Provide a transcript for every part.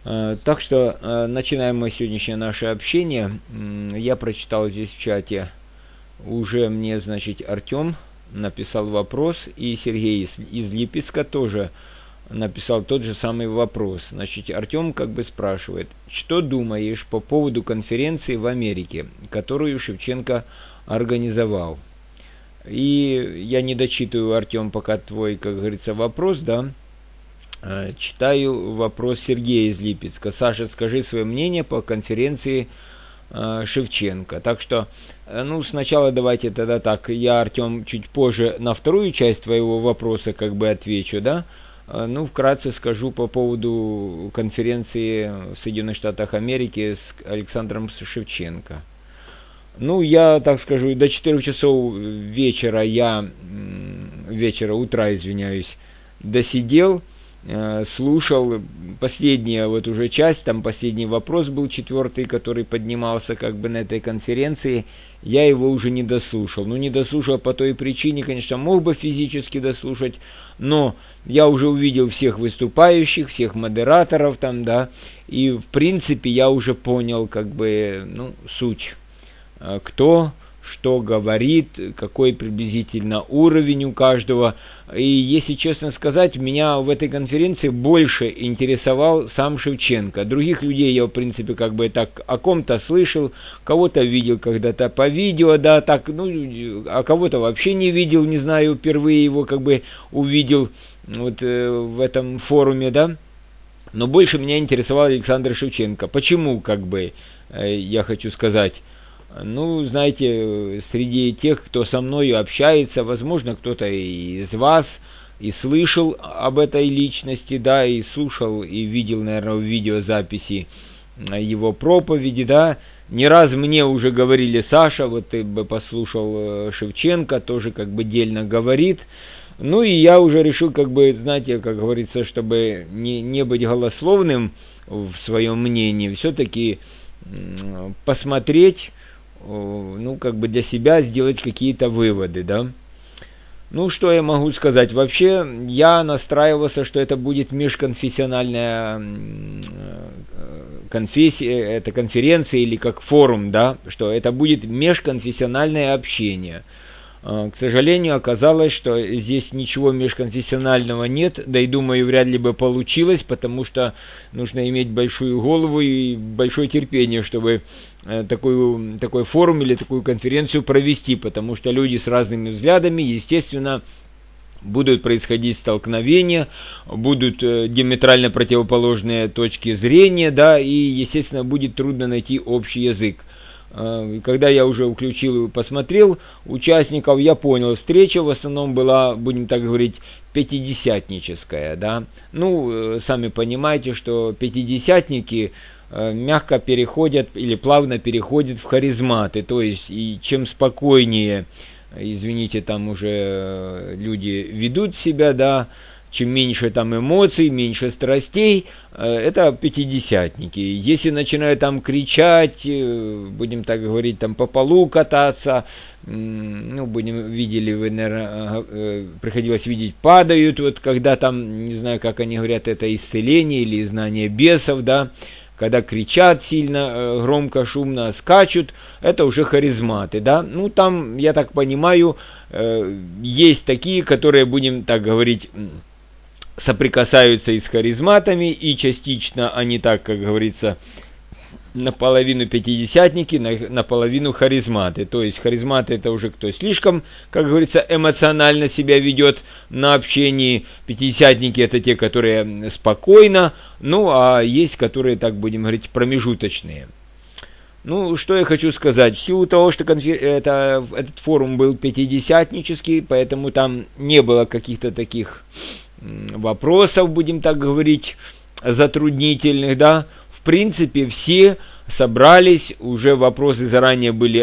Так что начинаем мы сегодняшнее наше общение. Я прочитал здесь в чате, уже мне, значит, Артем написал вопрос, и Сергей из Липецка тоже написал тот же самый вопрос. Значит, Артем как бы спрашивает, что думаешь по поводу конференции в Америке, которую Шевченко организовал? И я не дочитываю, Артем, пока твой, как говорится, вопрос, да? Читаю вопрос Сергея из Липецка. Саша, скажи свое мнение по конференции Шевченко. Так что, сначала давайте тогда так, я, Артем, чуть позже на вторую часть твоего вопроса как бы отвечу, да? Вкратце скажу по поводу конференции в Соединенных Штатах Америки с Александром Шевченко. Я так скажу, до 4 часов вечера утра, досидел, слушал последняя вот уже часть, там последний вопрос был 4-й, который поднимался как бы на этой конференции, я его уже не дослушал. Не дослушал по той причине, конечно, мог бы физически дослушать, но я уже увидел всех выступающих, всех модераторов там, да, и в принципе я уже понял как бы, суть, кто что говорит, какой приблизительно уровень у каждого. И, если честно сказать, меня в этой конференции больше интересовал сам Шевченко. Других людей я, в принципе, как бы так о ком-то слышал, кого-то видел когда-то по видео, да, так, а кого-то вообще не видел, не знаю, впервые его как бы увидел вот в этом форуме, да. Но больше меня интересовал Александр Шевченко. Почему, как бы, я хочу сказать, знаете, среди тех, кто со мной общается, возможно, кто-то из вас и слышал об этой личности, да, и слушал, и видел, наверное, в видеозаписи его проповеди, да. Не раз мне уже говорили, Саша, вот ты бы послушал Шевченко, тоже как бы дельно говорит. И я уже решил, как бы, знаете, как говорится, чтобы не быть голословным в своем мнении, все-таки посмотреть, как бы для себя сделать какие-то выводы, да. Что я могу сказать? Вообще, я настраивался, что это будет межконфессиональная конференция или как форум, да, что это будет межконфессиональное общение. К сожалению, оказалось, что здесь ничего межконфессионального нет, да и думаю, вряд ли бы получилось, потому что нужно иметь большую голову и большое терпение, чтобы такой форум или такую конференцию провести, потому что люди с разными взглядами, естественно, будут происходить столкновения, будут диаметрально противоположные точки зрения, да, и, естественно, будет трудно найти общий язык. Когда я уже включил и посмотрел участников, я понял, встреча в основном была, будем так говорить, пятидесятническая, да. Сами понимаете, что пятидесятники мягко переходят или плавно переходят в харизматы, то есть, и чем спокойнее, извините, там уже люди ведут себя, да, чем меньше там эмоций, меньше страстей, это пятидесятники. Если начинают там кричать, будем так говорить, там по полу кататься, видели вы, наверное, приходилось видеть, падают, вот когда там, не знаю, как они говорят, это исцеление или изгнание бесов, да, когда кричат сильно, громко, шумно, скачут, это уже харизматы, да. Там, я так понимаю, есть такие, которые, будем так говорить, соприкасаются и с харизматами, и частично они так, как говорится, наполовину пятидесятники, наполовину харизматы. То есть харизматы это уже кто слишком, как говорится, эмоционально себя ведет на общении. Пятидесятники это те, которые спокойно, а есть, которые, так будем говорить, промежуточные. Что я хочу сказать. В силу того, что этот форум был пятидесятнический, поэтому там не было каких-то таких вопросов, будем так говорить, затруднительных, да. В принципе, все собрались, уже вопросы заранее были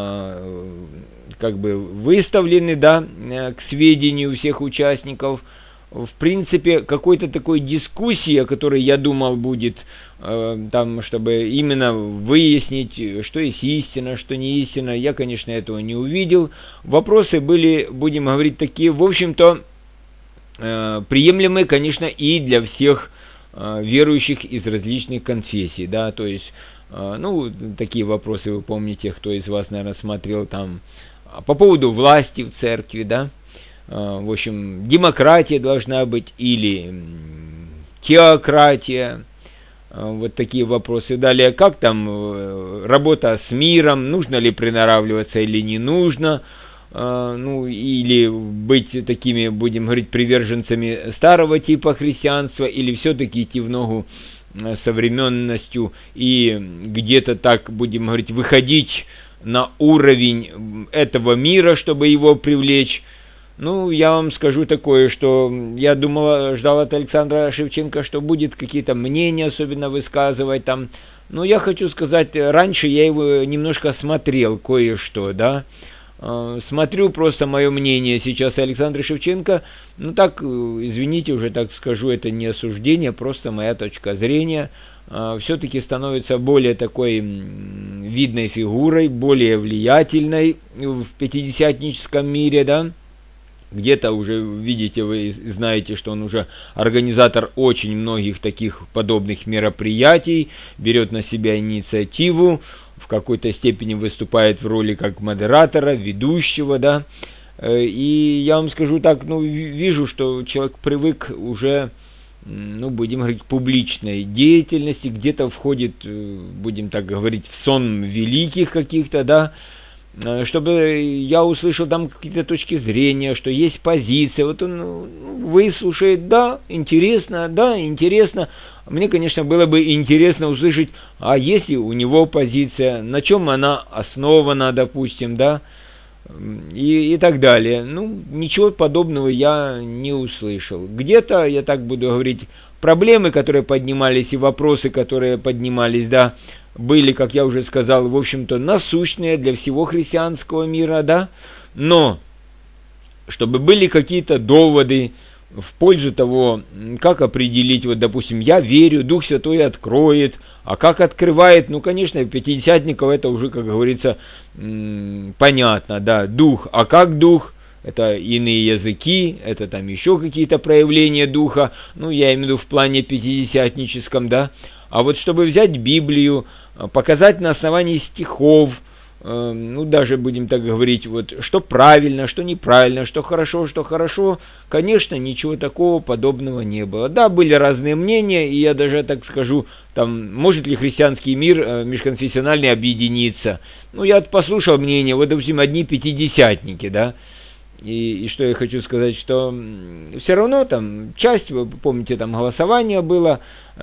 как бы выставлены, да, к сведению всех участников. В принципе, какой-то такой дискуссии, о которой я думал будет, там, чтобы именно выяснить, что есть истина, что не истина, я, конечно, этого не увидел. Вопросы были, будем говорить, такие, в общем-то, приемлемые, конечно, и для всех верующих из различных конфессий, да, то есть, ну, такие вопросы вы помните, кто из вас, наверное, смотрел там, по поводу власти в церкви, да, в общем, демократия должна быть или теократия, вот такие вопросы. Далее, как там работа с миром, нужно ли приноравливаться или не нужно, ну, или быть такими, будем говорить, приверженцами старого типа христианства, или все-таки идти в ногу современностью и где-то так, будем говорить, выходить на уровень этого мира, чтобы его привлечь. Ну, я вам скажу такое, что я ждал от Александра Шевченко, что будет какие-то мнения особенно высказывать там. Но я хочу сказать, раньше я его немножко смотрел, кое-что, да. Смотрю просто мое мнение сейчас Александра Шевченко. Ну, так, извините, уже так скажу, это не осуждение, просто моя точка зрения. Все-таки становится более такой видной фигурой, более влиятельной в пятидесятническом мире, да. Где-то уже, видите, вы знаете, что он уже организатор очень многих таких подобных мероприятий, берет на себя инициативу, в какой-то степени выступает в роли как модератора, ведущего, да. И я вам скажу так, ну, вижу, что человек привык уже, ну, будем говорить, к публичной деятельности, где-то входит, будем так говорить, в сон великих каких-то, да, чтобы я услышал там какие-то точки зрения, что есть позиция, вот он выслушает, да, интересно, мне, конечно, было бы интересно услышать, а есть ли у него позиция, на чем она основана, допустим, да, и так далее. Ну, ничего подобного я не услышал. Где-то, я так буду говорить, проблемы, которые поднимались, и вопросы, которые поднимались, да, были, как я уже сказал, в общем-то, насущные для всего христианского мира, да, но чтобы были какие-то доводы в пользу того, как определить, вот, допустим, я верю, Дух Святой откроет, а как открывает, ну, конечно, пятидесятников это уже, как говорится, понятно, да, Дух, а как Дух? Это иные языки, это там еще какие-то проявления Духа, ну, я имею в виду в плане пятидесятническом, да, а вот чтобы взять Библию, показать на основании стихов, ну, даже будем так говорить, вот, что правильно, что неправильно, что хорошо, конечно, ничего такого подобного не было. Да, были разные мнения, и я даже так скажу, там, может ли христианский мир межконфессиональный объединиться. Ну, я послушал мнение, вот, допустим, одни пятидесятники, да, и что я хочу сказать, что все равно там часть, вы помните, там голосование было,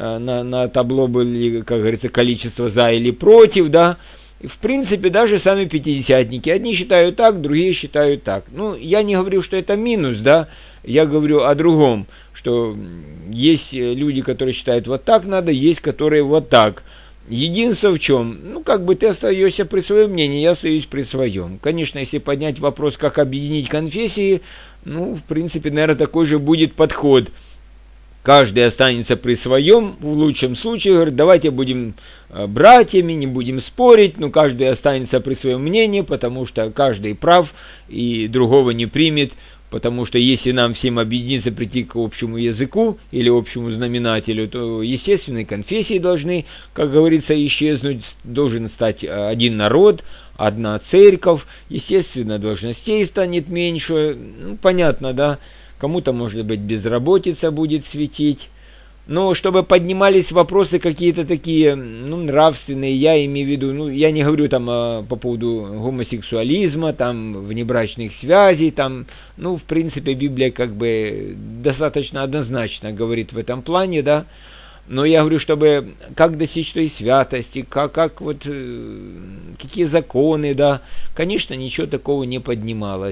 на табло были, как говорится, количество за или против, да, и в принципе даже сами пятидесятники, одни считают так, другие считают так. Ну, я не говорю, что это минус, да, я говорю о другом, что есть люди, которые считают вот так надо, есть которые вот так. Единство в чем? Ну, как бы ты остаешься при своем мнении, я остаюсь при своем. Конечно, если поднять вопрос, как объединить конфессии, ну, в принципе, наверное, такой же будет подход. Каждый останется при своем, в лучшем случае, говорит, давайте будем братьями, не будем спорить, но каждый останется при своем мнении, потому что каждый прав и другого не примет. Потому что если нам всем объединиться, прийти к общему языку или общему знаменателю, то, естественно, конфессии должны, как говорится, исчезнуть, должен стать один народ, одна церковь, естественно, должностей станет меньше, ну, понятно, да, кому-то, может быть, безработица будет светить. Но чтобы поднимались вопросы какие-то такие, ну, нравственные, я имею в виду, ну, я не говорю там по поводу гомосексуализма, там, внебрачных связей, там, ну, в принципе, Библия как бы достаточно однозначно говорит в этом плане, да, но я говорю, чтобы, как достичь той святости, как вот, какие законы, да, конечно, ничего такого не поднималось.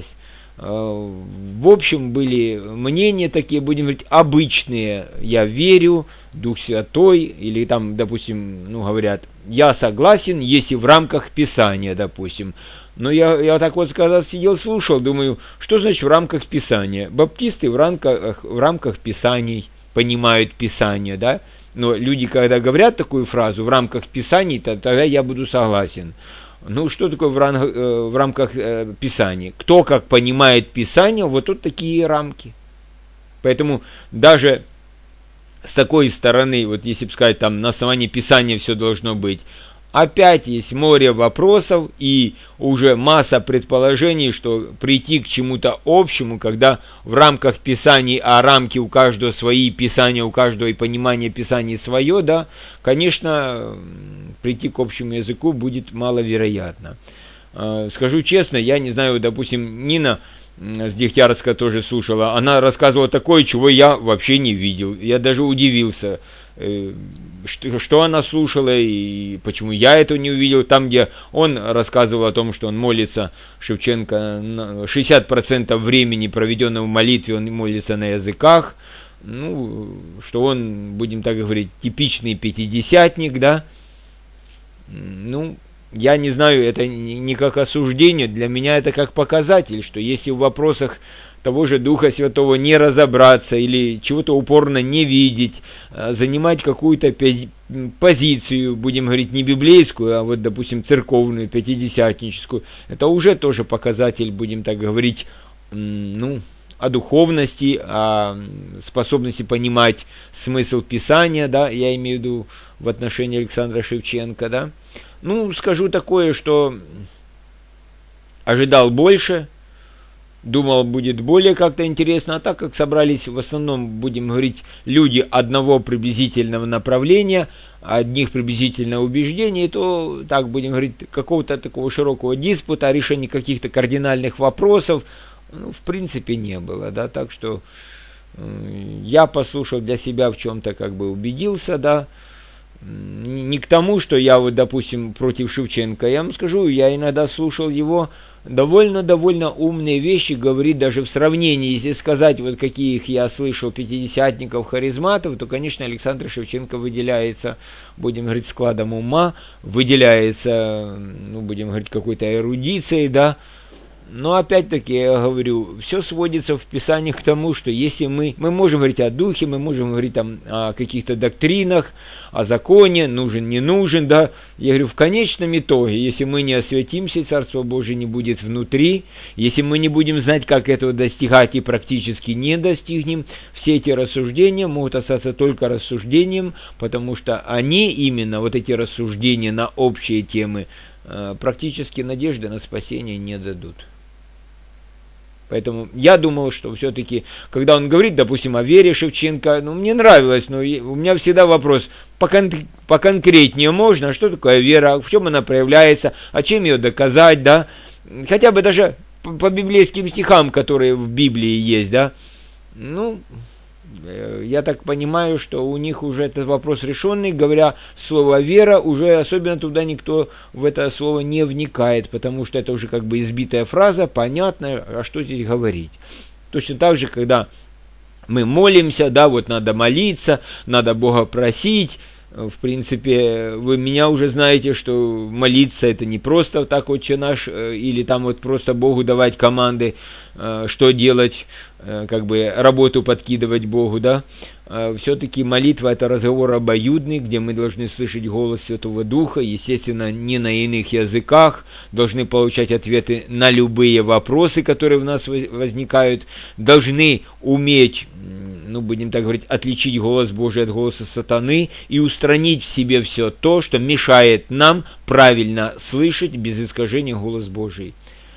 В общем, были мнения такие, будем говорить, обычные. Я верю, Дух Святой, или там, допустим, ну, говорят, я согласен, если в рамках Писания, допустим. Но я так вот, когда сидел, слушал, думаю, что значит в рамках Писания? Баптисты в рамках Писаний понимают Писание, да? Но люди, когда говорят такую фразу в рамках Писаний, тогда я буду согласен. Ну, что такое в рамках Писания? Кто как понимает Писание, вот тут такие рамки. Поэтому даже с такой стороны, вот если бы сказать, там на основании Писания все должно быть, опять есть море вопросов и уже масса предположений, что прийти к чему-то общему, когда в рамках Писаний, а рамки у каждого свои, Писания у каждого и понимание Писаний свое, да, конечно, прийти к общему языку будет маловероятно. Скажу честно, я не знаю, допустим, Нина с Дегтярска тоже слушала, она рассказывала такое, чего я вообще не видел, я даже удивился, что она слушала и почему я этого не увидел. Там, где он рассказывал о том, что он молится, Шевченко, 60% времени, проведенного в молитве, он молится на языках, ну, что он, будем так говорить, типичный пятидесятник, да, ну, я не знаю, это не как осуждение, для меня это как показатель, что если в вопросах того же Духа Святого не разобраться или чего-то упорно не видеть, занимать какую-то позицию, будем говорить, не библейскую, а вот, допустим, церковную, пятидесятническую, это уже тоже показатель, будем так говорить, ну, о духовности, о способности понимать смысл Писания, да, я имею в виду в отношении Александра Шевченко, да. Ну, скажу такое, что ожидал больше, думал, будет более как-то интересно, а так как собрались в основном, будем говорить, люди одного приблизительного направления, одних приблизительного убеждения, то, так будем говорить, какого-то такого широкого диспута, решения каких-то кардинальных вопросов, ну, в принципе, не было, да, так что я послушал для себя в чем-то, как бы убедился, да, не к тому, что я вот, допустим, против Шевченко, я вам скажу, я иногда слушал его, довольно умные вещи говорит, даже в сравнении, если сказать, вот каких я слышал пятидесятников, харизматов, то, конечно, Александр Шевченко выделяется, будем говорить, складом ума, выделяется, ну, будем говорить, какой-то эрудицией, да. Но опять-таки, я говорю, все сводится в Писании к тому, что если мы можем говорить о духе, мы можем говорить там о каких-то доктринах, о законе, нужен, не нужен, да. Я говорю, в конечном итоге, если мы не освятимся, Царство Божие не будет внутри, если мы не будем знать, как этого достигать и практически не достигнем, все эти рассуждения могут остаться только рассуждением, потому что они именно, вот эти рассуждения на общие темы, практически надежды на спасение не дадут. Поэтому я думал, что все-таки, когда он говорит, допустим, о вере Шевченко, ну, мне нравилось, но у меня всегда вопрос, поконкретнее можно, что такое вера, в чем она проявляется, а чем ее доказать, да, хотя бы даже по библейским стихам, которые в Библии есть, да, ну, я так понимаю, что у них уже этот вопрос решенный, говоря слово «вера», уже особенно туда никто в это слово не вникает, потому что это уже как бы избитая фраза, понятно, а что здесь говорить. Точно так же, когда мы молимся, да, вот надо молиться, надо Бога просить, в принципе, вы меня уже знаете, что молиться это не просто так «Отче наш», или там вот просто Богу давать команды, что делать, как бы работу подкидывать Богу, да. Все-таки молитва это разговор обоюдный, где мы должны слышать голос Святого Духа, естественно, не на иных языках, должны получать ответы на любые вопросы, которые в нас возникают, должны уметь, ну, будем так говорить, отличить голос Божий от голоса сатаны и устранить в себе все то, что мешает нам правильно слышать без искажения голос Божий.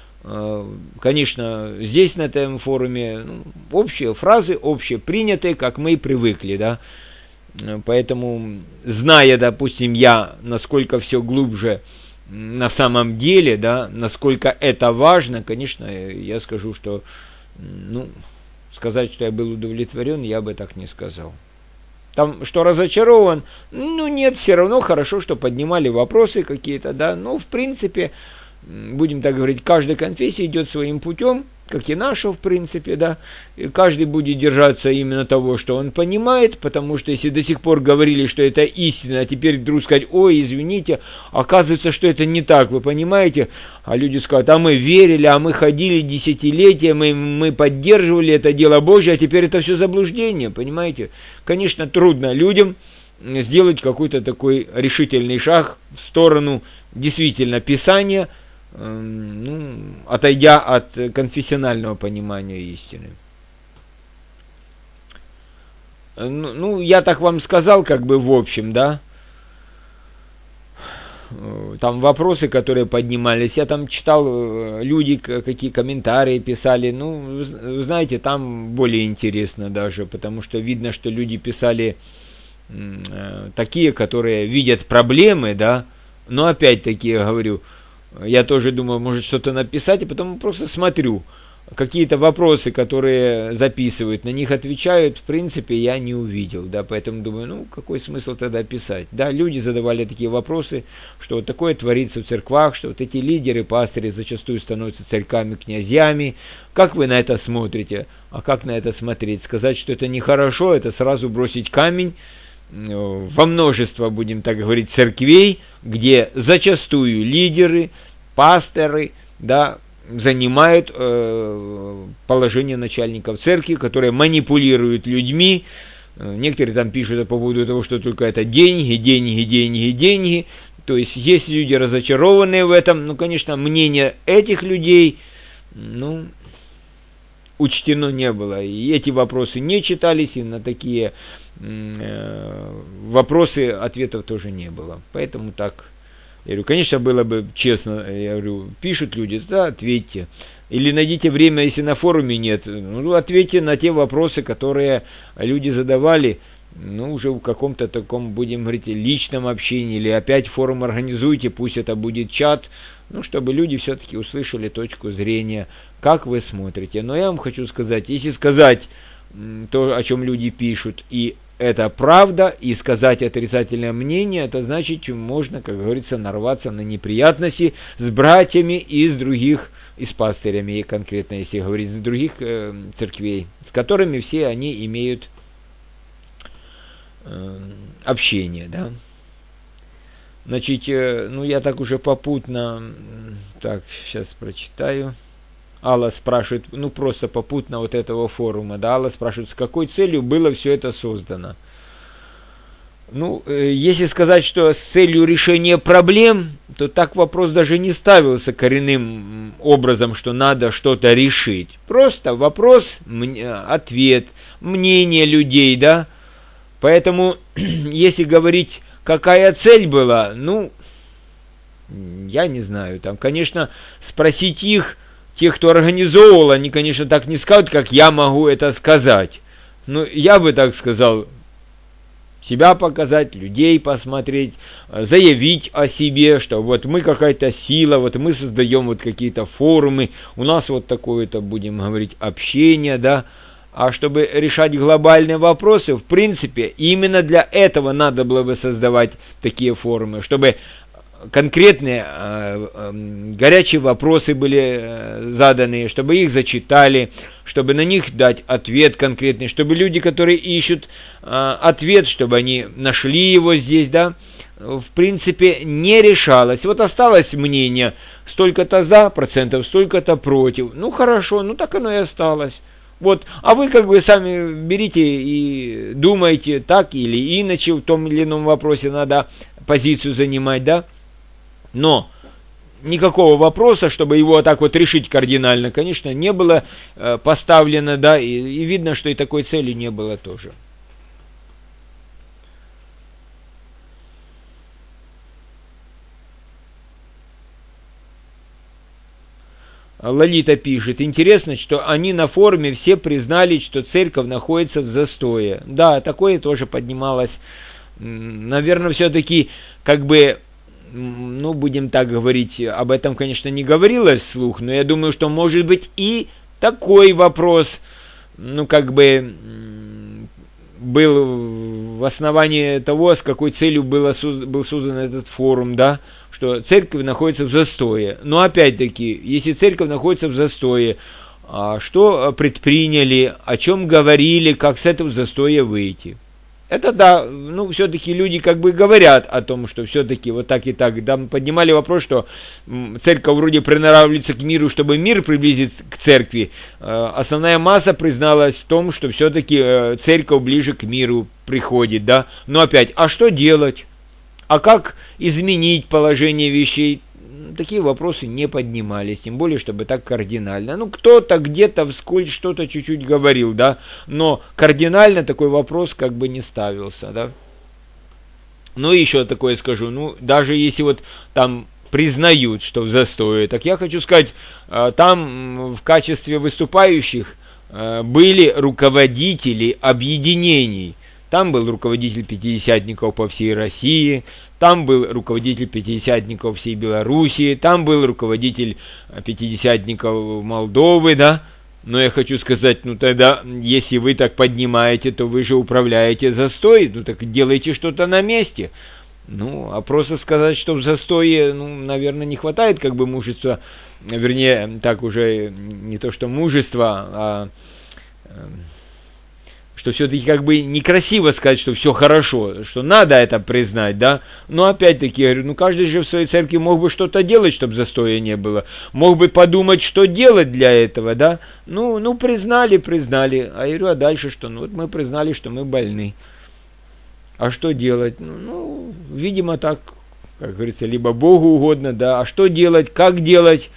Конечно, здесь на этом форуме общие фразы, общепринятые, как мы и привыкли, да. Поэтому, зная, допустим, я, насколько все глубже на самом деле, да, насколько это важно, конечно, я скажу, что, ну, сказать, что я был удовлетворен, я бы так не сказал. Там, что разочарован, ну, нет, все равно хорошо, что поднимали вопросы какие-то, да, но, в принципе, будем так говорить, каждая конфессия идет своим путем, как и наша, в принципе, да, и каждый будет держаться именно того, что он понимает, потому что если до сих пор говорили, что это истина, а теперь вдруг сказать, ой, извините, оказывается, что это не так, вы понимаете, а люди скажут, а мы верили, а мы ходили десятилетия, мы поддерживали это дело Божье, а теперь это все заблуждение, понимаете, конечно, трудно людям сделать какой-то такой решительный шаг в сторону действительно Писания, ну, отойдя от конфессионального понимания истины. Ну, я так вам сказал, как бы в общем, да. Там вопросы, которые поднимались, я там читал, люди какие комментарии писали, ну, вы знаете, там более интересно даже, потому что видно, что люди писали такие, которые видят проблемы, да, но опять-таки, я говорю, я тоже думаю, может что-то написать, и потом просто смотрю, какие-то вопросы, которые записывают, на них отвечают, в принципе, я не увидел, да, поэтому думаю, ну, какой смысл тогда писать? Да, люди задавали такие вопросы, что вот такое творится в церквах, что вот эти лидеры, пастыри зачастую становятся царьками, князьями. Как вы на это смотрите? А как на это смотреть? Сказать, что это нехорошо, это сразу бросить камень во множество, будем так говорить, церквей, где зачастую лидеры, пасторы, да, занимают положение начальников церкви, которые манипулируют людьми. Некоторые там пишут по поводу того, что только это деньги, деньги, деньги, деньги. То есть есть люди разочарованные в этом. Ну, конечно, мнение этих людей, ну, учтено не было. И эти вопросы не читались, и на такие вопросы ответов тоже не было. Поэтому так. Я говорю, конечно, было бы честно, я говорю, пишут люди, да, ответьте. Или найдите время, если на форуме нет, ну, ответьте на те вопросы, которые люди задавали, ну, уже в каком-то таком, будем говорить, личном общении, или опять форум организуйте, пусть это будет чат, ну, чтобы люди все-таки услышали точку зрения, как вы смотрите. Но я вам хочу сказать, если сказать то, о чем люди пишут, и это правда, и сказать отрицательное мнение, это значит, можно, как говорится, нарваться на неприятности с братьями из других, и с пастырями, конкретно, если говорить, с других церквей, с которыми все они имеют общение, да. Значит, ну, я так уже попутно, так, сейчас прочитаю. Алла спрашивает, ну просто попутно вот этого форума, да, Алла спрашивает, с какой целью было все это создано. Ну, если сказать, что с целью решения проблем, то так вопрос даже не ставился коренным образом, что надо что-то решить. Просто вопрос, ответ, мнение людей, да. Поэтому, если говорить, какая цель была, ну, я не знаю, там, конечно, спросить их, тех, кто организовывал, они, конечно, так не скажут, как я могу это сказать. Но я бы так сказал, себя показать, людей посмотреть, заявить о себе, что вот мы какая-то сила, вот мы создаем вот какие-то форумы, у нас вот такое-то, будем говорить, общение, да. А чтобы решать глобальные вопросы, в принципе, именно для этого надо было бы создавать такие форумы, чтобы конкретные горячие вопросы были заданы, чтобы их зачитали, чтобы на них дать ответ конкретный, чтобы люди, которые ищут ответ, чтобы они нашли его здесь, да, в принципе, не решалось. Вот осталось мнение, столько-то за процентов, столько-то против. Ну, хорошо, ну так оно и осталось. Вот, а вы как бы сами берите и думаете так или иначе, в том или ином вопросе надо позицию занимать, да. Но никакого вопроса, чтобы его так вот решить кардинально, конечно, не было поставлено, да, и видно, что и такой цели не было тоже. Лолита пишет, интересно, что они на форуме все признали, что церковь находится в застое. Да, такое тоже поднималось. Наверное, все-таки, как бы, ну, будем так говорить, об этом, конечно, не говорилось вслух, но я думаю, что может быть и такой вопрос, ну, как бы, был в основании того, с какой целью был создан этот форум, да, что церковь находится в застое. Но опять-таки, если церковь находится в застое, что предприняли, о чем говорили, как с этого застоя выйти? Это да, ну, все-таки люди как бы говорят о том, что все-таки вот так и так. Там поднимали вопрос, что церковь вроде приноравливается к миру, чтобы мир приблизиться к церкви. Основная масса призналась в том, что все-таки церковь ближе к миру приходит, да. Но опять, а что делать? А как изменить положение вещей? такие вопросы не поднимались, тем более, чтобы так кардинально. Ну, кто-то где-то вскользь что-то чуть-чуть говорил, да, но кардинально такой вопрос как бы не ставился, да. Ну, еще такое скажу, ну, даже если вот там признают, что в застое, так я хочу сказать, там в качестве выступающих были руководители объединений. Там был руководитель пятидесятников по всей России, там был руководитель пятидесятников всей Белоруссии, там был руководитель пятидесятников Молдовы, да. Но я хочу сказать, ну тогда, если вы так поднимаете, то вы же управляете застой, ну так делайте что-то на месте. Ну, а просто сказать, что в застое, ну, наверное, не хватает как бы мужества, вернее, так уже не то что мужества, а что все-таки как бы некрасиво сказать, что все хорошо, что надо это признать, да. Но опять-таки, я говорю, ну каждый же в своей церкви мог бы что-то делать, чтобы застоя не было. Мог бы подумать, что делать для этого, да. Ну признали. А я говорю, а дальше что? Ну вот мы признали, что мы больны. А что делать? Ну, видимо, так, как говорится, либо Богу угодно, да. А что делать, как делать?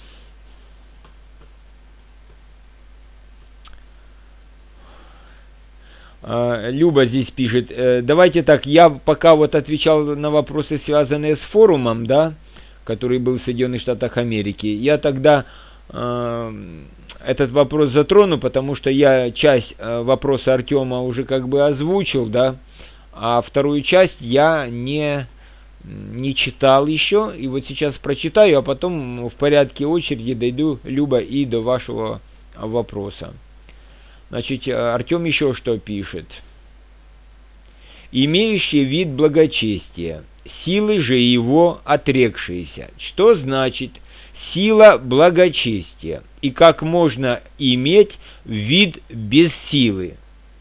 Люба здесь пишет, давайте так, я пока вот отвечал на вопросы, связанные с форумом, да, который был в Соединенных Штатах Америки, я тогда этот вопрос затрону, потому что я часть вопроса Артема уже как бы озвучил, да, а вторую часть я не читал еще, и вот сейчас прочитаю, а потом в порядке очереди дойду, Люба, и до вашего вопроса. Значит, Артем еще что пишет. «Имеющий вид благочестия, силы же его отрекшиеся». Что значит сила благочестия? И как можно иметь вид без силы?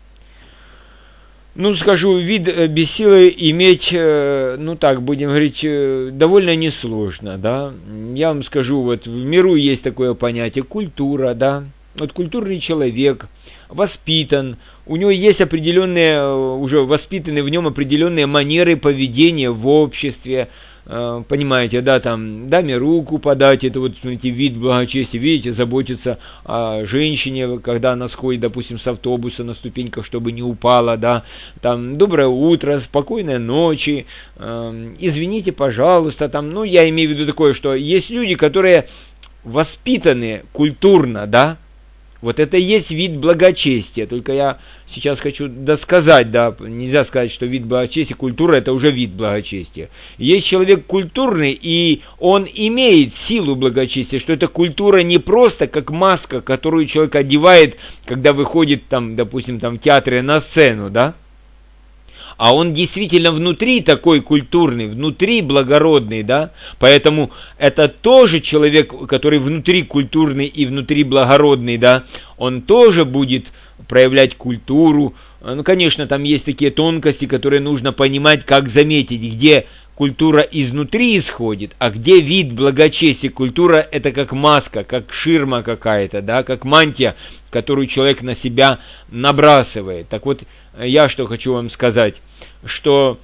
Ну, скажу, вид без силы иметь, ну так, будем говорить, довольно несложно, да. Я вам скажу, вот в миру есть такое понятие культура, да. Вот культурный человек воспитан, у него есть определенные, уже воспитаны в нем определенные манеры поведения в обществе, понимаете, да, там, даме руку подать, это вот, смотрите, вид благочестия, видите, заботиться о женщине, когда она сходит, допустим, с автобуса на ступеньках, чтобы не упала, да, там, доброе утро, спокойной ночи, извините, пожалуйста, там, ну, я имею в виду такое, что есть люди, которые воспитаны культурно, да. Вот это и есть вид благочестия, только я сейчас хочу досказать, да, нельзя сказать, что вид благочестия, культура это уже вид благочестия. Есть человек культурный, и он имеет силу благочестия, что эта культура не просто как маска, которую человек одевает, когда выходит, там, допустим, там, в театре на сцену, да, а он действительно внутри такой культурный, внутри благородный, да, поэтому это тоже человек, который внутри культурный и внутри благородный, да, он тоже будет проявлять культуру. Ну, конечно, там есть такие тонкости, которые нужно понимать, как заметить, где культура изнутри исходит, а где вид благочестия. Культура это как маска, как ширма какая-то, да, как мантия, которую человек на себя набрасывает. Так вот, я что хочу вам сказать, что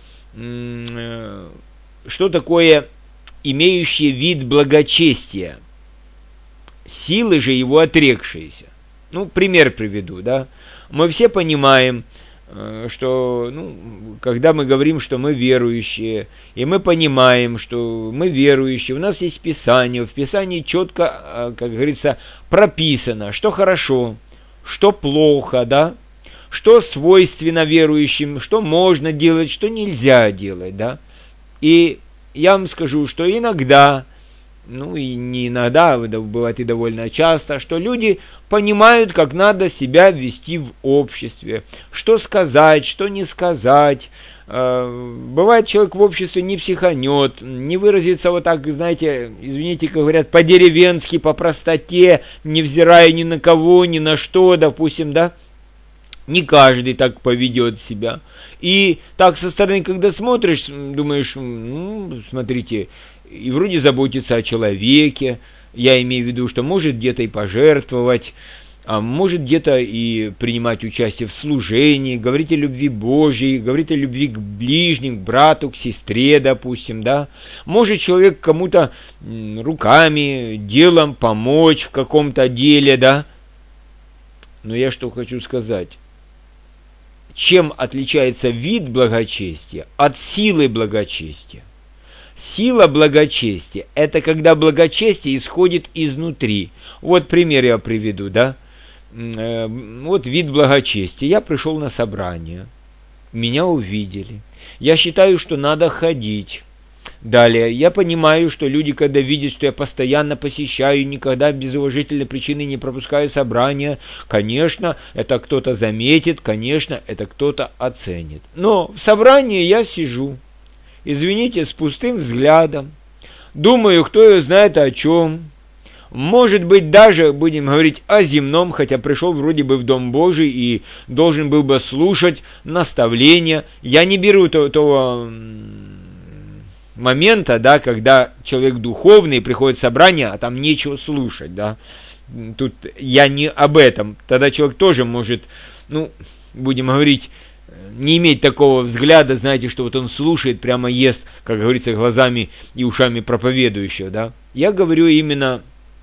такое имеющий вид благочестия, силы же его отрекшиеся. Ну, пример приведу, да. Мы все понимаем, что, ну, когда мы говорим, что мы верующие, и мы понимаем, что мы верующие, у нас есть Писание, в Писании четко, как говорится, прописано, что хорошо, что плохо, да, что свойственно верующим, что можно делать, что нельзя делать, да. И я вам скажу, что иногда, ну и не иногда, бывает и довольно часто, что люди понимают, как надо себя вести в обществе, что сказать, что не сказать. Бывает, человек в обществе не психанет, не выразится вот так, знаете, извините, как говорят, по-деревенски, по простоте, невзирая ни на кого, ни на что, допустим, да. Не каждый так поведет себя. И так со стороны, когда смотришь, думаешь, ну, смотрите, и вроде заботится о человеке, я имею в виду, что может где-то и пожертвовать, а может где-то и принимать участие в служении, говорить о любви Божьей, говорить о любви к ближним, к брату, к сестре, допустим, да. Может человек кому-то руками, делом помочь в каком-то деле, да. Но я что хочу сказать. Чем отличается вид благочестия от силы благочестия? Сила благочестия – это когда благочестие исходит изнутри. Вот пример я приведу, да. Вот вид благочестия. Я пришел на собрание, меня увидели. Я считаю, что надо ходить. Далее, я понимаю, что люди, когда видят, что я постоянно посещаю, никогда без уважительной причины не пропускаю собрания, конечно, это кто-то заметит, конечно, это кто-то оценит. Но в собрании я сижу, извините, с пустым взглядом, думаю, кто его знает о чем. Может быть, даже будем говорить о земном, хотя пришел вроде бы в Дом Божий и должен был бы слушать наставления. Я не беру того момента, да, когда человек духовный приходит в собрание, а там нечего слушать, да. Тут я не об этом. Тогда человек тоже может, будем говорить, не иметь такого взгляда, знаете, что вот он слушает, прямо ест, как говорится, глазами и ушами проповедующего, да. Я говорю именно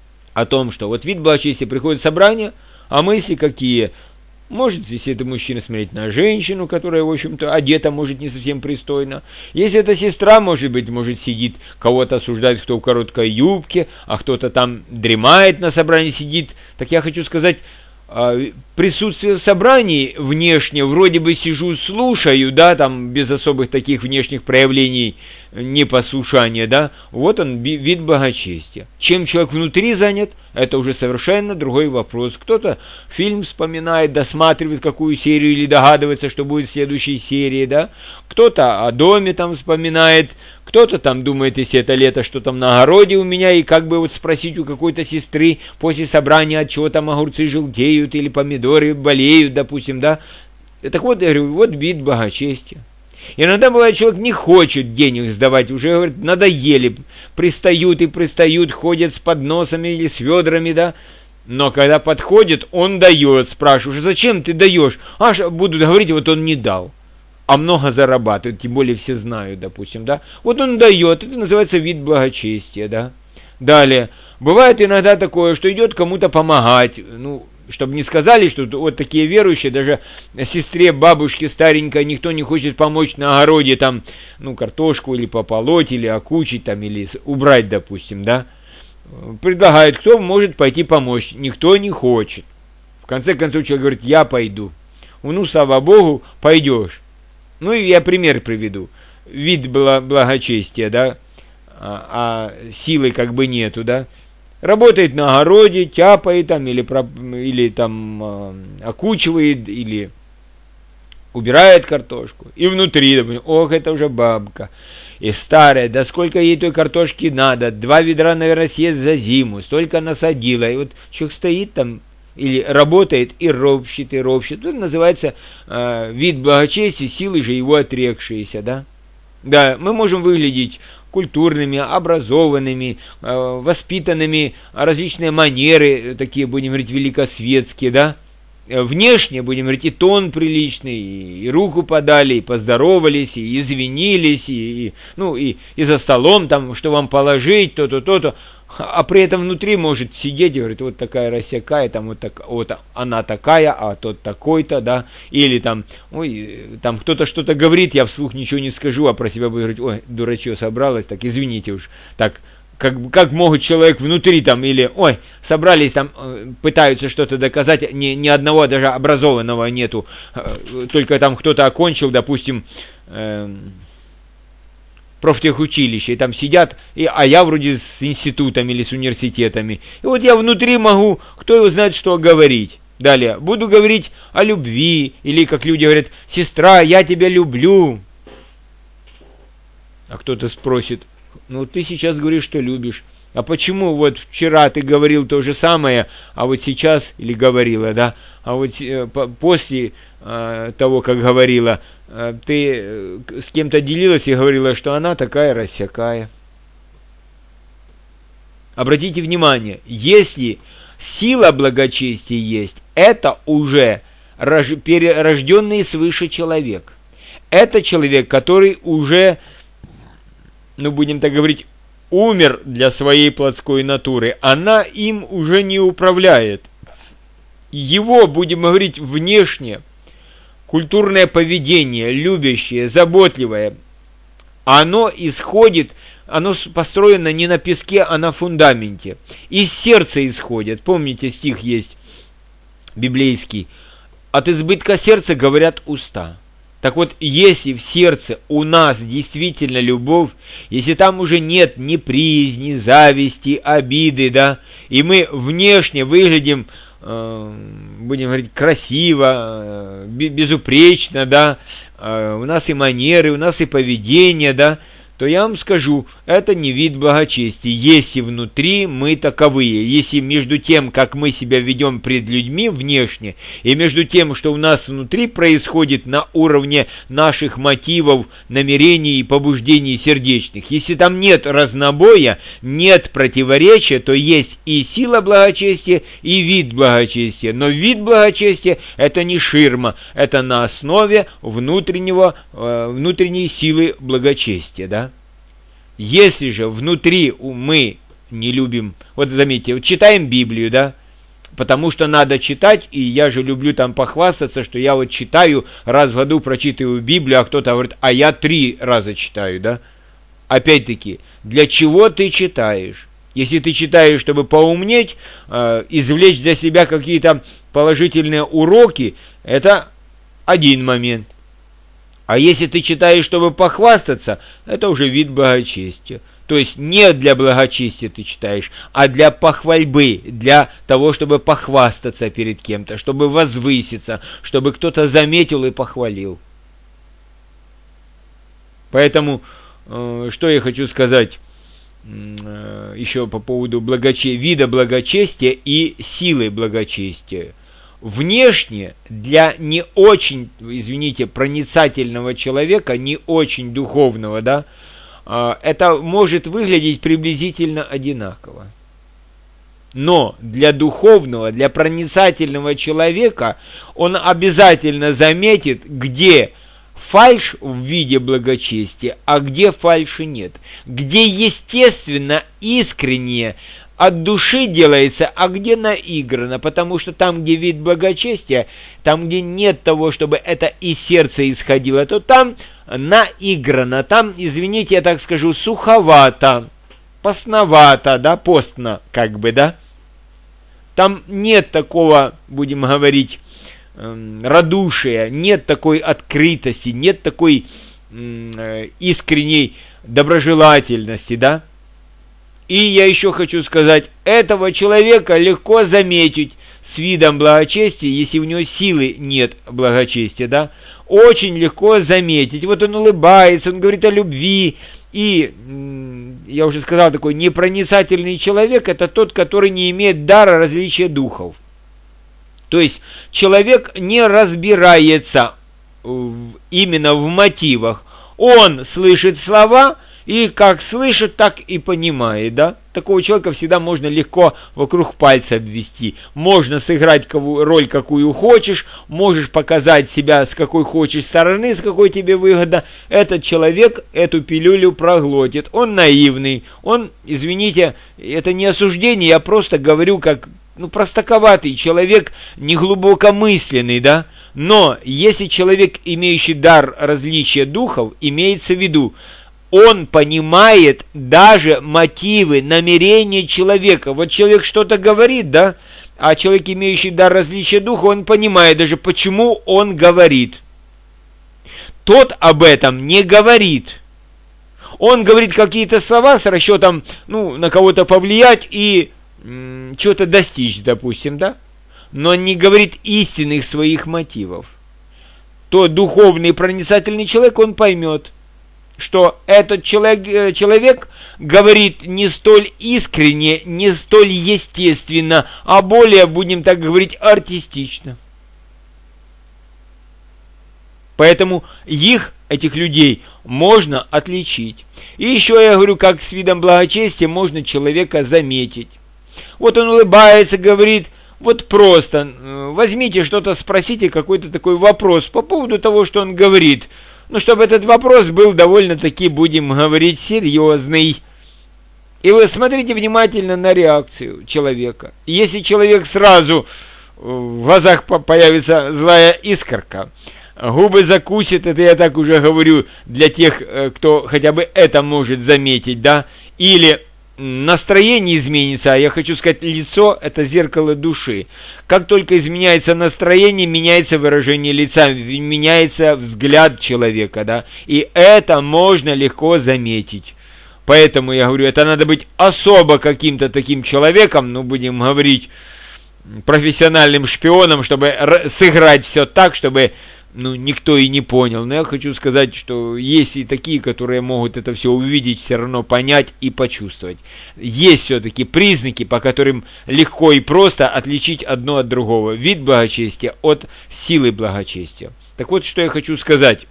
о том, что вот вид благочестия приходит в собрание, а мысли какие? Может, если это мужчина, смотреть на женщину, которая, в общем-то, одета, может, не совсем пристойно. Если это сестра, может быть, сидит, кого-то осуждает, кто в короткой юбке, а кто-то там дремает на собрании, сидит. Так я хочу сказать, присутствие в собрании внешне, вроде бы сижу, слушаю, да, там, без особых таких внешних проявлений непослушания, да, вот он, вид благочестия. Чем человек внутри занят, это уже совершенно другой вопрос. Кто-то фильм вспоминает, досматривает какую серию или догадывается, что будет в следующей серии, да, кто-то о доме там вспоминает, кто-то там думает, если это лето, что там на огороде у меня, и как бы вот спросить у какой-то сестры после собрания, от чего там огурцы желтеют или помидоры болеют, допустим, да. Так вот, я говорю, вот вид благочестия. Иногда бывает, человек не хочет денег сдавать, уже, говорит, надоели, пристают, ходят с подносами или с ведрами, да. Но когда подходит, он дает, спрашиваешь, зачем ты даешь? Аж будут говорить, вот он не дал. А много зарабатывает, тем более все знают, допустим, да. Вот он дает, это называется вид благочестия, да. Далее, бывает иногда такое, что идет кому-то помогать, чтобы не сказали, что вот такие верующие, даже сестре, бабушке старенькой никто не хочет помочь на огороде, там, картошку или пополоть, или окучить, там, или убрать, допустим, да. Предлагают, кто может пойти помочь, никто не хочет. В конце концов, человек говорит, я пойду. Слава Богу, пойдешь. И я пример приведу. Вид благочестия, да, а силы как бы нету, да. Работает на огороде, тяпает там, или там окучивает, или убирает картошку. И внутри, ох, это уже бабка. И старая, да сколько ей той картошки надо, 2 ведра, наверное, съест за зиму, столько насадила. И вот человек стоит там, или работает и ропщет. Это называется вид благочестия, силы же его отрекшиеся, да. Да, мы можем выглядеть культурными, образованными, воспитанными, различные манеры, такие, будем говорить, великосветские, да. Внешне, будем говорить, и тон приличный, и руку подали, и поздоровались, и извинились, и за столом, там, что вам положить, то-то. А при этом внутри может сидеть и говорит, вот такая рассякая, там вот она такая, а тот такой-то, да, или там, там кто-то что-то говорит, я вслух ничего не скажу, а про себя буду говорить, ой, дурачье собралось, так извините уж, так, как могут человек внутри там, или, собрались там, пытаются что-то доказать, ни одного даже образованного нету, только там кто-то окончил, допустим, профтехучилище, и там сидят, а я вроде с институтами или с университетами. И вот я внутри могу, кто его знает, что говорить. Далее, буду говорить о любви, или, как люди говорят, сестра, я тебя люблю. А кто-то спросит, ты сейчас говоришь, что любишь. А почему вот вчера ты говорил то же самое, а вот сейчас, или говорила, да, а вот после того, как говорила, ты с кем-то делилась и говорила, что она такая-рассякая. Обратите внимание, если сила благочестия есть, это уже рожденный свыше человек. Это человек, который уже, будем так говорить, умер для своей плотской натуры. Она им уже не управляет. Его, будем говорить, внешне, культурное поведение, любящее, заботливое, оно исходит, оно построено не на песке, а на фундаменте. Из сердца исходит. Помните, стих есть библейский. От избытка сердца говорят уста. Так вот, если в сердце у нас действительно любовь, если там уже нет ни приязни, зависти, обиды, да, и мы внешне выглядим, будем говорить, красиво, безупречно, да, у нас и манеры, у нас и поведение, да, то я вам скажу, это не вид благочестия, если внутри мы таковые, если между тем, как мы себя ведем пред людьми внешне, и между тем, что у нас внутри происходит на уровне наших мотивов, намерений и побуждений сердечных, если там нет разнобоя, нет противоречия, то есть и сила благочестия, и вид благочестия. Но вид благочестия – это не ширма, это на основе внутренней силы благочестия, да? Если же внутри мы не любим, вот заметьте, вот читаем Библию, да, потому что надо читать, и я же люблю там похвастаться, что я вот читаю, раз в году прочитываю Библию, а кто-то говорит, а я 3 раза читаю, да. Опять-таки, для чего ты читаешь? Если ты читаешь, чтобы поумнеть, извлечь для себя какие-то положительные уроки, это один момент. А если ты читаешь, чтобы похвастаться, это уже вид благочестия. То есть не для благочестия ты читаешь, а для похвальбы, для того, чтобы похвастаться перед кем-то, чтобы возвыситься, чтобы кто-то заметил и похвалил. Поэтому, что я хочу сказать еще по поводу вида благочестия и силы благочестия. Внешне для не очень, проницательного человека, не очень духовного, да, это может выглядеть приблизительно одинаково. Но для духовного, для проницательного человека он обязательно заметит, где фальшь в виде благочестия, а где фальши нет. Где естественно, искреннее, от души делается, а где наиграно, потому что там, где вид благочестия, там, где нет того, чтобы это из сердца исходило, то там наиграно, там, извините, я так скажу, суховато, постновато, да, постно, как бы, да. Там нет такого, будем говорить, радушия, нет такой открытости, нет такой искренней доброжелательности, да. И я еще хочу сказать, этого человека легко заметить с видом благочестия, если у него силы нет благочестия, да, очень легко заметить. Вот он улыбается, он говорит о любви, и, я уже сказал, такой непроницательный человек – это тот, который не имеет дара различия духов. То есть, человек не разбирается именно в мотивах. Он слышит слова, и как слышит, так и понимает, да? Такого человека всегда можно легко вокруг пальца обвести. Можно сыграть роль, какую хочешь, можешь показать себя с какой хочешь стороны, с какой тебе выгодно. Этот человек эту пилюлю проглотит. Он наивный, он, извините, это не осуждение, я просто говорю как, простаковатый человек, неглубокомысленный, да? Но если человек, имеющий дар различия духов, имеется в виду, он понимает даже мотивы, намерения человека. Вот человек что-то говорит, да, а человек, имеющий дар различия духа, он понимает даже, почему он говорит. Тот об этом не говорит. Он говорит какие-то слова с расчетом, на кого-то повлиять и что-то достичь, допустим, да, но не говорит истинных своих мотивов. То духовный проницательный человек, он поймет, что этот человек говорит не столь искренне, не столь естественно, а более, будем так говорить, артистично. Поэтому этих людей, можно отличить. И еще я говорю, как с видом благочестия можно человека заметить. Вот он улыбается, говорит, вот просто, возьмите что-то, спросите какой-то такой вопрос по поводу того, что он говорит. Ну, чтобы этот вопрос был довольно-таки, будем говорить, серьезный. И вы смотрите внимательно на реакцию человека. Если человек сразу в глазах появится злая искорка, губы закусит, это я так уже говорю для тех, кто хотя бы это может заметить, да, или настроение изменится, а я хочу сказать, лицо – это зеркало души. Как только изменяется настроение, меняется выражение лица, меняется взгляд человека, да, и это можно легко заметить. Поэтому я говорю, это надо быть особо каким-то таким человеком, ну, будем говорить, профессиональным шпионом, чтобы сыграть все так, чтобы никто и не понял. Но я хочу сказать, что есть и такие, которые могут это все увидеть, все равно понять и почувствовать. Есть все-таки признаки, по которым легко и просто отличить одно от другого. Вид благочестия от силы благочестия. Так вот, что я хочу сказать.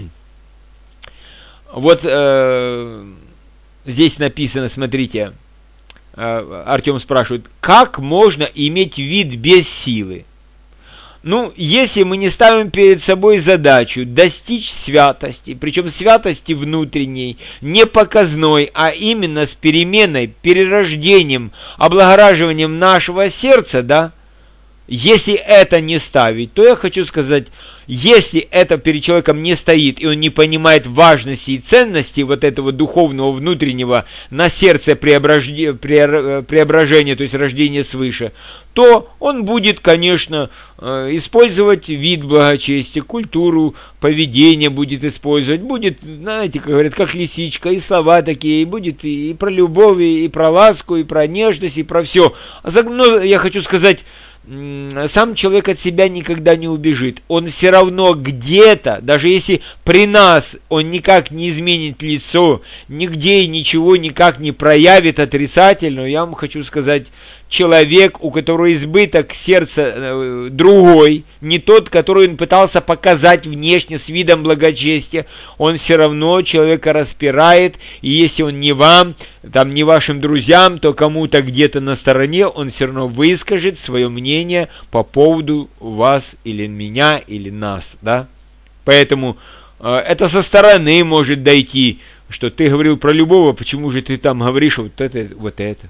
Вот здесь написано, смотрите, Артем спрашивает, как можно иметь вид без силы? Ну, если мы не ставим перед собой задачу достичь святости, причем святости внутренней, не показной, а именно с переменой, перерождением, облагораживанием нашего сердца, да, если это не ставить, то я хочу сказать, если это перед человеком не стоит, и он не понимает важности и ценности вот этого духовного внутреннего на сердце преображения, то есть рождения свыше, то он будет, конечно, использовать вид благочестия, культуру, поведение будет использовать, будет, знаете, как говорят, как лисичка, и слова такие, и будет и про любовь, и про ласку, и про нежность, и про все. Но я хочу сказать, сам человек от себя никогда не убежит. Он все равно где-то, даже если при нас он никак не изменит лицо, нигде и ничего никак не проявит отрицательно, я вам хочу сказать, человек, у которого избыток сердца другой, не тот, который он пытался показать внешне с видом благочестия, он все равно человека распирает, и если он не вам, там не вашим друзьям, то кому-то где-то на стороне, он все равно выскажет свое мнение по поводу вас или меня, или нас, да? Поэтому это со стороны может дойти, что ты говорил про любого, почему же ты там говоришь вот это, вот это.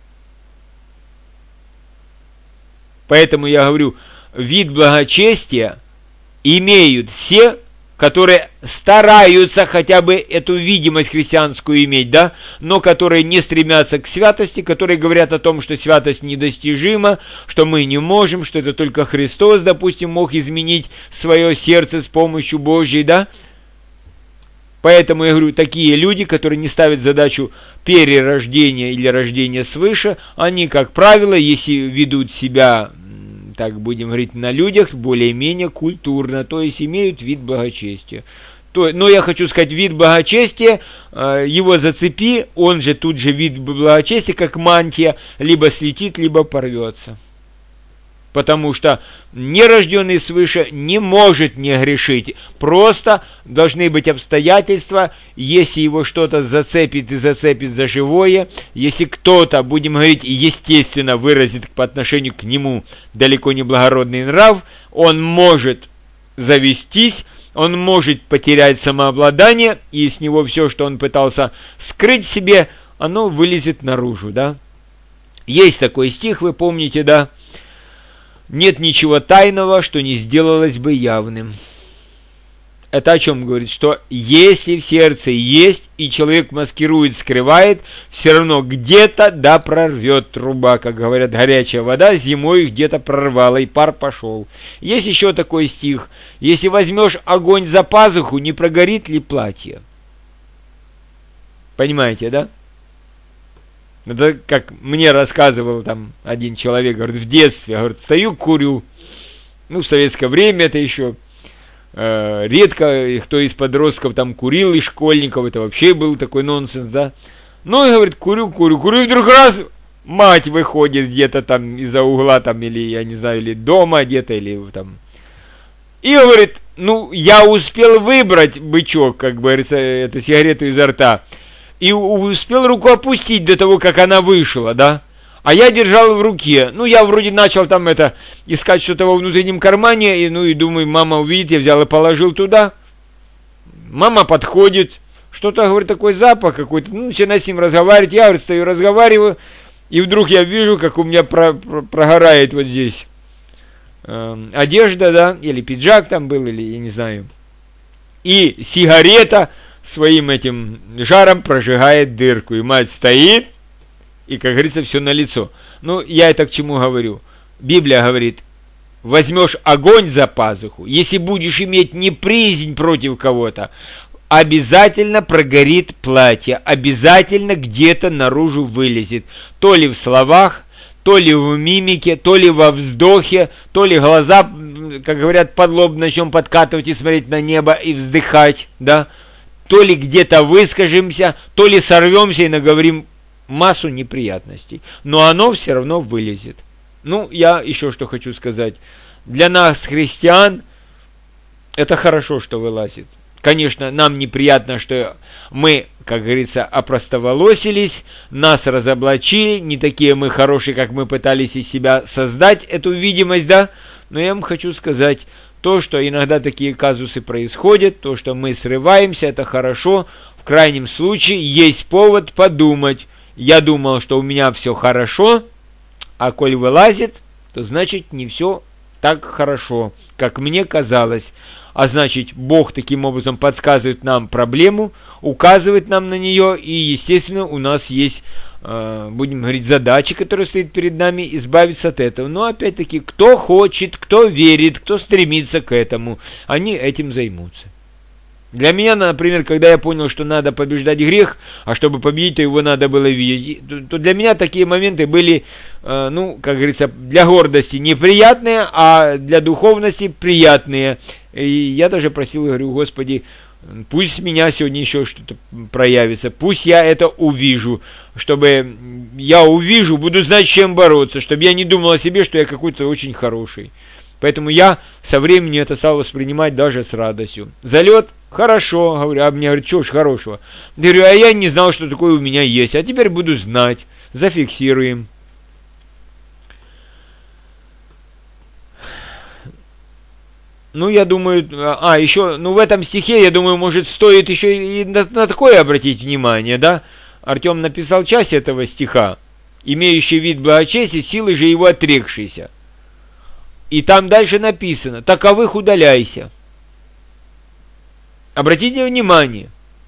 Поэтому я говорю, вид благочестия имеют все, которые стараются хотя бы эту видимость христианскую иметь, да, но которые не стремятся к святости, которые говорят о том, что святость недостижима, что мы не можем, что это только Христос, допустим, мог изменить свое сердце с помощью Божьей, да. Поэтому я говорю, такие люди, которые не ставят задачу перерождения или рождения свыше, они, как правило, если ведут себя, так будем говорить, на людях, более-менее культурно, то есть имеют вид благочестия. Но я хочу сказать, вид благочестия, его зацепи, он же тут же вид благочестия, как мантия, либо слетит, либо порвется. Потому что нерожденный свыше не может не грешить. Просто должны быть обстоятельства, если его что-то зацепит и зацепит за живое, если кто-то, будем говорить, естественно выразит по отношению к нему далеко не благородный нрав, он может завестись, он может потерять самообладание, и с него все, что он пытался скрыть в себе, оно вылезет наружу, да. Есть такой стих, вы помните, да? Нет ничего тайного, что не сделалось бы явным. Это о чем говорит? Что если в сердце есть, и человек маскирует, скрывает, все равно где-то да прорвет труба, как говорят, горячая вода зимой где-то прорвала, и пар пошел. Есть еще такой стих. Если возьмешь огонь за пазуху, не прогорит ли платье? Понимаете, да? Это как мне рассказывал там один человек, говорит, в детстве, говорит, стою, курю. Ну, в советское время это еще редко кто из подростков там курил, из школьников, это вообще был такой нонсенс, да. Ну, и говорит, курю, и вдруг раз, мать выходит где-то там из-за угла, там, или, я не знаю, или дома где-то, или там. И говорит, ну, я успел выбрать бычок, как говорится, эту сигарету изо рта. И успел руку опустить до того, как она вышла, да? а я держал в руке. Ну, я вроде начал там искать что-то во внутреннем кармане, и думаю, мама увидит, я взял и положил туда. Мама подходит, что-то, говорит, такой запах какой-то, начинаю с ним разговаривать, я, говорит, стою, разговариваю, и вдруг я вижу, как у меня прогорает вот здесь одежда, да, или пиджак там был, или я не знаю, и сигарета своим этим жаром прожигает дырку, и мать стоит, и, как говорится, все налицо. Ну, я это к чему говорю? Библия говорит, возьмешь огонь за пазуху, если будешь иметь неприязнь против кого-то, обязательно прогорит платье, обязательно где-то наружу вылезет. То ли в словах, то ли в мимике, то ли во вздохе, то ли глаза, как говорят, под лоб начнем подкатывать и смотреть на небо и вздыхать, да? То ли где-то выскажемся, то ли сорвемся и наговорим массу неприятностей. Но оно все равно вылезет. Ну, я еще что хочу сказать. Для нас, христиан, это хорошо, что вылазит. Конечно, нам неприятно, что мы, как говорится, опростоволосились, нас разоблачили, не такие мы хорошие, как мы пытались из себя создать эту видимость, да? Но я вам хочу сказать, то, что иногда такие казусы происходят, то, что мы срываемся, это хорошо. В крайнем случае есть повод подумать. Я думал, что у меня все хорошо, а коль вылазит, то значит не все так хорошо, как мне казалось. А значит, Бог таким образом подсказывает нам проблему, указывает нам на нее, и, естественно, у нас есть, будем говорить, задача, которая стоит перед нами, избавиться от этого. Но, опять-таки, кто хочет, кто верит, кто стремится к этому, они этим займутся. Для меня, например, когда я понял, что надо побеждать грех, а чтобы победить, то его надо было видеть, то для меня такие моменты были, ну, как говорится, для гордости неприятные, а для духовности приятные. И я даже просил, говорю, Господи, пусть с меня сегодня еще что-то проявится, пусть я это увижу, чтобы я увижу, буду знать, с чем бороться, чтобы я не думал о себе, что я какой-то очень хороший. Поэтому я со временем это стал воспринимать даже с радостью. Залет хорошо, говорю, а мне говорят, чего ж хорошего? Я говорю, а я не знал, что такое у меня есть, а теперь буду знать, зафиксируем. Ну, я думаю, еще, в этом стихе, я думаю, может, стоит еще и на такое обратить внимание, да? Артем написал часть этого стиха, имеющий вид благочестия, силы же его отрекшиеся. И там дальше написано, таковых удаляйся. Обратите внимание,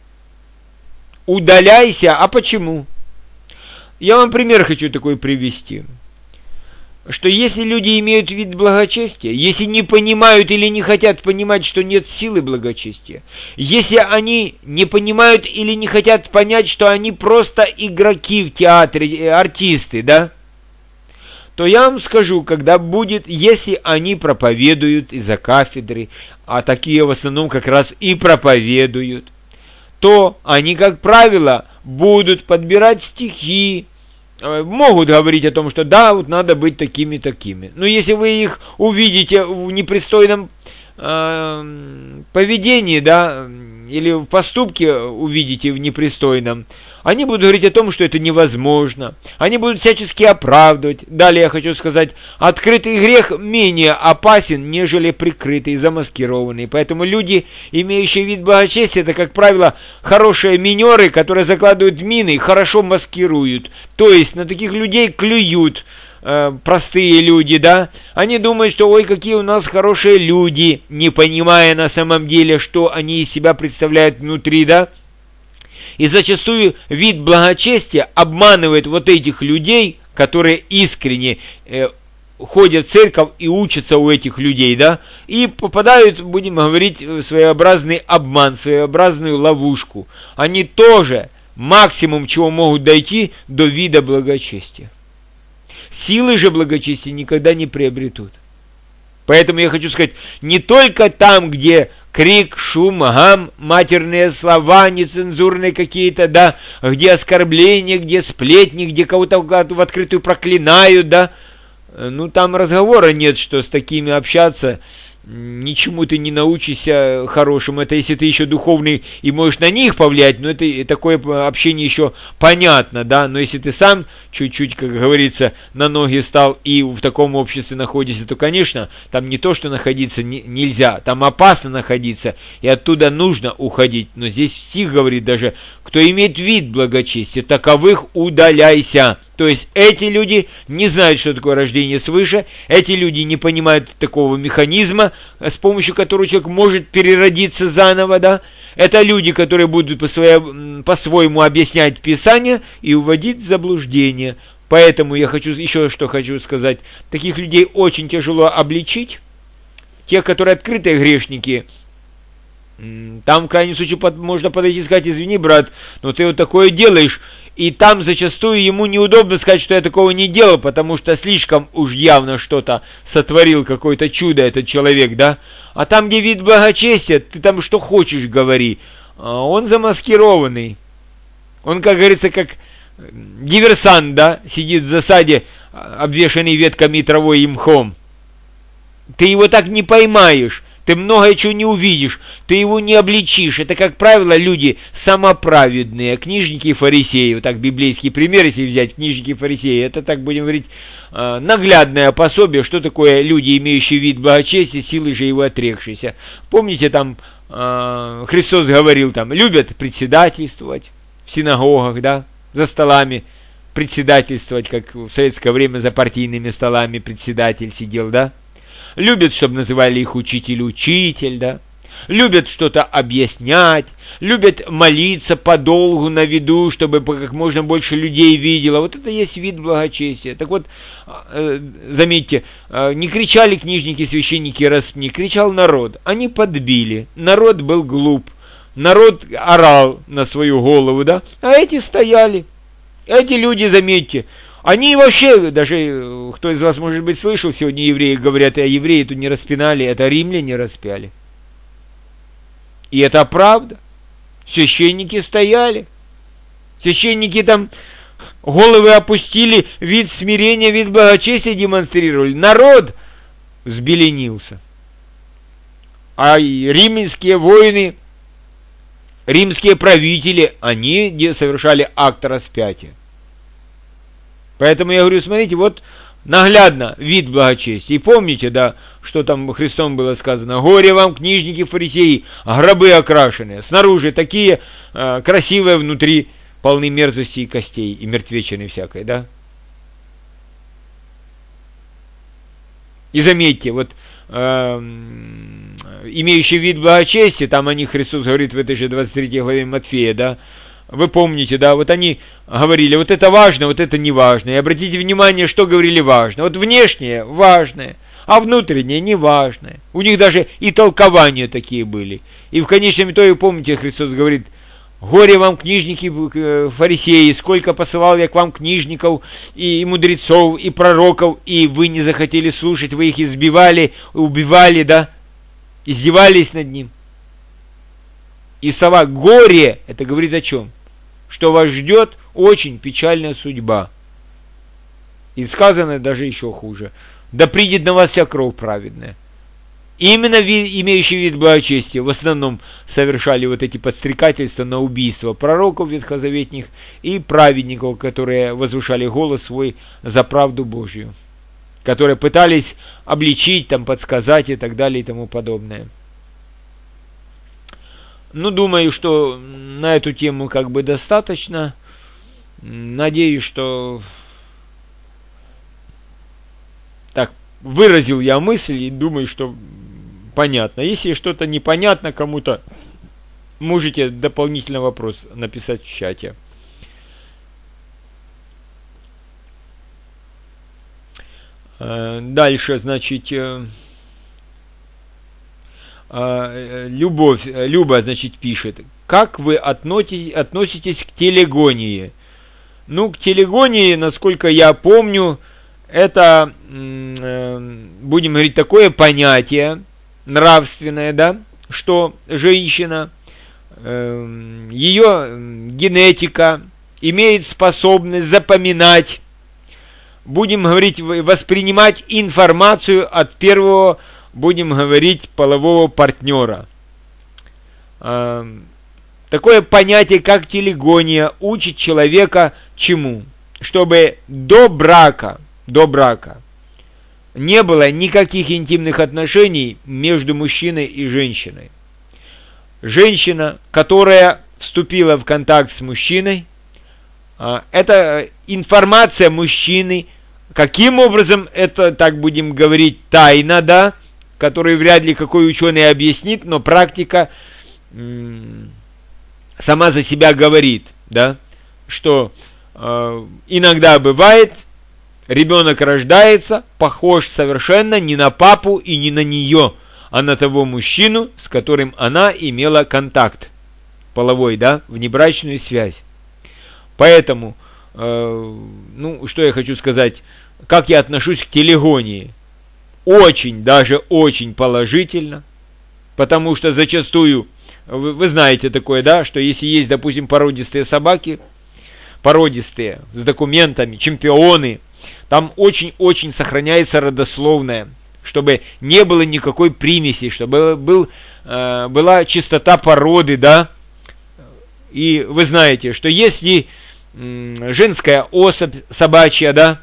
удаляйся, а почему? Я вам пример хочу такой привести. Что если люди имеют вид благочестия, если не понимают или не хотят понимать, что нет силы благочестия, если они не понимают или не хотят понять, что они просто игроки в театре, артисты, да, то я вам скажу, когда будет, если они проповедуют из-за кафедры, а такие в основном как раз и проповедуют, то они, как правило, будут подбирать стихи, могут говорить о том, что да, вот надо быть такими-такими. Но если вы их увидите в непристойном поведении, да, или в поступке увидите в непристойном, они будут говорить о том, что это невозможно. Они будут всячески оправдывать. Далее я хочу сказать, открытый грех менее опасен, нежели прикрытый, замаскированный. Поэтому люди, имеющие вид благочестия, это, как правило, хорошие минеры, которые закладывают мины и хорошо маскируют. То есть на таких людей клюют простые люди, да, они думают, что ой, какие у нас хорошие люди, не понимая на самом деле, что они из себя представляют внутри, да, и зачастую вид благочестия обманывает вот этих людей, которые искренне ходят в церковь и учатся у этих людей, да, и попадают, будем говорить, в своеобразный обман, своеобразную ловушку. Они тоже максимум, чего могут дойти, до вида благочестия. Силы же благочестия никогда не приобретут. Поэтому я хочу сказать, не только там, где крик, шум, гам, матерные слова, нецензурные какие-то, да, где оскорбления, где сплетни, где кого-то в открытую проклинают, да, ну там разговора нет, что с такими общаться, ничему ты не научишься хорошему. Это если ты еще духовный и можешь на них повлиять, но это такое общение еще понятно, да. Но если ты сам чуть-чуть, как говорится, на ноги стал и в таком обществе находишься, то, конечно, там не то, что находиться нельзя, там опасно находиться, и оттуда нужно уходить. Но здесь стих говорит даже, кто имеет вид благочестия, таковых удаляйся. То есть эти люди не знают, что такое рождение свыше, эти люди не понимают такого механизма, с помощью которого человек может переродиться заново, да. Это люди, которые будут по-своему объяснять Писание и уводить в заблуждение. Поэтому я хочу еще что хочу сказать. Таких людей очень тяжело обличить. Те, которые открытые грешники, там в крайнем случае можно подойти и сказать: извини, брат, но ты вот такое делаешь. И там зачастую ему неудобно сказать, что я такого не делал, потому что слишком уж явно что-то сотворил, какое-то чудо этот человек, да. А там, где вид благочестия, ты там что хочешь говори. Он замаскированный. Он, как говорится, как диверсант, да, сидит в засаде, обвешанный ветками, травой и мхом. Ты его так не поймаешь. Ты многое чего не увидишь, ты его не обличишь. Это, как правило, люди самоправедные, книжники и фарисеи. Вот так библейский пример, если взять, книжники и фарисеи, это, так будем говорить, наглядное пособие, что такое люди, имеющие вид благочестия, силы же его отрекшиеся. Помните, там Христос говорил, там, любят председательствовать в синагогах, да, за столами, председательствовать, как в советское время за партийными столами председатель сидел, да. Любят, чтобы называли их учитель, да. Любят что-то объяснять, любят молиться подолгу на виду, чтобы как можно больше людей видело. Вот это есть вид благочестия. Так вот, заметьте, не кричали книжники, священники, распни, кричал народ. Они подбили. Народ был глуп. Народ орал на свою голову, да. А эти стояли. Эти люди, заметьте, они вообще, даже кто из вас, может быть, слышал, сегодня евреи говорят, а евреи тут не распинали, это римляне распяли. И это правда. Священники стояли. Священники там головы опустили, вид смирения, вид благочестия демонстрировали. Народ взбеленился. А римские воины, римские правители, они совершали акт распятия. Поэтому я говорю, смотрите, вот наглядно вид благочестия. И помните, да, что там Христом было сказано: горе вам, книжники, фарисеи, гробы окрашенные. Снаружи такие красивые, внутри полны мерзости и костей, и мертвечины всякой, да. И заметьте, вот имеющий вид благочестия, там о них Христос говорит в этой же 23 главе Матфея, да. Вы помните, да, вот они говорили, вот это важно, вот это не важно. И обратите внимание, что говорили важно. Вот внешнее важное, а внутреннее не важное. У них даже и толкования такие были. И в конечном итоге, помните, Христос говорит: горе вам, книжники, фарисеи, сколько посылал я к вам книжников, и мудрецов, и пророков, и вы не захотели слушать, вы их избивали, убивали, да, издевались над ним. И слова «горе» это говорит о чем? Что вас ждет очень печальная судьба. И сказано даже еще хуже: да придет на вас вся кровь праведная. И именно имеющие вид благочестия в основном совершали вот эти подстрекательства на убийство пророков ветхозаветных и праведников, которые возвышали голос свой за правду Божью, которые пытались обличить, там, подсказать и так далее и тому подобное. Ну, думаю, что на эту тему как бы достаточно. Надеюсь, что так выразил я мысль и думаю, что понятно. Если что-то непонятно кому-то, можете дополнительный вопрос написать в чате. Дальше, значит, Люба, значит, пишет: как вы относитесь к телегонии? Ну, к телегонии, насколько я помню, это, будем говорить, такое понятие нравственное, да, что женщина, ее генетика имеет способность запоминать, будем говорить, воспринимать информацию от первого будем говорить, полового партнера. Такое понятие, как телегония, учит человека чему? Чтобы до брака не было никаких интимных отношений между мужчиной и женщиной. Женщина, которая вступила в контакт с мужчиной, это информация мужчины, каким образом это, так будем говорить, тайна, да, которую вряд ли какой ученый объяснит, но практика сама за себя говорит, да, что иногда бывает, ребенок рождается, похож совершенно не на папу и не на нее, а на того мужчину, с которым она имела контакт половой, да, внебрачную связь. Поэтому, что я хочу сказать, как я отношусь к телегонии? Очень, даже очень положительно, потому что зачастую, вы знаете такое, да, что если есть, допустим, породистые собаки, породистые, с документами, чемпионы, там очень-очень сохраняется родословная, чтобы не было никакой примеси, чтобы была чистота породы, да. И вы знаете, что если женская особь собачья, да,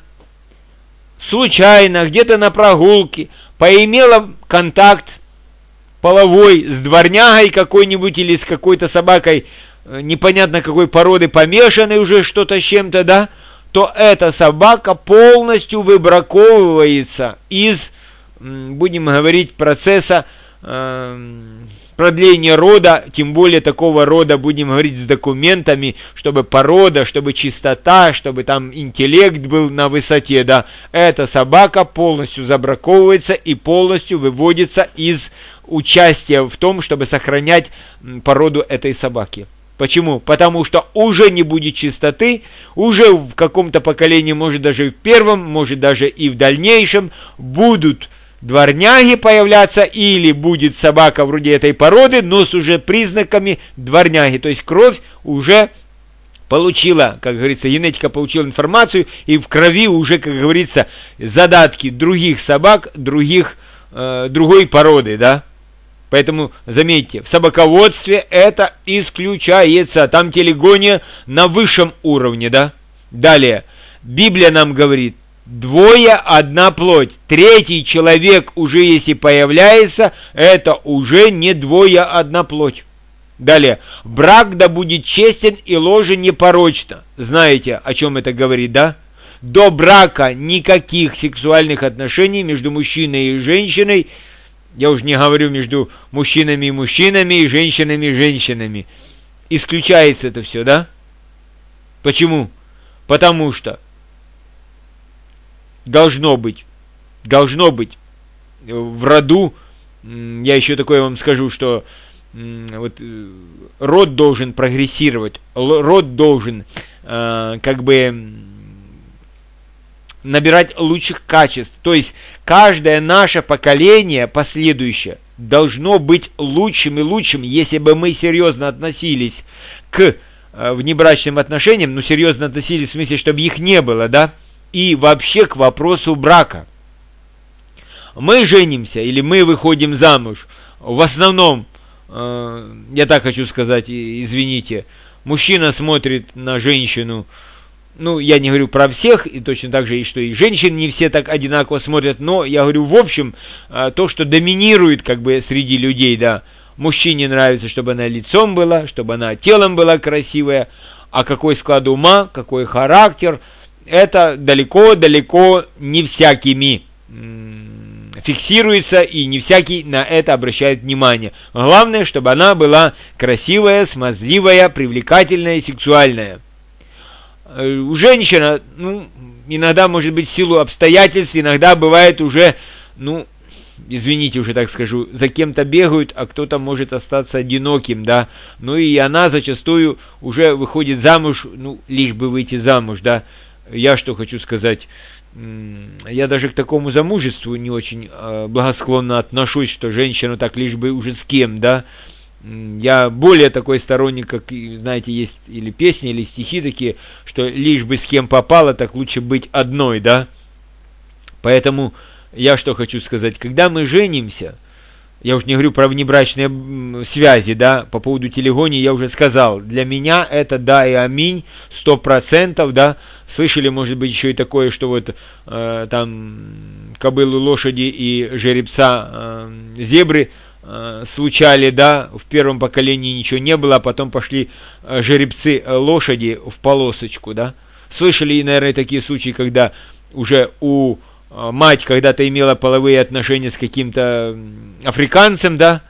случайно где-то на прогулке поимела контакт половой с дворнягой какой-нибудь или с какой-то собакой непонятно какой породы, помешанной уже что-то с чем-то, да, то эта собака полностью выбраковывается из, будем говорить, процесса продления рода, тем более такого рода, будем говорить, с документами, чтобы порода, чтобы чистота, чтобы там интеллект был на высоте, да, эта собака полностью забраковывается и полностью выводится из участия в том, чтобы сохранять породу этой собаки. Почему? Потому что уже не будет чистоты, уже в каком-то поколении, может даже в первом, может даже и в дальнейшем, будут дворняги появляться, или будет собака вроде этой породы, но с уже признаками дворняги. То есть кровь уже получила, как говорится, генетика получила информацию, и в крови уже, как говорится, задатки других собак, другой породы, да. Поэтому, заметьте, в собаководстве это исключается. Там телегония на высшем уровне, да. Далее, Библия нам говорит, двое, одна плоть. Третий человек уже, если появляется, это уже не двое, одна плоть. Далее, брак да будет честен и ложе непорочно. Знаете, о чем это говорит, да? До брака никаких сексуальных отношений между мужчиной и женщиной, я уже не говорю между мужчинами и мужчинами, и женщинами. Исключается это все, да? Почему? Потому что должно быть в роду, я еще такое вам скажу, что род должен прогрессировать, род должен набирать лучших качеств. То есть каждое наше поколение последующее должно быть лучшим и лучшим, если бы мы серьезно относились к внебрачным отношениям, серьезно относились в смысле, чтобы их не было, да, и вообще к вопросу брака. Мы женимся или мы выходим замуж, в основном, я так хочу сказать, извините, мужчина смотрит на женщину, я не говорю про всех, и точно так же, и что и женщины не все так одинаково смотрят, но я говорю в общем, то, что доминирует среди людей, да, мужчине нравится, чтобы она лицом была, чтобы она телом была красивая, а какой склад ума, какой характер, это далеко не всякими фиксируется, и не всякий на это обращает внимание. Главное, чтобы она была красивая, смазливая, привлекательная, сексуальная. Женщина, иногда, может быть, в силу обстоятельств, иногда бывает уже, извините, уже так скажу, за кем-то бегают, а кто-то может остаться одиноким, да. И она зачастую уже выходит замуж, лишь бы выйти замуж, да. Я что хочу сказать, я даже к такому замужеству не очень благосклонно отношусь, что женщину так лишь бы уже с кем, да. Я более такой сторонник, как, знаете, есть или песни, или стихи такие, что лишь бы с кем попало, так лучше быть одной, да. Поэтому я что хочу сказать, когда мы женимся, я уж не говорю про внебрачные связи, да, по поводу телегонии я уже сказал, для меня это да и аминь, 100%, да, слышали, может быть, еще и такое, что вот там кобылу, лошади и жеребца, зебры случали, да, в первом поколении ничего не было, а потом пошли жеребцы, лошади в полосочку, да, слышали, наверное, такие случаи, когда уже у мать когда-то имела половые отношения с каким-то африканцем, да,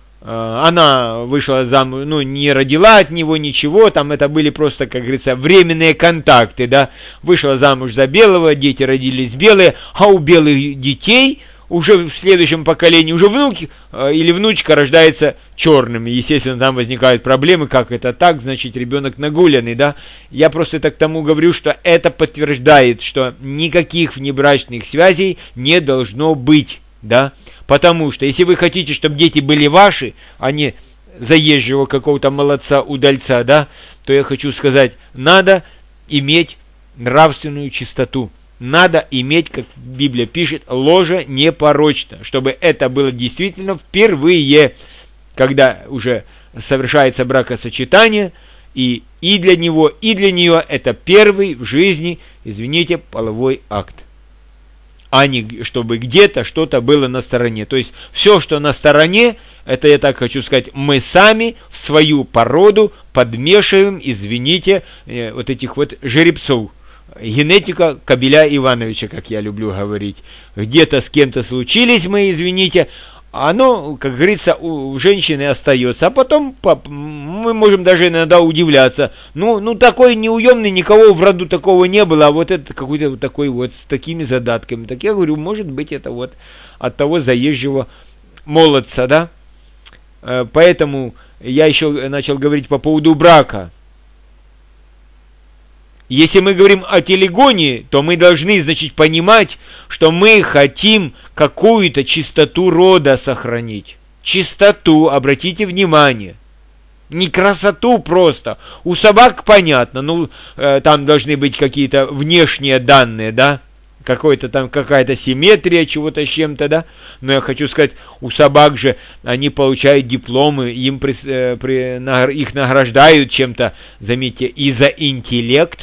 она вышла замуж, ну, не родила от него ничего, там это были просто, как говорится, временные контакты, да, вышла замуж за белого, дети родились белые, а у белых детей уже в следующем поколении, уже внук или внучка рождается черным, естественно, там возникают проблемы, как это так, значит, ребенок нагуленный, да, я просто это к тому говорю, что это подтверждает, что никаких внебрачных связей не должно быть, да, потому что, если вы хотите, чтобы дети были ваши, а не заезжего какого-то молодца-удальца, да, то я хочу сказать, надо иметь нравственную чистоту. Надо иметь, как Библия пишет, ложе непорочно, чтобы это было действительно впервые, когда уже совершается бракосочетание, и для него, и для нее это первый в жизни, извините, половой акт. А не чтобы где-то что-то было на стороне. То есть все, что на стороне, это, я так хочу сказать, мы сами в свою породу подмешиваем, извините, вот этих вот жеребцов. Генетика Кобеля Ивановича, как я люблю говорить. Где-то с кем-то случились мы, извините, оно, как говорится, у женщины остается. А потом мы можем даже иногда удивляться. Ну такой неуемный, никого в роду такого не было, а вот это какой-то вот такой вот с такими задатками. Так я говорю, может быть, это вот от того заезжего молодца, да? Поэтому я еще начал говорить по поводу брака. Если мы говорим о телегонии, то мы должны, значит, понимать, что мы хотим какую-то чистоту рода сохранить. Чистоту, обратите внимание. Не красоту просто. У собак понятно, там должны быть какие-то внешние данные, да? Какая-то симметрия чего-то с чем-то, да? Но я хочу сказать, у собак же они получают дипломы, их награждают чем-то, заметьте, и за интеллект.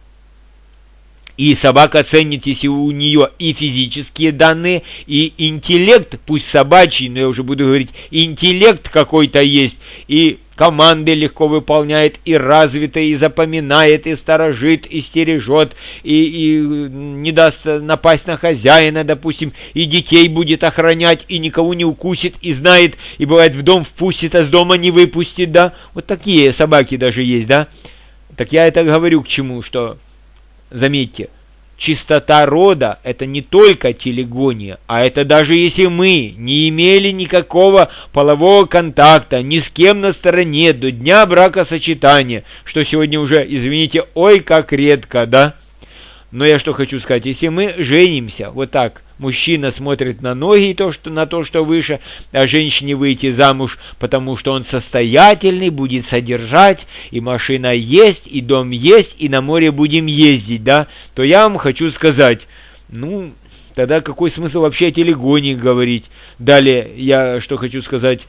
И собака ценит, если у нее и физические данные, и интеллект, пусть собачий, но я уже буду говорить, интеллект какой-то есть, и команды легко выполняет, и развитое, и запоминает, и сторожит, и стережет, и не даст напасть на хозяина, допустим, и детей будет охранять, и никого не укусит, и знает, и бывает в дом впустит, а с дома не выпустит, да, вот такие собаки даже есть, да. Так я это говорю к чему, что... Заметьте, чистота рода – это не только телегония, а это даже если мы не имели никакого полового контакта ни с кем на стороне до дня бракосочетания, что сегодня уже, извините, ой, как редко, да? Но я что хочу сказать, если мы женимся, вот так, мужчина смотрит на ноги, на то, что выше, а женщине выйти замуж, потому что он состоятельный, будет содержать, и машина есть, и дом есть, и на море будем ездить, да, то я вам хочу сказать, тогда какой смысл вообще о телегонии говорить? Далее, я что хочу сказать,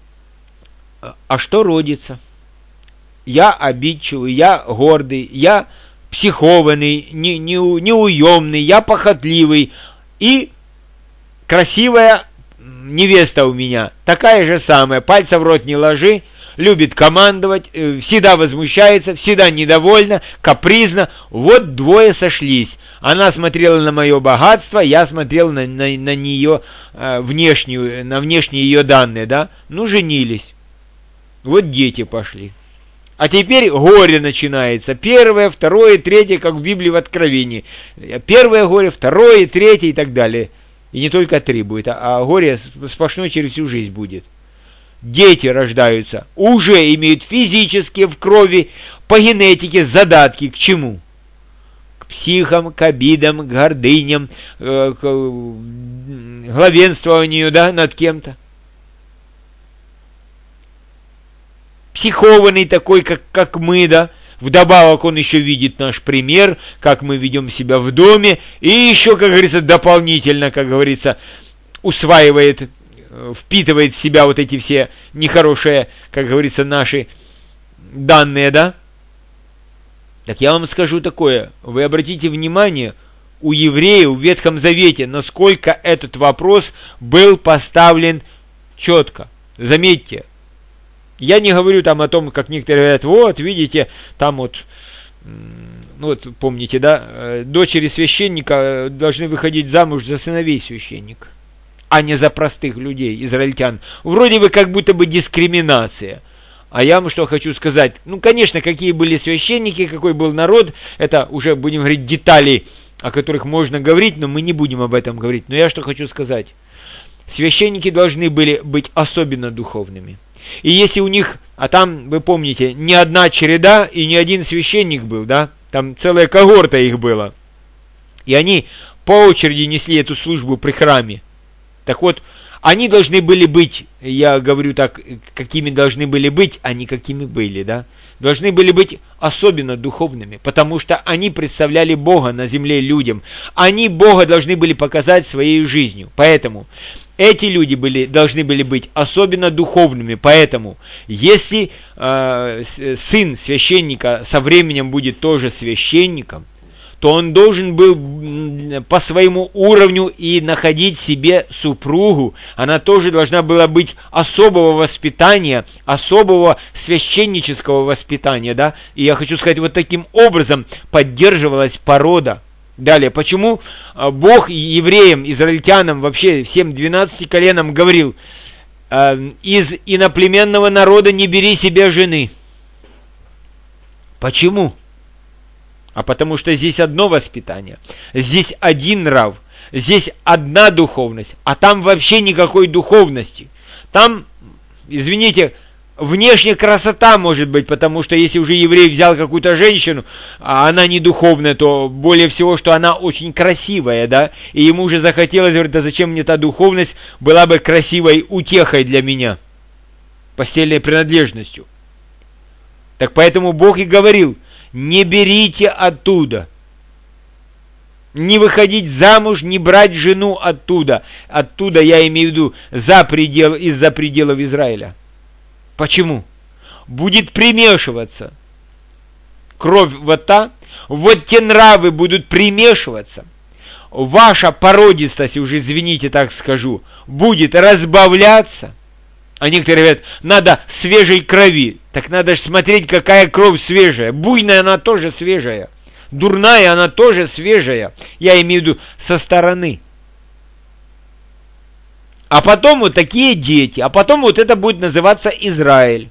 а что родится? Я обидчивый, я гордый, я психованный, неуемный, я похотливый, и красивая невеста у меня, такая же самая, пальца в рот не ложи, любит командовать, всегда возмущается, всегда недовольна, капризна. Вот двое сошлись. Она смотрела на мое богатство, я смотрел на нее на внешние ее данные, да? Женились. Вот дети пошли. А теперь горе начинается. Первое, второе, третье, как в Библии в Откровении. Первое горе, второе, третье и так далее. И не только 3 будет, а горе сплошной через всю жизнь будет. Дети рождаются, уже имеют физические в крови, по генетике задатки. К чему? К психам, к обидам, к гордыням, к главенствованию, да, над кем-то. Психованный такой, как мы, да, Вдобавок он еще видит наш пример, как мы ведем себя в доме, и еще, как говорится, дополнительно, как говорится, усваивает, впитывает в себя вот эти все нехорошие, как говорится, наши данные, да? Так я вам скажу такое, вы обратите внимание, у евреев в Ветхом Завете, насколько этот вопрос был поставлен четко. Заметьте, я не говорю там о том, как некоторые говорят, вот, видите, там вот, ну вот помните, да, дочери священника должны выходить замуж за сыновей священника, а не за простых людей, израильтян. Вроде бы как будто бы дискриминация. А я вам что хочу сказать, ну, конечно, какие были священники, какой был народ, это уже, будем говорить, детали, о которых можно говорить, но мы не будем об этом говорить. Но я что хочу сказать, священники должны были быть особенно духовными. И если у них, а там, вы помните, не одна череда и не один священник был, да, там целая когорта их была. И они по очереди несли эту службу при храме. Так вот, они должны были быть, я говорю так, какими должны были быть, а не какими были, да, должны были быть особенно духовными, потому что они представляли Бога на земле людям. Они Бога должны были показать своей жизнью. Поэтому эти люди должны были быть особенно духовными. Поэтому, если сын священника со временем будет тоже священником, то он должен был по своему уровню и находить себе супругу. Она тоже должна была быть особого воспитания, особого священнического воспитания, да. И я хочу сказать, вот таким образом поддерживалась порода. Далее, почему Бог евреям, израильтянам, вообще всем 12 коленам говорил, из иноплеменного народа не бери себе жены. Почему? А потому что здесь одно воспитание, здесь один нрав, здесь одна духовность, а там вообще никакой духовности. Там, извините, внешняя красота может быть, потому что если уже еврей взял какую-то женщину, а она не духовная, то более всего, что она очень красивая, да, и ему уже захотелось, говорит, да зачем мне та духовность, была бы красивой утехой для меня, постельной принадлежностью. Так поэтому Бог и говорил, не берите оттуда, не выходить замуж, не брать жену оттуда. Оттуда я имею в виду из-за пределов Израиля. Почему? Будет примешиваться кровь вот та, вот те нравы будут примешиваться. Ваша породистость, уже извините, так скажу, будет разбавляться. А некоторые говорят, надо свежей крови. Так надо же смотреть, какая кровь свежая. Буйная она тоже свежая. Дурная она тоже свежая. Я имею в виду со стороны. А потом вот такие дети. А потом вот это будет называться Израиль.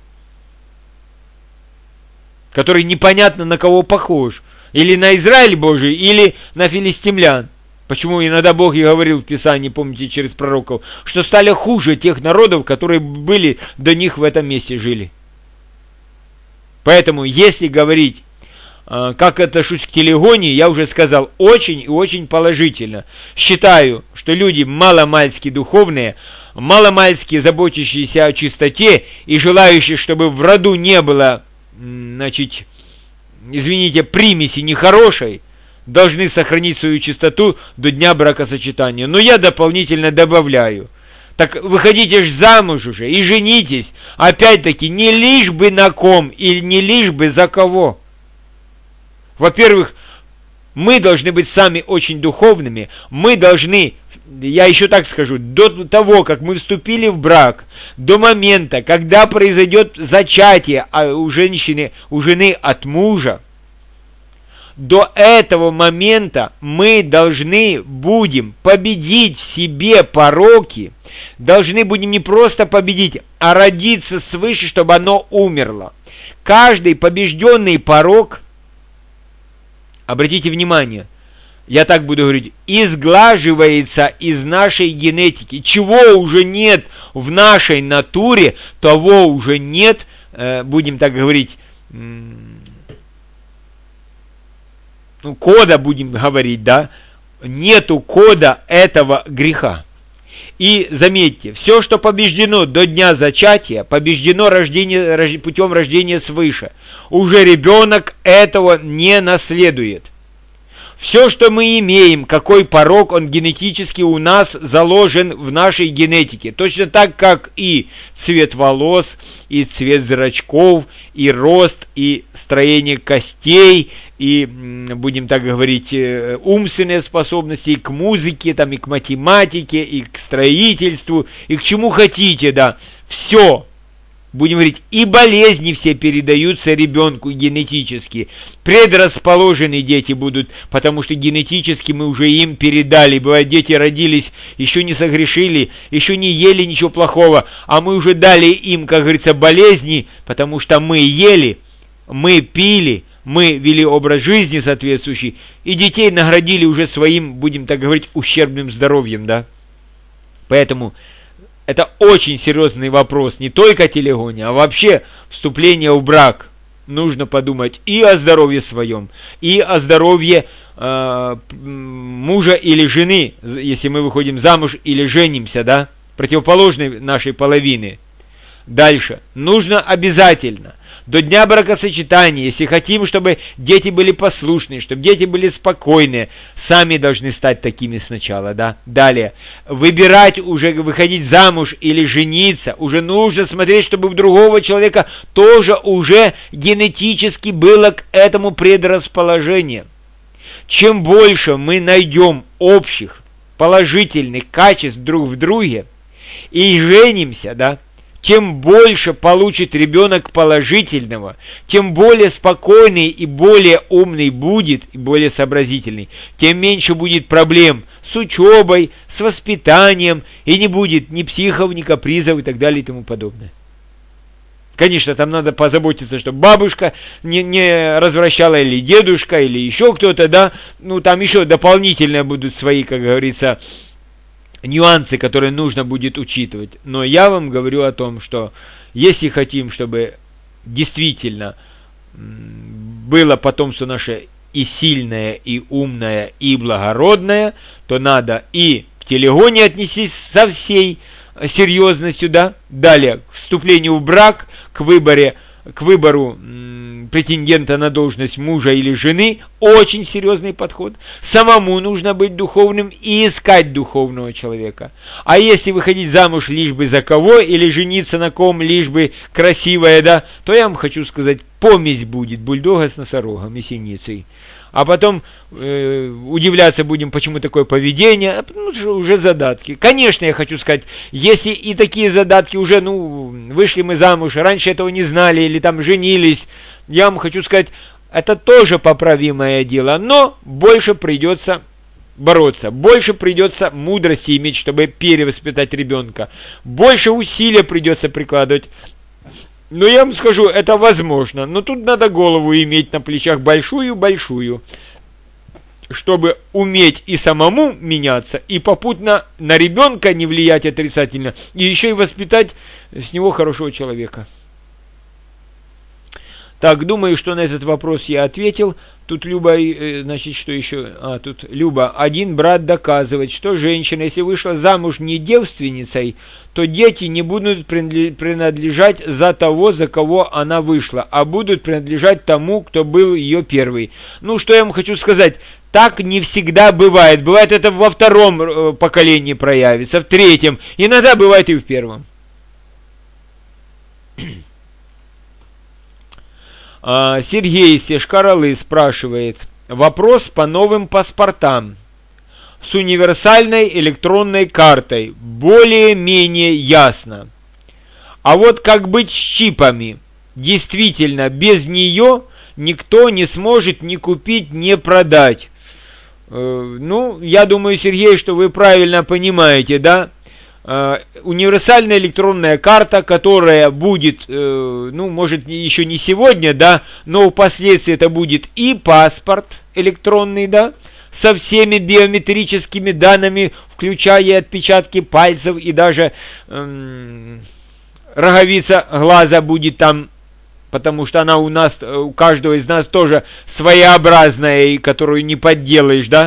Который непонятно на кого похож. Или на Израиль Божий, или на филистимлян. Почему иногда Бог и говорил в Писании, помните, через пророков, что стали хуже тех народов, которые были до них в этом месте жили. Поэтому, если говорить, как отношусь к телегонии, я уже сказал, очень и очень положительно. Считаю, что люди маломальски духовные, маломальски заботящиеся о чистоте и желающие, чтобы в роду не было, значит, извините, примеси нехорошей, должны сохранить свою чистоту до дня бракосочетания. Но я дополнительно добавляю. Так выходите ж замуж уже и женитесь. Опять-таки, не лишь бы на ком или не лишь бы за кого. Во-первых, мы должны быть сами очень духовными. Мы должны, я еще так скажу, до того, как мы вступили в брак, до момента, когда произойдет зачатие у женщины, у жены от мужа, до этого момента мы должны будем победить в себе пороки, должны будем не просто победить, а родиться свыше, чтобы оно умерло. Каждый побежденный порок, обратите внимание, я так буду говорить, изглаживается из нашей генетики. Чего уже нет в нашей натуре, того уже нет, будем так говорить, кода, будем говорить, да, нету кода этого греха. И заметьте, все, что побеждено до дня зачатия, побеждено путем рождения свыше. Уже ребенок этого не наследует. Все, что мы имеем, какой порок, он генетически у нас заложен в нашей генетике. Точно так, как и цвет волос, и цвет зрачков, и рост, и строение костей, и, будем так говорить, умственные способности и к музыке, там, и к математике, и к строительству, и к чему хотите, да. Все. Будем говорить, и болезни все передаются ребенку генетически. Предрасположенные дети будут, потому что генетически мы уже им передали. Бывает, дети родились, еще не согрешили, еще не ели ничего плохого, а мы уже дали им, как говорится, болезни, потому что мы ели, мы пили, мы вели образ жизни соответствующий, и детей наградили уже своим, будем так говорить, ущербным здоровьем, да. Поэтому это очень серьезный вопрос, не только телегония, а вообще вступление в брак. Нужно подумать и о здоровье своем, и о здоровье мужа или жены, если мы выходим замуж или женимся, да, противоположной нашей половины. Дальше. Нужно обязательно до дня бракосочетания, если хотим, чтобы дети были послушны, чтобы дети были спокойны, сами должны стать такими сначала, да. Далее. Выбирать уже, выходить замуж или жениться, уже нужно смотреть, чтобы у другого человека тоже уже генетически было к этому предрасположение. Чем больше мы найдем общих, положительных качеств друг в друге и женимся, да, тем больше получит ребенок положительного, тем более спокойный и более умный будет, и более сообразительный, тем меньше будет проблем с учебой, с воспитанием, и не будет ни психов, ни капризов и так далее и тому подобное. Конечно, там надо позаботиться, чтобы бабушка не развращала, или дедушка, или еще кто-то, да, ну там еще дополнительно будут свои, как говорится, нюансы, которые нужно будет учитывать. Но я вам говорю о том, что если хотим, чтобы действительно было потомство наше и сильное, и умное, и благородное, то надо и к телегонии отнестись со всей серьезностью, да. Далее, к вступлению в брак, к выбору претендента на должность мужа или жены, очень серьезный подход. Самому нужно быть духовным и искать духовного человека. А если выходить замуж лишь бы за кого, или жениться на ком, лишь бы красивая, да, то я вам хочу сказать, помесь будет бульдога с носорогом и синицей. А потом удивляться будем, почему такое поведение, потому что уже задатки. Конечно, я хочу сказать, если и такие задатки уже, вышли мы замуж, раньше этого не знали, или там женились, я вам хочу сказать, это тоже поправимое дело, но больше придется бороться, больше придется мудрости иметь, чтобы перевоспитать ребенка, больше усилия придется прикладывать. Но я вам скажу, это возможно, но тут надо голову иметь на плечах большую-большую, чтобы уметь и самому меняться, и попутно на ребенка не влиять отрицательно, и еще и воспитать с него хорошего человека. Так, думаю, что на этот вопрос я ответил. Тут Люба, значит, что еще? Тут Люба. Один брат доказывает, что женщина, если вышла замуж не девственницей, то дети не будут принадлежать за того, за кого она вышла, а будут принадлежать тому, кто был ее первый. Что я вам хочу сказать? Так не всегда бывает. Бывает это во втором поколении проявится, в третьем. Иногда бывает и в первом. Сергей Сешкаралы спрашивает. Вопрос по новым паспортам с универсальной электронной картой. Более-менее ясно. А вот как быть с чипами? Действительно, без нее никто не сможет ни купить, ни продать. Я думаю, Сергей, что вы правильно понимаете, да? Универсальная электронная карта, которая будет, может еще не сегодня, да, но впоследствии это будет и паспорт электронный, да, со всеми биометрическими данными, включая отпечатки пальцев, и даже роговица глаза будет там, потому что она у каждого из нас тоже своеобразная, и которую не подделаешь, да.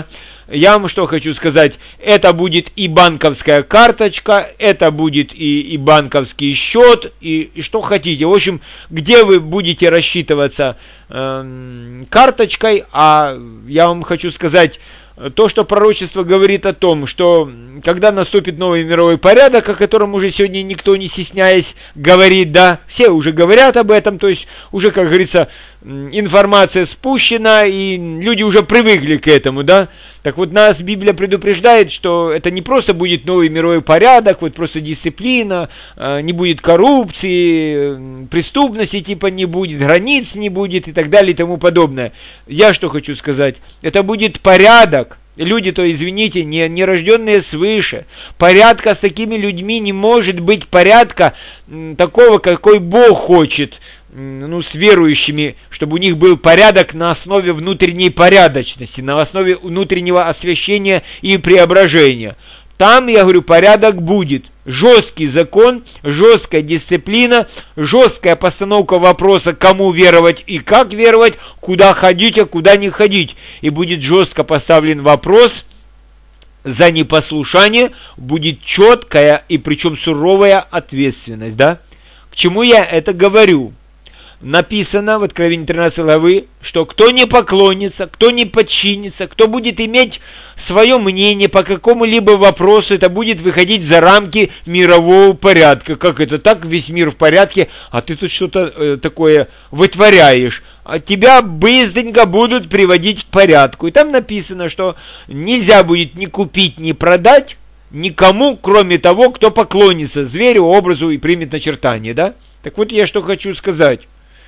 я вам что хочу сказать, это будет и банковская карточка, это будет и банковский счет, и что хотите. В общем, где вы будете рассчитываться карточкой, а я вам хочу сказать, то, что пророчество говорит о том, что когда наступит новый мировой порядок, о котором уже сегодня никто не стесняясь говорит, да, все уже говорят об этом, то есть уже, как говорится, информация спущена, и люди уже привыкли к этому, да. Так вот, нас Библия предупреждает, что это не просто будет новый мировой порядок, вот просто дисциплина, не будет коррупции, преступности типа не будет, границ не будет и так далее и тому подобное. Я что хочу сказать, это будет порядок. Люди-то, извините, не рожденные свыше. Порядка с такими людьми не может быть порядка такого, какой Бог хочет. С верующими, чтобы у них был порядок на основе внутренней порядочности, на основе внутреннего освящения и преображения. Там, я говорю, порядок будет. Жесткий закон, жесткая дисциплина, жесткая постановка вопроса, кому веровать и как веровать, куда ходить, а куда не ходить. И будет жестко поставлен вопрос, за непослушание будет четкая и причем суровая ответственность. Да? К чему я это говорю? Написано в Откровении 13 главы, что кто не поклонится, кто не подчинится, кто будет иметь свое мнение по какому-либо вопросу, это будет выходить за рамки мирового порядка. Как это так, весь мир в порядке, а ты тут что-то такое вытворяешь. А тебя быстренько будут приводить к порядку. И там написано, что нельзя будет ни купить, ни продать никому, кроме того, кто поклонится зверю, образу и примет начертание. Да? Так вот я что хочу сказать.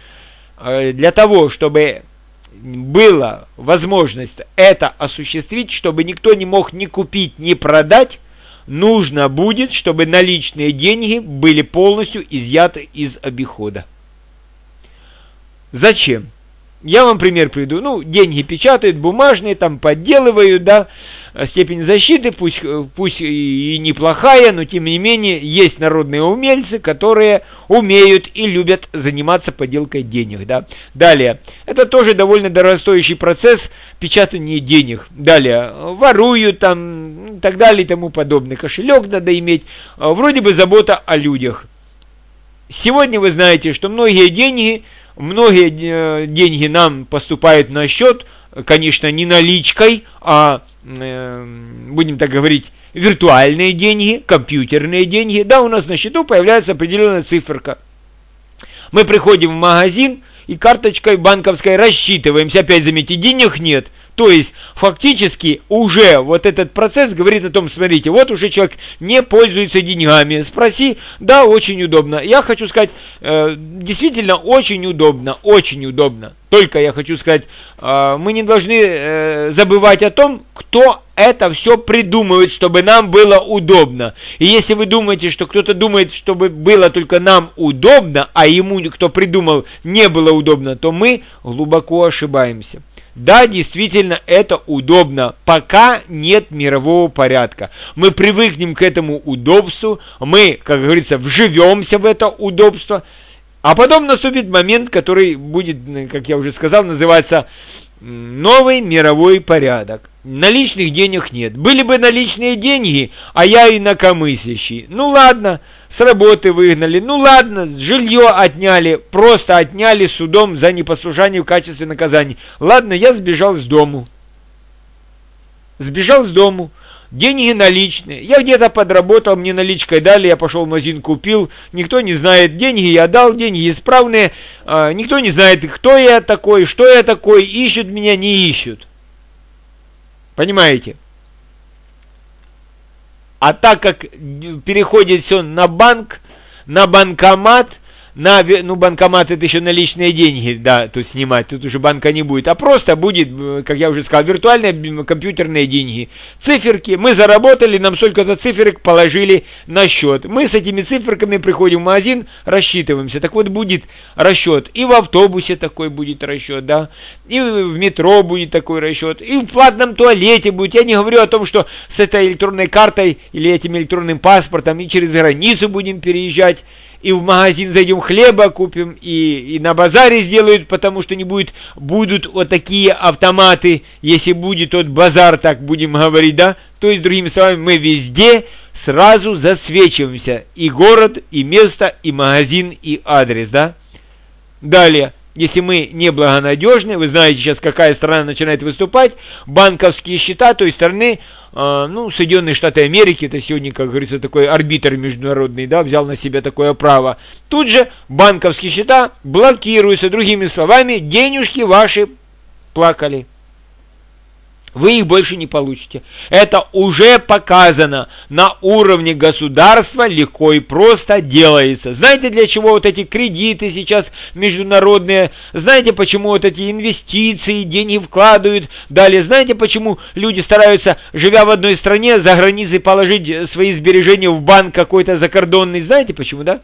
Для того, чтобы была возможность это осуществить, чтобы никто не мог ни купить, ни продать, нужно будет, чтобы наличные деньги были полностью изъяты из обихода. Зачем? Я вам пример приведу. Деньги печатают, бумажные, там подделывают, да, степень защиты, пусть и неплохая, но тем не менее, есть народные умельцы, которые умеют и любят заниматься подделкой денег, да. Далее, это тоже довольно дорогостоящий процесс печатания денег. Далее, воруют там, и так далее и тому подобное. Кошелек надо иметь, вроде бы забота о людях. Сегодня вы знаете, что многие деньги нам поступают на счет, конечно, не наличкой, а, будем так говорить, виртуальные деньги, компьютерные деньги. Да, у нас на счету появляется определенная циферка. Мы приходим в магазин и карточкой банковской рассчитываемся. Опять заметьте, денег нет. То есть, фактически, уже вот этот процесс говорит о том, смотрите, вот уже человек не пользуется деньгами. Спроси, да, очень удобно. Я хочу сказать, действительно очень удобно, очень удобно. Только я хочу сказать, мы не должны забывать о том, кто это все придумывает, чтобы нам было удобно. И если вы думаете, что кто-то думает, чтобы было только нам удобно, а ему, кто придумал, не было удобно, то мы глубоко ошибаемся. Да, действительно, это удобно, пока нет мирового порядка. Мы привыкнем к этому удобству, мы, как говорится, вживемся в это удобство, а потом наступит момент, который будет, как я уже сказал, называется новый мировой порядок. Наличных денег нет. Были бы наличные деньги, а я инакомыслящий. Ладно, с работы выгнали, ладно, жилье отняли, просто отняли судом за непослушание в качестве наказания. Ладно, я сбежал с дому. Деньги наличные. Я где-то подработал, мне наличкой дали, я пошел в магазин, купил. Никто не знает, деньги я дал, деньги исправные. Никто не знает, кто я такой, что я такой, ищут меня, не ищут. Понимаете? А так как переходит все на банк, на банкомат, банкомат это еще наличные деньги, да, тут снимать, тут уже банка не будет, а просто будет, как я уже сказал, виртуальные компьютерные деньги. Циферки, мы заработали, нам столько-то циферок положили на счет. Мы с этими циферками приходим в магазин, рассчитываемся. Так вот будет расчет, и в автобусе такой будет расчет, да, и в метро будет такой расчет, и в платном туалете будет. Я не говорю о том, что с этой электронной картой или этим электронным паспортом и через границу будем переезжать. и в магазин зайдем, хлеба купим, и на базаре сделают, потому что не будут вот такие автоматы, если будет тот базар, так будем говорить, да, то есть, другими словами, мы везде сразу засвечиваемся, и город, и место, и магазин, и адрес, да. Далее, если мы неблагонадежны, вы знаете сейчас, какая страна начинает выступать, банковские счета той страны, Соединенные Штаты Америки, это сегодня, как говорится, такой арбитр международный, да, взял на себя такое право. Тут же банковские счета блокируются, другими словами, денежки ваши плакали. Вы их больше не получите. Это уже показано на уровне государства, легко и просто делается. Знаете, для чего вот эти кредиты сейчас международные? Знаете, почему вот эти инвестиции, деньги вкладывают? Далее, знаете, почему люди стараются, живя в одной стране, за границей положить свои сбережения в банк какой-то закордонный? Знаете, почему, да?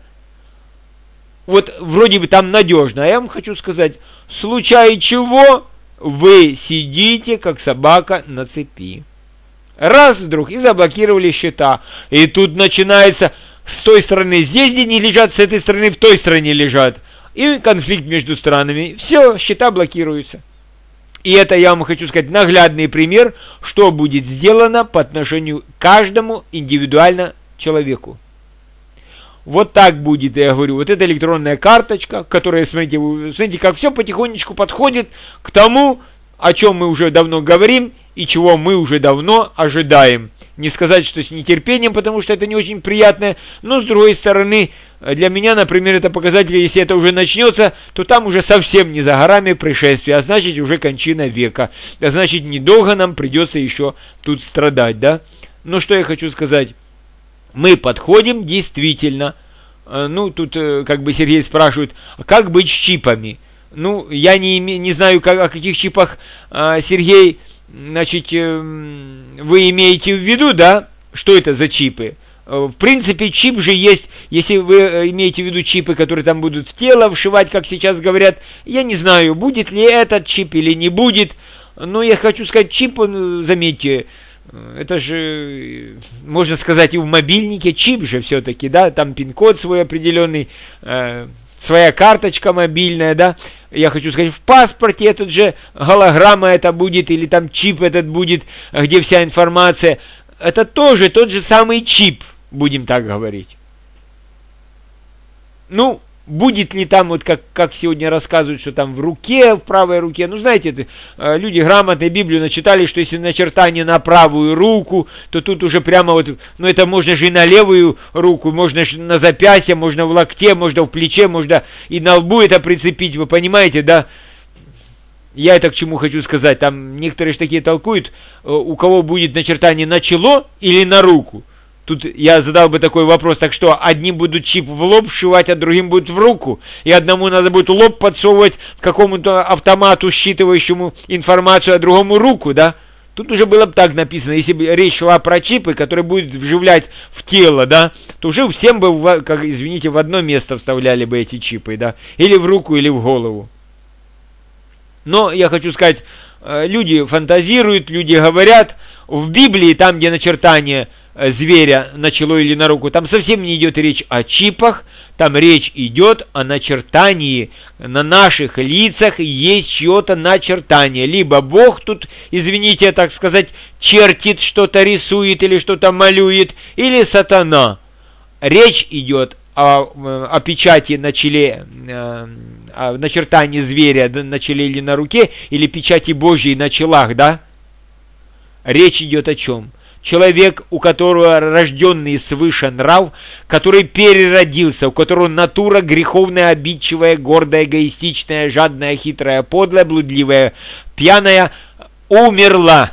Вот вроде бы там надежно. А я вам хочу сказать, в случае чего... Вы сидите, как собака на цепи. Раз вдруг и заблокировали счета. И тут начинается, с той стороны здесь деньги лежат, с этой стороны в той стороне лежат. И конфликт между странами. Все, счета блокируются. И это, я вам хочу сказать, наглядный пример, что будет сделано по отношению к каждому индивидуально человеку. Вот так будет, я говорю, вот эта электронная карточка, которая, смотрите, как все потихонечку подходит к тому, о чем мы уже давно говорим и чего мы уже давно ожидаем. Не сказать, что с нетерпением, потому что это не очень приятно, но с другой стороны, для меня, например, это показатель, если это уже начнется, то там уже совсем не за горами пришествие, а значит уже кончина века, а значит недолго нам придется еще тут страдать, да? Но что я хочу сказать? Мы подходим действительно. Тут как бы Сергей спрашивает, как быть с чипами? Я не знаю, о каких чипах, Сергей, значит, вы имеете в виду, да? Что это за чипы? В принципе, чип же есть, если вы имеете в виду чипы, которые там будут в тело вшивать, как сейчас говорят, я не знаю, будет ли этот чип или не будет, но я хочу сказать, чип, заметьте, это же, можно сказать, и в мобильнике чип же все-таки, да, там пин-код свой определенный, своя карточка мобильная, да, я хочу сказать, в паспорте этот же голограмма это будет, или там чип этот будет, где вся информация, это тоже тот же самый чип, будем так говорить. Будет ли там, вот как сегодня рассказывают, что там в руке, в правой руке, знаете, люди грамотные Библию начитали, что если начертание на правую руку, то тут уже прямо вот, это можно же и на левую руку, можно на запястье, можно в локте, можно в плече, можно и на лбу это прицепить, вы понимаете, да? Я это к чему хочу сказать, там некоторые же такие толкуют, у кого будет начертание на чело или на руку. Тут я задал бы такой вопрос, так что одним будут чип в лоб вшивать, а другим будут в руку, и одному надо будет лоб подсовывать какому-то автомату, считывающему информацию, а другому руку, да? Тут уже было бы так написано, если бы речь шла про чипы, которые будут вживлять в тело, да, то уже всем бы, в одно место вставляли бы эти чипы, да, или в руку, или в голову. Но я хочу сказать, люди фантазируют, люди говорят, в Библии, там, где начертание зверя на чело или на руку, там совсем не идет речь о чипах, там речь идет о начертании. На наших лицах есть чье-то начертание. Либо Бог тут, извините, так сказать, чертит, что-то рисует или что-то малюет, или сатана. Речь идет о печати на челе, о начертании зверя на челе или на руке, или печати Божьей на челах, да? Речь идет о чем? Человек, у которого рожденный свыше нрав, который переродился, у которого натура греховная, обидчивая, гордая, эгоистичная, жадная, хитрая, подлая, блудливая, пьяная, умерла.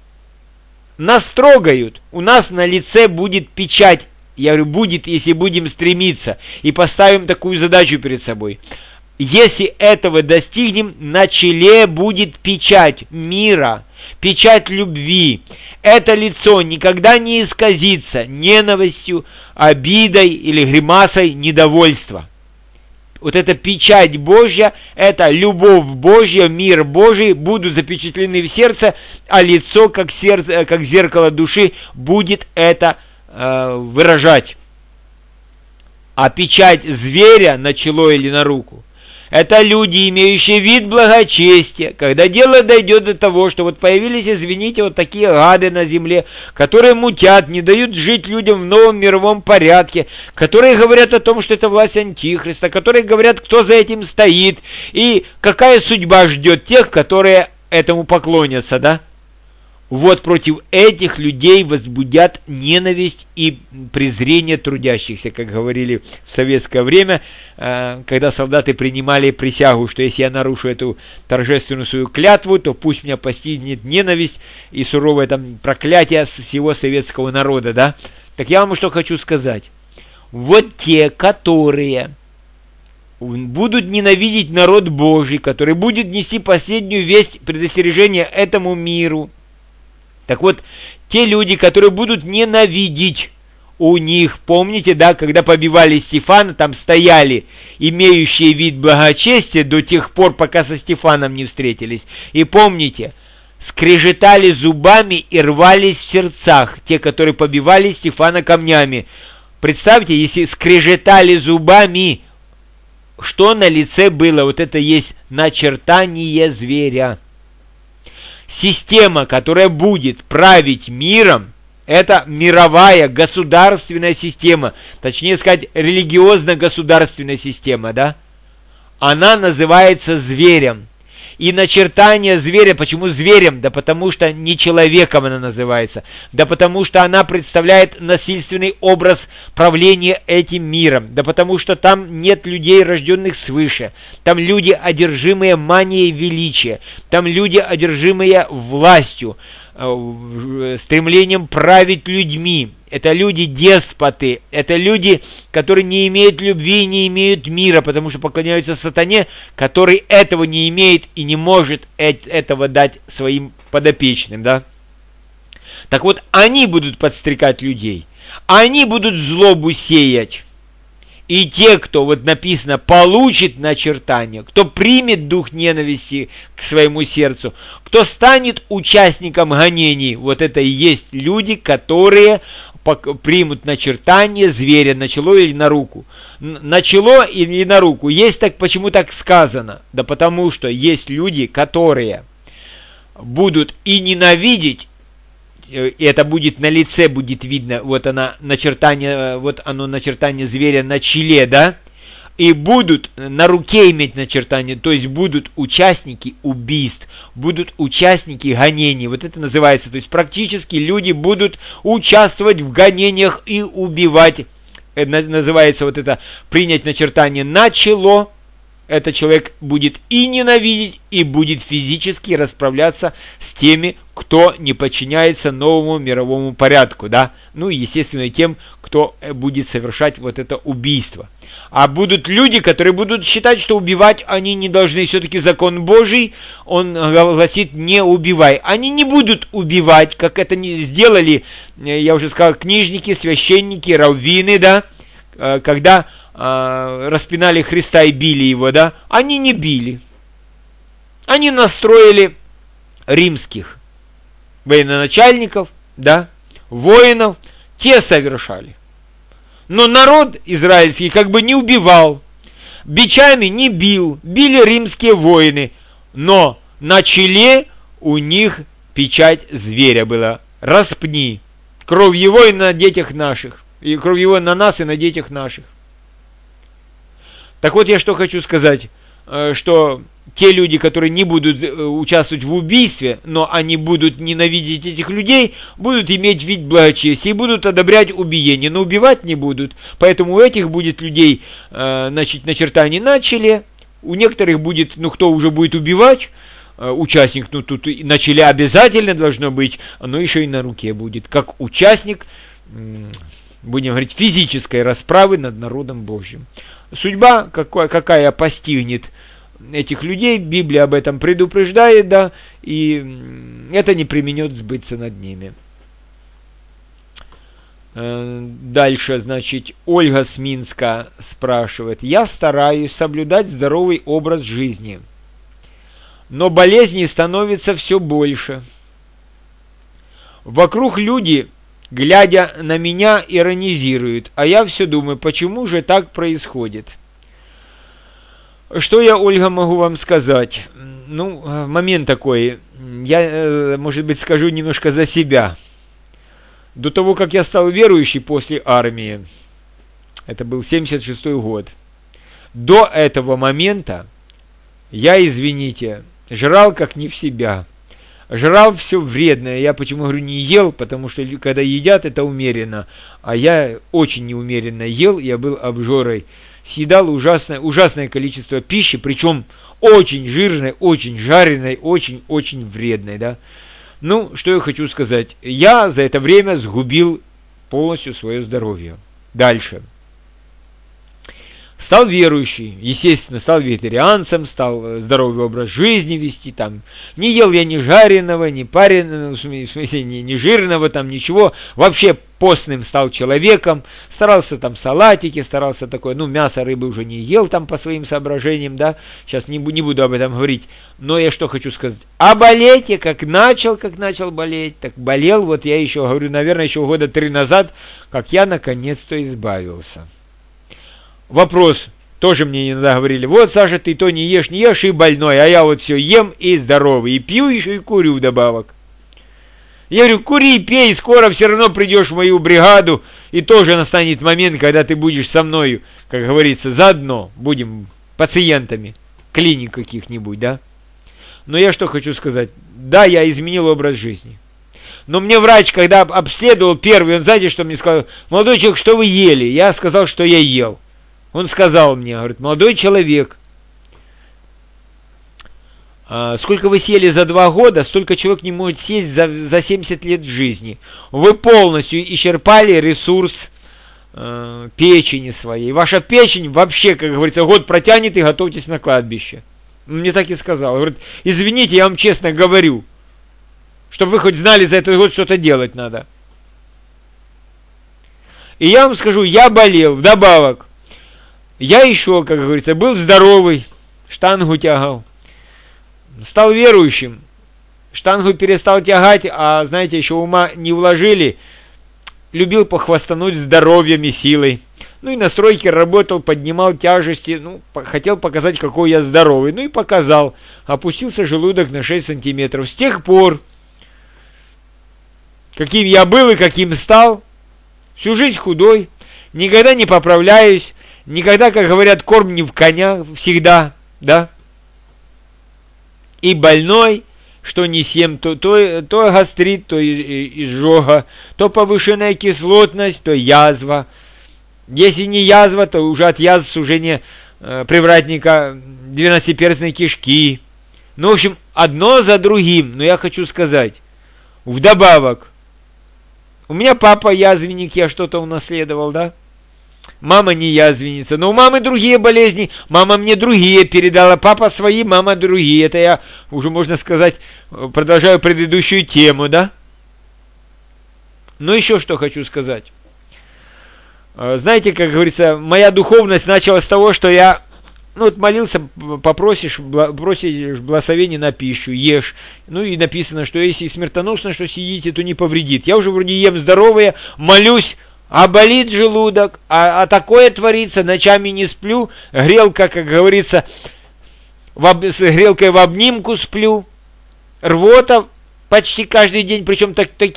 Нас трогают, у нас на лице будет печать. Я говорю, будет, если будем стремиться и поставим такую задачу перед собой. Если этого достигнем, на челе будет печать мира, печать любви. Это лицо никогда не исказится ненавистью, обидой или гримасой недовольства. Вот эта печать Божья, это любовь Божья, мир Божий будут запечатлены в сердце, а лицо, как зеркало души, будет это выражать. а печать зверя на чело или на руку. Это люди, имеющие вид благочестия, когда дело дойдет до того, что вот появились, извините, вот такие гады на земле, которые мутят, не дают жить людям в новом мировом порядке, которые говорят о том, что это власть Антихриста, которые говорят, кто за этим стоит, и какая судьба ждет тех, которые этому поклонятся, да? Вот против этих людей возбудят ненависть и презрение трудящихся, как говорили в советское время, когда солдаты принимали присягу, что если я нарушу эту торжественную свою клятву, то пусть меня постигнет ненависть и суровое там проклятие всего советского народа, да? Так я вам что хочу сказать. Вот те, которые будут ненавидеть народ Божий, который будет нести последнюю весть предостережения этому миру. Так вот, те люди, которые будут ненавидеть, у них, помните, да, когда побивали Стефана, там стояли имеющие вид благочестия до тех пор, пока со Стефаном не встретились. И помните, скрежетали зубами и рвались в сердцах, те, которые побивали Стефана камнями. Представьте, если скрежетали зубами, что на лице было? Вот это есть начертание зверя. Система, которая будет править миром, это мировая государственная система, точнее сказать, религиозно-государственная система, да? Она называется зверем. И начертание зверя, почему зверем? Да потому что не человеком она называется. Да потому что она представляет насильственный образ правления этим миром. Да потому что там нет людей, рожденных свыше. Там люди, одержимые манией величия. Там люди, одержимые властью, стремлением править людьми. Это люди-деспоты, это люди, которые не имеют любви и не имеют мира, потому что поклоняются сатане, который этого не имеет и не может этого дать своим подопечным, да? Так вот, они будут подстрекать людей, они будут злобу сеять. И те, кто, вот написано, получит начертание, кто примет дух ненависти к своему сердцу, кто станет участником гонений, вот это и есть люди, которые примут начертание зверя на чело или на руку. На чело или на руку. Есть так, почему так сказано? Да потому что есть люди, которые будут и ненавидеть, и это будет на лице, будет видно, вот оно начертание зверя на челе, да? И будут на руке иметь начертание, то есть будут участники убийств, будут участники гонений. Вот это называется, то есть практически люди будут участвовать в гонениях и убивать. Это называется вот это принять начертание на чело. Этот человек будет и ненавидеть, и будет физически расправляться с теми, кто не подчиняется новому мировому порядку, да? Ну и, естественно, тем, кто будет совершать вот это убийство. А будут люди, которые будут считать, что убивать они не должны. Все-таки закон Божий, он гласит, не убивай. Они не будут убивать, как это не сделали, я уже сказал, книжники, священники, раввины, да? Когда распинали Христа и били его, да? Они не били. Они настроили римских военачальников, да? Воинов, те совершали. Но народ израильский как бы не убивал, бичами не бил, били римские воины, но на челе у них печать зверя была. Распни, кровь его и на детях наших, и кровь его на нас и на детях наших. Так вот, я что хочу сказать, что те люди, которые не будут участвовать в убийстве, но они будут ненавидеть этих людей, будут иметь вид благочестия и будут одобрять убиение, но убивать не будут. Поэтому у этих будет людей, начертание на челе, у некоторых будет, кто уже будет убивать, участник, тут на челе обязательно должно быть, но еще и на руке будет, как участник, будем говорить, физической расправы над народом Божьим. Судьба, какая постигнет этих людей, Библия об этом предупреждает, да, и это не применет сбыться над ними. Дальше, значит, Ольга с Минска спрашивает: я стараюсь соблюдать здоровый образ жизни, но болезней становится все больше. Вокруг люди глядя на меня, иронизируют, а я все думаю, почему же так происходит? Что я, Ольга, могу вам сказать? Ну, момент такой, я, может быть, скажу немножко за себя. До того, как я стал верующий после армии, это был 76-й год, до этого момента я, извините, жрал как не в себя. Жрал все вредное. Я почему говорю не ел, потому что когда едят, это умеренно. А я очень неумеренно ел, я был обжорой. Съедал ужасное количество пищи, причем очень жирной, очень жареной, очень вредной. Да? Ну, что я хочу сказать. Я за это время сгубил полностью свое здоровье. Дальше. Стал верующий, естественно, стал вегетарианцем, стал здоровый образ жизни вести, там, не ел я ни жареного, ни пареного, в смысле, ни жирного, там, ничего, вообще постным стал человеком, старался там салатики, старался такое, ну, мясо, рыбы уже не ел там по своим соображениям, да, сейчас не буду об этом говорить, но я что хочу сказать, а болеть я как начал болеть, так болел, вот я еще говорю, наверное, еще года 3 назад, как я наконец-то избавился. Вопрос, тоже мне иногда говорили, вот, Саша, ты то не ешь и больной, а я вот все ем и здоровый, и пью еще, и курю вдобавок. Я говорю, кури, пей, скоро все равно придешь в мою бригаду, и тоже настанет момент, когда ты будешь со мною, как говорится, заодно будем пациентами клиник каких-нибудь, да? Но я что хочу сказать, да, я изменил образ жизни. Но мне врач, когда обследовал первый, он, знаете, что мне сказал? Молодой человек, что вы ели? Я сказал, что я ел. Он сказал мне, говорит, молодой человек, сколько вы съели за 2 года, столько человек не может съесть за 70 лет жизни. Вы полностью исчерпали ресурс печени своей. Ваша печень вообще, как говорится, год протянет и готовьтесь на кладбище. Он мне так и сказал. Говорит, извините, я вам честно говорю, чтобы вы хоть знали, за этот год что-то делать надо. И я вам скажу, я болел, вдобавок. Я еще, как говорится, был здоровый, штангу тягал. Стал верующим, штангу перестал тягать, а, знаете, еще ума не вложили. Любил похвастануть здоровьем и силой. Ну и на стройке работал, поднимал тяжести, ну, хотел показать, какой я здоровый. Ну и показал. Опустился желудок на 6 сантиметров. С тех пор, каким я был и каким стал, всю жизнь худой, никогда не поправляюсь. Никогда, как говорят, корм не в коня, всегда, да? И больной, что не съем, то гастрит, то изжога, то повышенная кислотность, то язва. Если не язва, то уже от язв сужение привратника 12-перстной кишки. Ну, в общем, одно за другим, но я хочу сказать, вдобавок, у меня папа язвенник, я что-то унаследовал, да? Мама не язвенница, но у мамы другие болезни, мама мне другие передала, папа свои, мама другие. Это я уже, можно сказать, продолжаю предыдущую тему, да? Ну, еще что хочу сказать. Знаете, как говорится, моя духовность началась с того, что я, ну, вот молился, просишь благословения на пищу, ешь. Ну, и написано, что если смертоносно, что съедите, то не повредит. Я уже вроде ем здоровое, молюсь, а болит желудок, а такое творится, ночами не сплю, грелка, как говорится, с грелкой в обнимку сплю, рвота почти каждый день, причем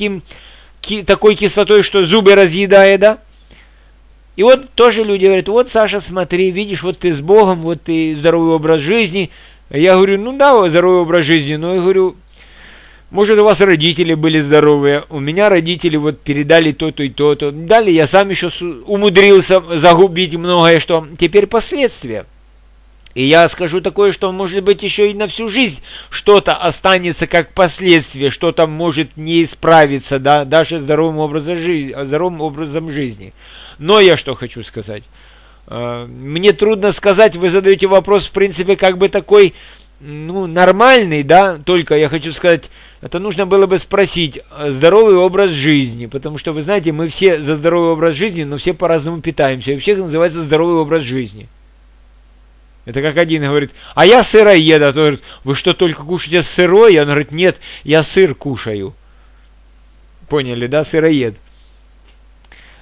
такой кислотой, что зубы разъедает, да? И вот тоже люди говорят, вот, Саша, смотри, видишь, вот ты с Богом, вот ты здоровый образ жизни. Я говорю, ну да, здоровый образ жизни, но я говорю, может, у вас родители были здоровые, у меня родители вот передали то-то и то-то. Далее я сам еще умудрился загубить многое, что теперь последствия. И я скажу такое, что может быть еще и на всю жизнь что-то останется как последствие, что-то может не исправиться, да, даже здоровым образом жизни. Но я что хочу сказать. Мне трудно сказать, вы задаете вопрос, в принципе, как бы такой, ну, нормальный, да, только я хочу сказать, это нужно было бы спросить, здоровый образ жизни, потому что, вы знаете, мы все за здоровый образ жизни, но все по-разному питаемся, и у всех называется здоровый образ жизни. Это как один говорит, а я сыроед, а тот говорит, вы что, только кушаете сырое? Он говорит, нет, я сыр кушаю. Поняли, да, сыроед.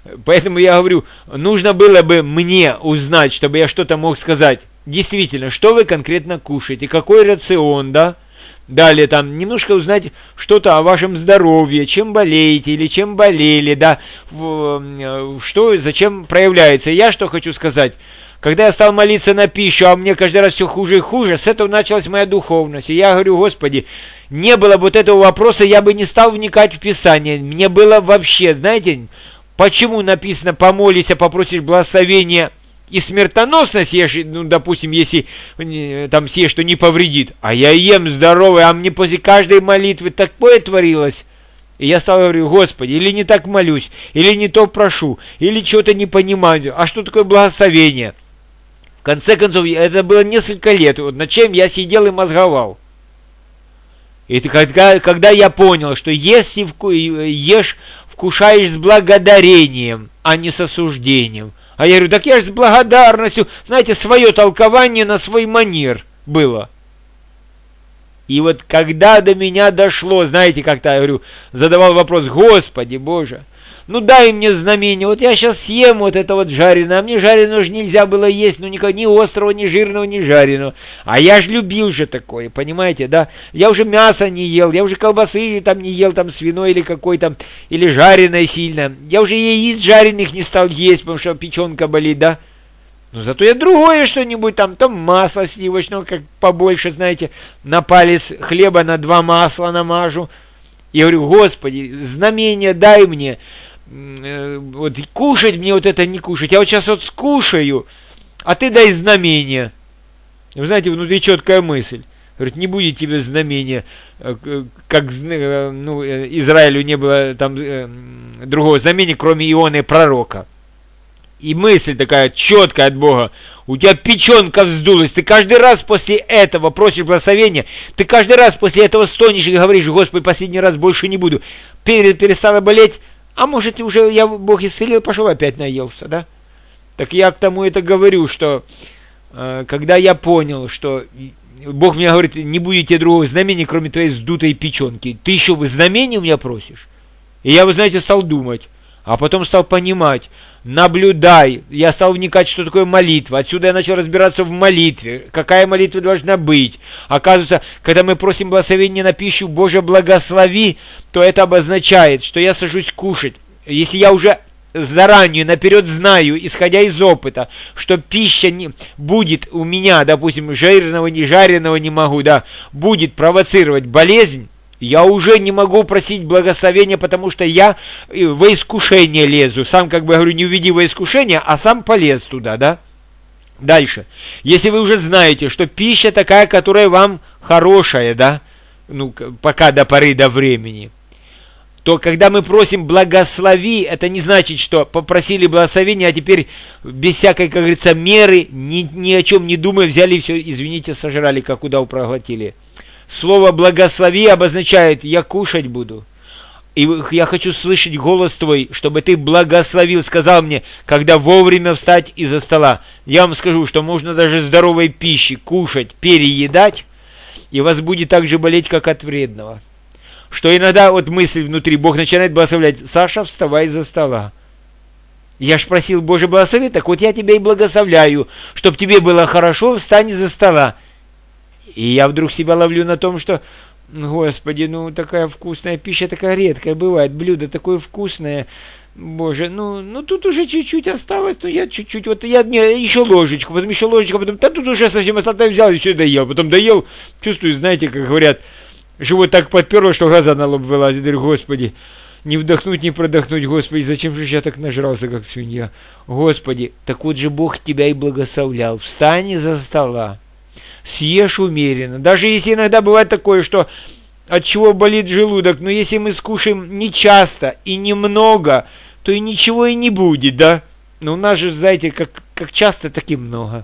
Поэтому я говорю, нужно было бы мне узнать, чтобы я что-то мог сказать. Действительно, что вы конкретно кушаете, какой рацион, да? Далее там немножко узнать что-то о вашем здоровье, чем болеете или чем болели, да? Что, зачем проявляется. Я что хочу сказать. Когда я стал молиться на пищу, а мне каждый раз все хуже и хуже, с этого началась моя духовность. И я говорю, Господи, не было бы вот этого вопроса, я бы не стал вникать в Писание. Мне было вообще, знаете, почему написано, помолись, попросишь благословения и смертоносно съешь, ну, допустим, если там съешь, что не повредит. А я ем здоровый, а мне после каждой молитвы такое творилось. И я стал говорить, Господи, или не так молюсь, или не то прошу, или чего-то не понимаю. А что такое благословение? В конце концов, это было несколько лет, вот над чем я сидел и мозговал. И когда я понял, что если ешь, вкушаешь с благодарением, а не с осуждением. А я говорю, так я же с благодарностью, знаете, свое толкование на свой манер было. И вот когда до меня дошло, знаете, как-то я говорю, задавал вопрос, Господи Боже, ну дай мне знамение, вот я сейчас съем вот это вот жареное, а мне жареного же нельзя было есть, ну ни острого, ни жирного, ни жареного. А я же любил же такое, понимаете, да? Я уже мясо не ел, я уже колбасы там не ел, там свиной или какой-то, или жареное сильно. Я уже яиц жареных не стал есть, потому что печенка болит, да? Но зато я другое что-нибудь, там масло сливочного, как побольше, знаете, на палец хлеба на 2 масла намажу. Я говорю, Господи, знамение дай мне, вот кушать мне вот это не кушать, я вот сейчас вот скушаю, а ты дай знамение. Вы знаете, внутри четкая мысль. Говорит, не будет тебе знамения, как Израилю не было там другого знамения, кроме Ионы пророка. И мысль такая четкая от Бога. У тебя печенка вздулась. Ты каждый раз после этого просишь благословения. Ты каждый раз после этого стонешь и говоришь, Господи, последний раз больше не буду. Перестала болеть. А может, уже Бог исцелил, пошел опять наелся, да? Так я к тому это говорю, что когда я понял, что Бог мне говорит, не будете другого знамения, кроме твоей вздутой печенки. Ты еще знамения у меня просишь? И я, вы знаете, стал думать. А потом стал понимать, наблюдай, я стал вникать, что такое молитва. Отсюда я начал разбираться в молитве, какая молитва должна быть. Оказывается, когда мы просим благословения на пищу, Боже, благослови, то это обозначает, что я сажусь кушать. Если я уже заранее, наперед знаю, исходя из опыта, что пища не будет у меня, допустим, жирного, не жареного не могу, да, будет провоцировать болезнь, я уже не могу просить благословения, потому что я во искушение лезу. Сам, как бы говорю, не уведи во искушение, а сам полез туда, да? Дальше. Если вы уже знаете, что пища такая, которая вам хорошая, да? Ну, пока до поры до времени. То, когда мы просим благослови, это не значит, что попросили благословения, а теперь без всякой, как говорится, меры, ни о чем не думая, взяли и все, извините, сожрали, как удав проглотили. Слово «благослови» обозначает «я кушать буду». И я хочу слышать голос твой, чтобы ты благословил, сказал мне, когда вовремя встать из-за стола. Я вам скажу, что можно даже здоровой пищи кушать, переедать, и вас будет так же болеть, как от вредного. Что иногда вот мысль внутри, Бог начинает благословлять, Саша, вставай из-за стола. Я ж просил, Боже, благослови, так вот я тебя и благословляю, чтобы тебе было хорошо, встань из-за стола. И я вдруг себя ловлю на том, что, Господи, ну такая вкусная пища, такая редкая бывает, блюдо такое вкусное, Боже, ну тут уже чуть-чуть осталось, ну я чуть-чуть, вот я еще ложечку, потом, да тут уже совсем осталось, взял и все доел, потом доел, чувствую, знаете, как говорят, живот так подперло, что глаза на лоб вылазят, говорю, Господи, не вдохнуть, не продохнуть, Господи, зачем же я так нажрался, как свинья, Господи, так вот же Бог тебя и благословлял, встань из-за стола. Съешь умеренно. Даже если иногда бывает такое, что от чего болит желудок, но если мы скушаем не часто и немного, то и ничего и не будет, да? Но у нас же, знаете, как часто, так и много.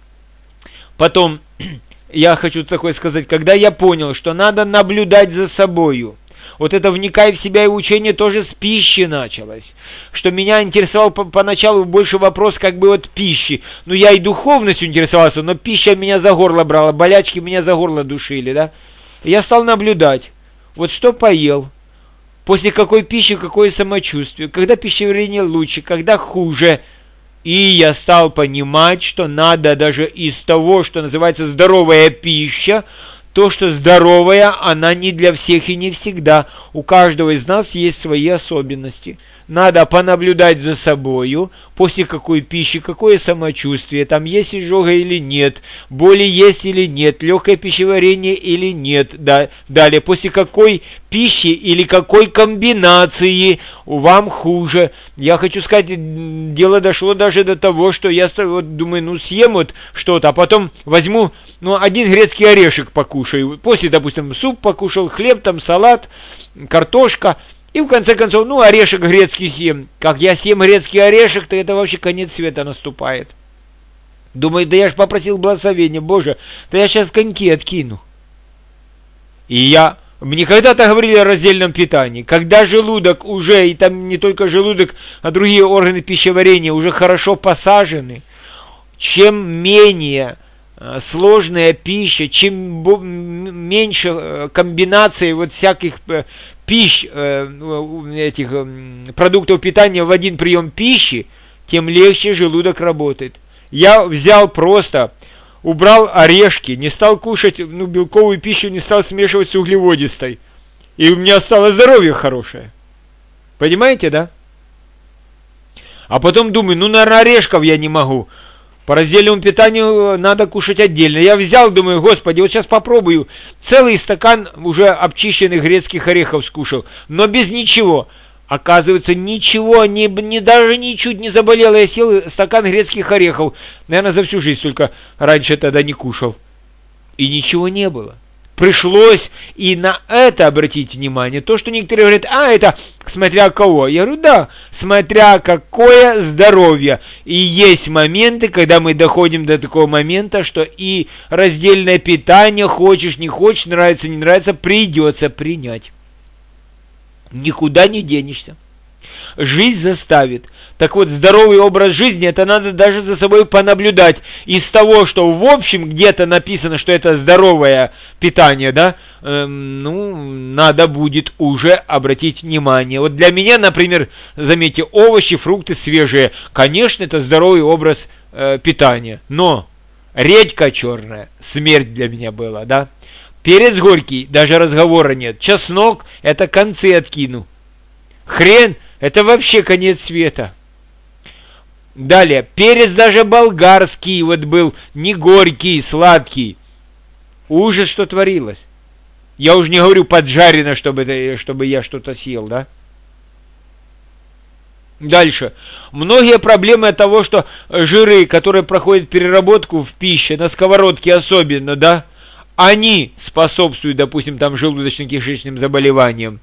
Потом, я хочу такое сказать, когда я понял, что надо наблюдать за собою, вот это вникай в себя и учение тоже с пищи началось. Что меня интересовал поначалу больше вопрос как бы от пищи. Ну я и духовностью интересовался, но пища меня за горло брала, болячки меня за горло душили, да. И я стал наблюдать. Вот что поел. после какой пищи какое самочувствие, когда пищеварение лучше, когда хуже. И я стал понимать, что надо даже из того, что называется здоровая пища, то, что здоровая, она не для всех и не всегда. У каждого из нас есть свои особенности. Надо понаблюдать за собою, после какой пищи, какое самочувствие, там есть изжога или нет, боли есть или нет, легкое пищеварение или нет. Да. Далее, после какой пищи или какой комбинации вам хуже. Я хочу сказать, дело дошло даже до того, что я вот думаю, съем вот что-то, а потом возьму, один грецкий орешек покушаю. После, допустим, суп покушал, хлеб, там салат, картошка. И в конце концов, орешек грецкий съем. Как я съем грецкий орешек, то это вообще конец света наступает. Думаю, да я ж попросил благословения, Боже, да я сейчас коньки откину. И мне когда-то говорили о раздельном питании. Когда желудок уже, и там не только желудок, а другие органы пищеварения уже хорошо посажены, чем менее сложная пища, чем меньше комбинаций вот всяких пищ, этих продуктов питания в один прием пищи, тем легче желудок работает. Я взял просто, убрал орешки, не стал кушать белковую пищу, не стал смешивать с углеводистой. И у меня стало здоровье хорошее. Понимаете, да? А потом думаю, наверное, орешков я не могу. По раздельному питанию надо кушать отдельно. Я взял, думаю, Господи, вот сейчас попробую. Целый стакан уже обчищенных грецких орехов скушал, но без ничего. Оказывается, ничего, даже ничуть не заболело. Я съел стакан грецких орехов. Наверное, за всю жизнь только раньше тогда не кушал. И ничего не было. Пришлось и на это обратить внимание. То, что некоторые говорят, это смотря кого. Я говорю, да, смотря какое здоровье. И есть моменты, когда мы доходим до такого момента, что и раздельное питание, хочешь, не хочешь, нравится, не нравится, придется принять. Никуда не денешься. Жизнь заставит. Так вот, здоровый образ жизни, это надо даже за собой понаблюдать. Из того, что в общем где-то написано, что это здоровое питание, да, надо будет уже обратить внимание. Вот для меня, например, заметьте, овощи, фрукты свежие, конечно, это здоровый образ питания. Но редька черная, смерть для меня была, да. Перец горький, даже разговора нет. Чеснок, это концы откину. Хрен, это вообще конец света. Далее, перец даже болгарский вот был, не горький, сладкий. Ужас, что творилось. Я уже не говорю поджарено, чтобы я что-то съел, да? Дальше. Многие проблемы от того, что жиры, которые проходят переработку в пище, на сковородке особенно, да, они способствуют, допустим, там желудочно-кишечным заболеваниям.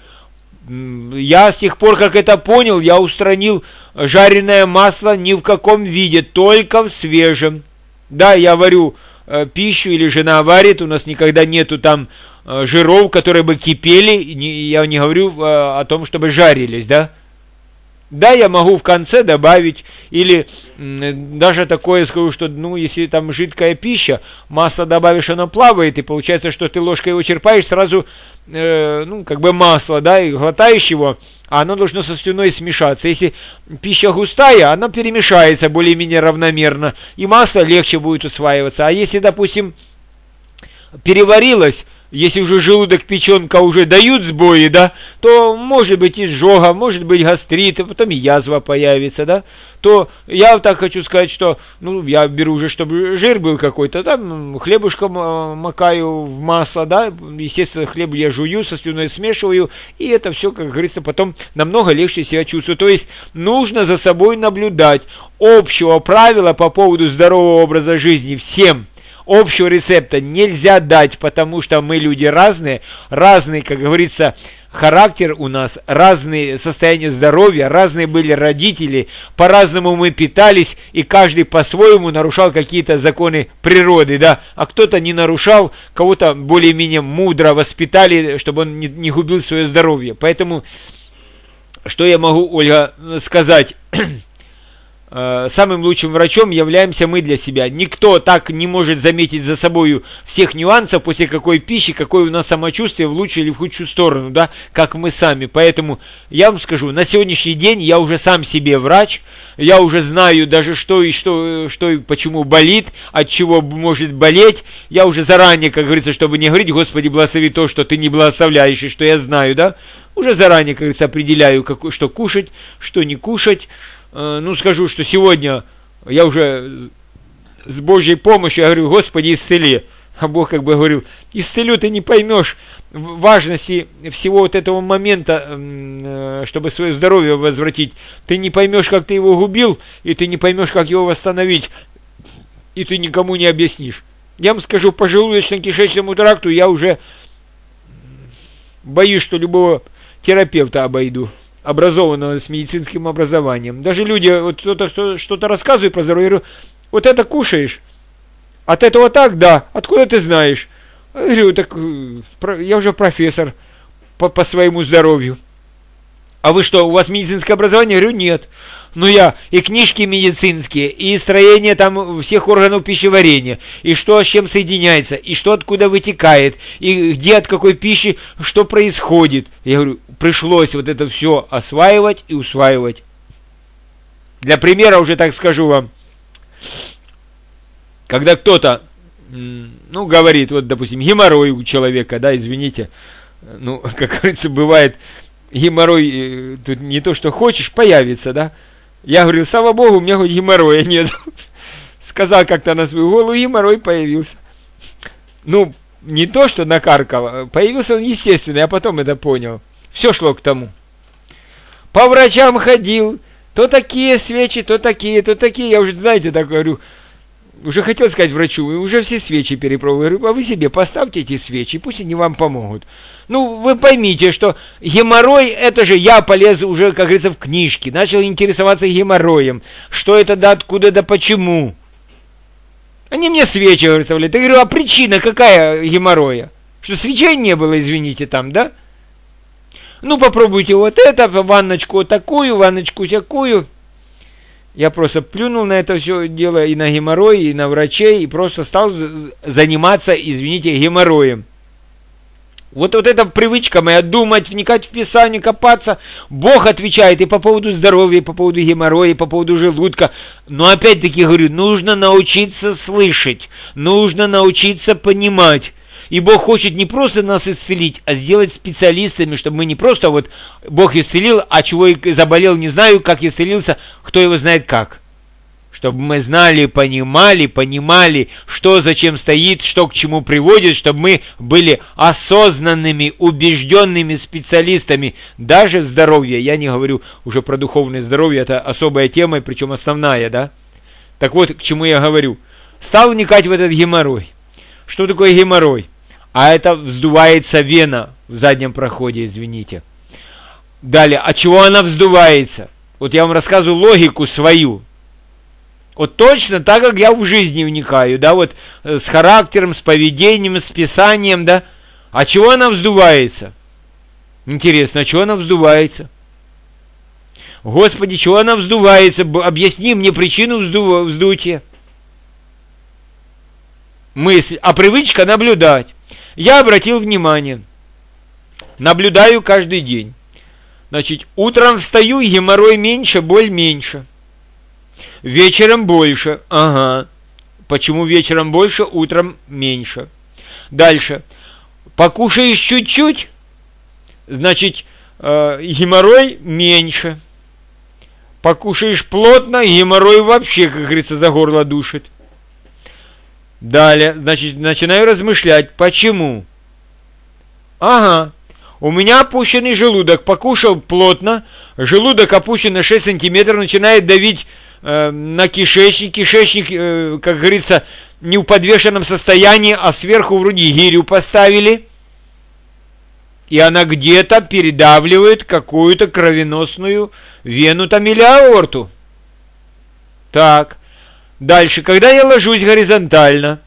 Я с тех пор, как это понял, я устранил жареное масло ни в каком виде, только в свежем. Да, я варю пищу, или жена варит, у нас никогда нету там жиров, которые бы кипели, я не говорю о том, чтобы жарились, да. Да, я могу в конце добавить, или даже такое скажу, что, если там жидкая пища, масло добавишь, оно плавает, и получается, что ты ложкой его черпаешь, сразу, масло, да, и глотаешь его, а оно должно со слюной смешаться. Если пища густая, она перемешается более-менее равномерно, и масло легче будет усваиваться. А если, допустим, переварилось, если уже желудок, печенка уже дают сбои, да, то может быть изжога, может быть гастрит, а потом и язва появится, да, то я так хочу сказать, что, я беру уже, чтобы жир был какой-то, там, хлебушком макаю в масло, да, естественно, хлеб я жую, со слюной смешиваю, и это все, как говорится, потом намного легче себя чувствую. То есть, нужно за собой наблюдать. Общего правила по поводу здорового образа жизни всем общего рецепта нельзя дать, потому что мы люди разные, как говорится, характер у нас, разные состояния здоровья, разные были родители, по-разному мы питались, и каждый по-своему нарушал какие-то законы природы, да, а кто-то не нарушал, кого-то более-менее мудро воспитали, чтобы он не губил свое здоровье. Поэтому, что я могу, Ольга, сказать? самым лучшим врачом являемся мы для себя. Никто так не может заметить за собой всех нюансов, после какой пищи, какое у нас самочувствие в лучшую или в худшую сторону, да, как мы сами. Поэтому я вам скажу, на сегодняшний день я уже сам себе врач, я уже знаю даже что и почему болит, от чего может болеть. Я уже заранее, как говорится, чтобы не говорить, Господи, благослови то, что ты не благословляешь, и что я знаю, да, уже заранее, как говорится, определяю, что кушать, что не кушать. Ну, скажу, что сегодня я уже с Божьей помощью, я говорю, Господи, исцели. А Бог как бы говорил, исцелю, ты не поймешь важности всего вот этого момента, чтобы свое здоровье возвратить. Ты не поймешь, как ты его губил, и ты не поймешь, как его восстановить, и ты никому не объяснишь. Я вам скажу, по желудочно-кишечному тракту я уже боюсь, что любого терапевта обойду, образованного с медицинским образованием. Даже люди, вот кто-то что-то рассказывает про здоровье, я говорю, вот это кушаешь, от этого так, да, откуда ты знаешь? Я говорю, так я уже профессор по своему здоровью. А вы что, у вас медицинское образование? Я говорю, нет. Ну я и книжки медицинские, и строение там всех органов пищеварения, и что с чем соединяется, и что откуда вытекает, и где от какой пищи что происходит. Я говорю, пришлось вот это все осваивать и усваивать. Для примера уже так скажу вам, когда кто-то, ну, говорит, вот, допустим, геморрой у человека, да, извините, ну, как говорится, бывает, геморрой, тут не то, что хочешь, появится, да. Я говорю, слава Богу, у меня хоть геморроя нет. Сказал как-то на свою голову, геморрой появился. Ну, не то, что накаркал, появился он естественно, я потом это понял. Все шло к тому. По врачам ходил, то такие свечи, то такие. Я уже, знаете, так говорю, уже хотел сказать врачу, уже все свечи перепробовал. Я говорю, а вы себе поставьте эти свечи, пусть они вам помогут. Ну, вы поймите, что геморрой, это же я полез уже, как говорится, в книжки, начал интересоваться геморроем. Что это, да, откуда, да почему. Они мне свечи, говорят, вставляют. Я говорю, а причина какая геморроя? Что свечей не было, извините, там, да? Ну, попробуйте вот это, ванночку вот такую, ванночку всякую. Я просто плюнул на это все дело и на геморрой, и на врачей, и просто стал заниматься, извините, геморроем. Вот эта привычка моя думать, вникать в Писание, копаться. Бог отвечает и по поводу здоровья, и по поводу геморроя, и по поводу желудка. Но опять-таки говорю, нужно научиться слышать, нужно научиться понимать. И Бог хочет не просто нас исцелить, а сделать специалистами, чтобы мы не просто вот Бог исцелил, а чего и заболел, не знаю, как исцелился, кто его знает как. Чтобы мы знали, понимали, что зачем стоит, что к чему приводит, чтобы мы были осознанными, убежденными специалистами, даже в здоровье. Я не говорю уже про духовное здоровье, это особая тема, причем основная, да? Так вот, к чему я говорю. Стал вникать в этот геморрой. Что такое геморрой? А это вздувается вена в заднем проходе, извините. Далее, от чего она вздувается? Вот я вам рассказываю логику свою. Вот точно так, как я в жизни вникаю, да, вот с характером, с поведением, с писанием, да. А чего она вздувается? Интересно, а чего она вздувается? Господи, чего она вздувается? Объясни мне причину вздутия. Мысль, а привычка наблюдать. Я обратил внимание. Наблюдаю каждый день. Значит, утром встаю, геморрой меньше, боль меньше. Вечером больше. Ага. Почему вечером больше, утром меньше? Дальше. Покушаешь чуть-чуть, значит, геморрой меньше. Покушаешь плотно, геморрой вообще, как говорится, за горло душит. Далее, значит, начинаю размышлять. Почему? Ага. У меня опущенный желудок. Покушал плотно. Желудок опущен на 6 сантиметров. Начинает давить на кишечник. Кишечник, как говорится, не в подвешенном состоянии, а сверху вроде гирю поставили. И она где-то передавливает какую-то кровеносную вену там или аорту. Так. Дальше, когда я ложусь горизонтально,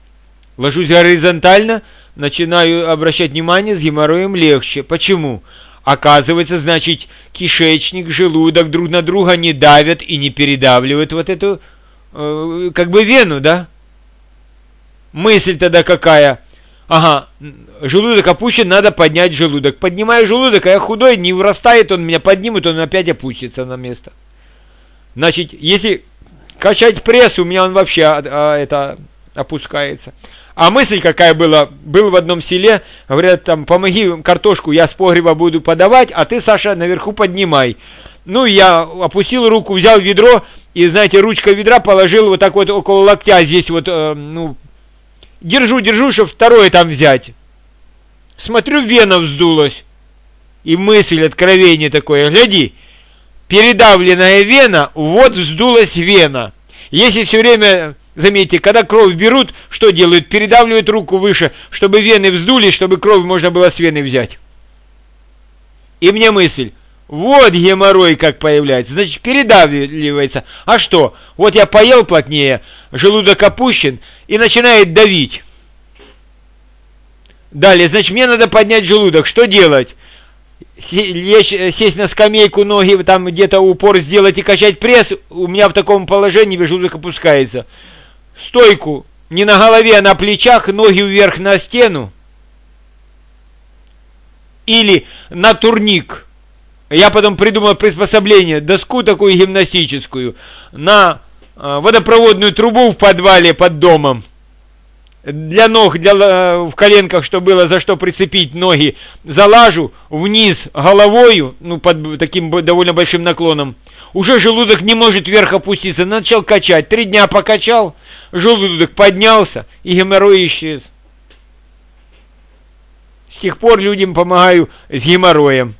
начинаю обращать внимание, с геморроем легче. Почему? Оказывается, значит, кишечник, желудок друг на друга не давят и не передавливают вот эту, как бы, вену, да? Мысль тогда какая? Ага, желудок опущен, надо поднять желудок. Поднимаю желудок, а я худой, не вырастает, он меня поднимет, он опять опустится на место. Значит, если качать пресс, у меня он вообще опускается. А мысль какая была? Был в одном селе, говорят, там, помоги картошку, я с погреба буду подавать, а ты, Саша, наверху поднимай. Ну, я опустил руку, взял ведро, и, знаете, ручка ведра положил вот так вот около локтя, здесь вот, держу, чтобы второе там взять. Смотрю, вена вздулась. И мысль, откровение такое, гляди, передавленная вена, вот вздулась вена. Если все время, заметьте, когда кровь берут, что делают? Передавливают руку выше, чтобы вены вздулись, чтобы кровь можно было с вены взять. И мне мысль, вот геморрой как появляется, значит, передавливается. А что? Вот я поел плотнее, желудок опущен и начинает давить. Далее, значит, мне надо поднять желудок. Что делать? Сесть на скамейку, ноги там где-то упор сделать и качать пресс. У меня в таком положении желудок опускается. Стойку не на голове, а на плечах, ноги вверх на стену. Или на турник. Я потом придумал приспособление, доску такую гимнастическую, на водопроводную трубу в подвале под домом. Для ног, в коленках, что было, за что прицепить ноги, залажу вниз головою, под таким довольно большим наклоном. Уже желудок не может вверх опуститься, начал качать. 3 дня покачал, желудок поднялся, и геморрой исчез. С тех пор людям помогаю с геморроем.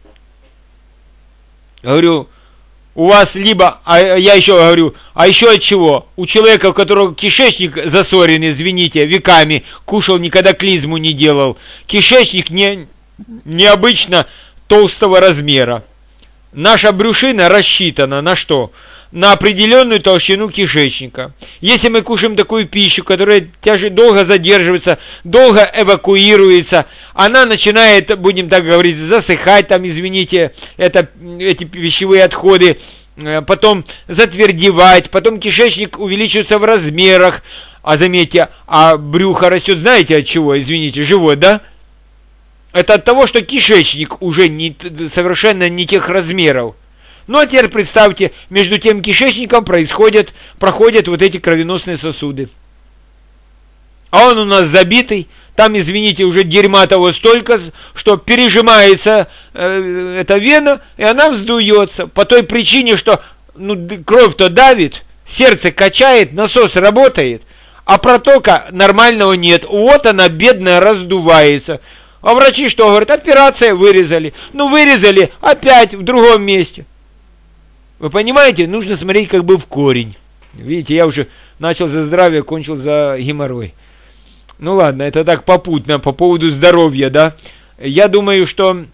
Говорю, у вас либо, я еще говорю, а еще от чего? У человека, у которого кишечник засорен, извините, веками, кушал, никогда клизму не делал. Кишечник необычно толстого размера. Наша брюшина рассчитана на что? На определенную толщину кишечника. Если мы кушаем такую пищу, которая долго задерживается, долго эвакуируется, она начинает, будем так говорить, засыхать, там, извините, эти пищевые отходы, потом затвердевать, потом кишечник увеличивается в размерах, а заметьте, а брюхо растет, знаете от чего, извините, живот, да? Это от того, что кишечник уже совершенно не тех размеров. Ну, а теперь представьте, между тем кишечником проходят вот эти кровеносные сосуды. А он у нас забитый, там, извините, уже дерьма того столько, что пережимается эта вена, и она вздуется. По той причине, что кровь-то давит, сердце качает, насос работает, а протока нормального нет. Вот она, бедная, раздувается. А врачи что говорят? Операция, вырезали. Вырезали, опять в другом месте. Вы понимаете, нужно смотреть как бы в корень. Видите, я уже начал за здравие, кончил за геморрой. Ну ладно, это так попутно, по поводу здоровья, да. Я думаю, что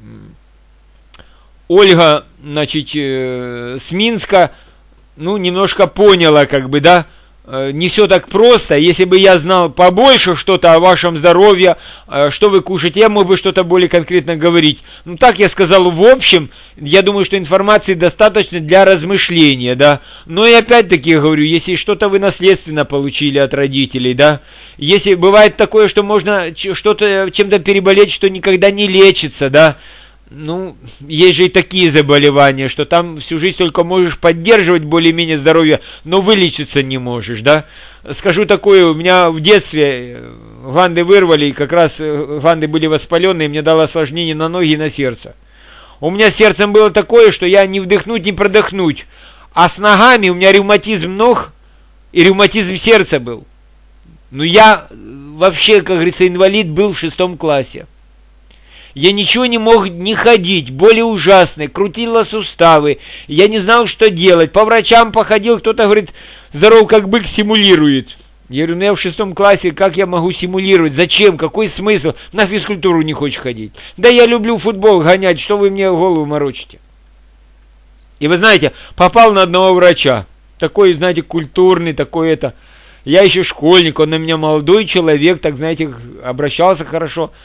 Ольга, значит, с Минска, немножко поняла, как бы, да. Не все так просто. Если бы я знал побольше что-то о вашем здоровье, что вы кушаете, я мог бы что-то более конкретно говорить. Так я сказал в общем. Я думаю, что информации достаточно для размышления, да. Но и опять-таки говорю, если что-то вы наследственно получили от родителей, да. Если бывает такое, что можно что-то чем-то переболеть, что никогда не лечится, да. Есть же и такие заболевания, что там всю жизнь только можешь поддерживать более-менее здоровье, но вылечиться не можешь, да. Скажу такое, у меня в детстве гланды вырвали, и как раз гланды были воспаленные, мне дало осложнение на ноги и на сердце. У меня с сердцем было такое, что я не вдохнуть, не продохнуть, а с ногами у меня ревматизм ног и ревматизм сердца был. Я вообще, как говорится, инвалид был в 6 классе. Я ничего не мог не ходить, боли ужасные, крутило суставы, я не знал, что делать. По врачам походил, кто-то говорит, здоров как бык, симулирует. Я говорю, я в 6 классе, как я могу симулировать? Зачем? Какой смысл? На физкультуру не хочешь ходить. Да я люблю футбол гонять, что вы мне голову морочите? И вы знаете, попал на одного врача, такой, знаете, культурный, такой это. Я еще школьник, он на меня молодой человек, так, знаете, обращался хорошо.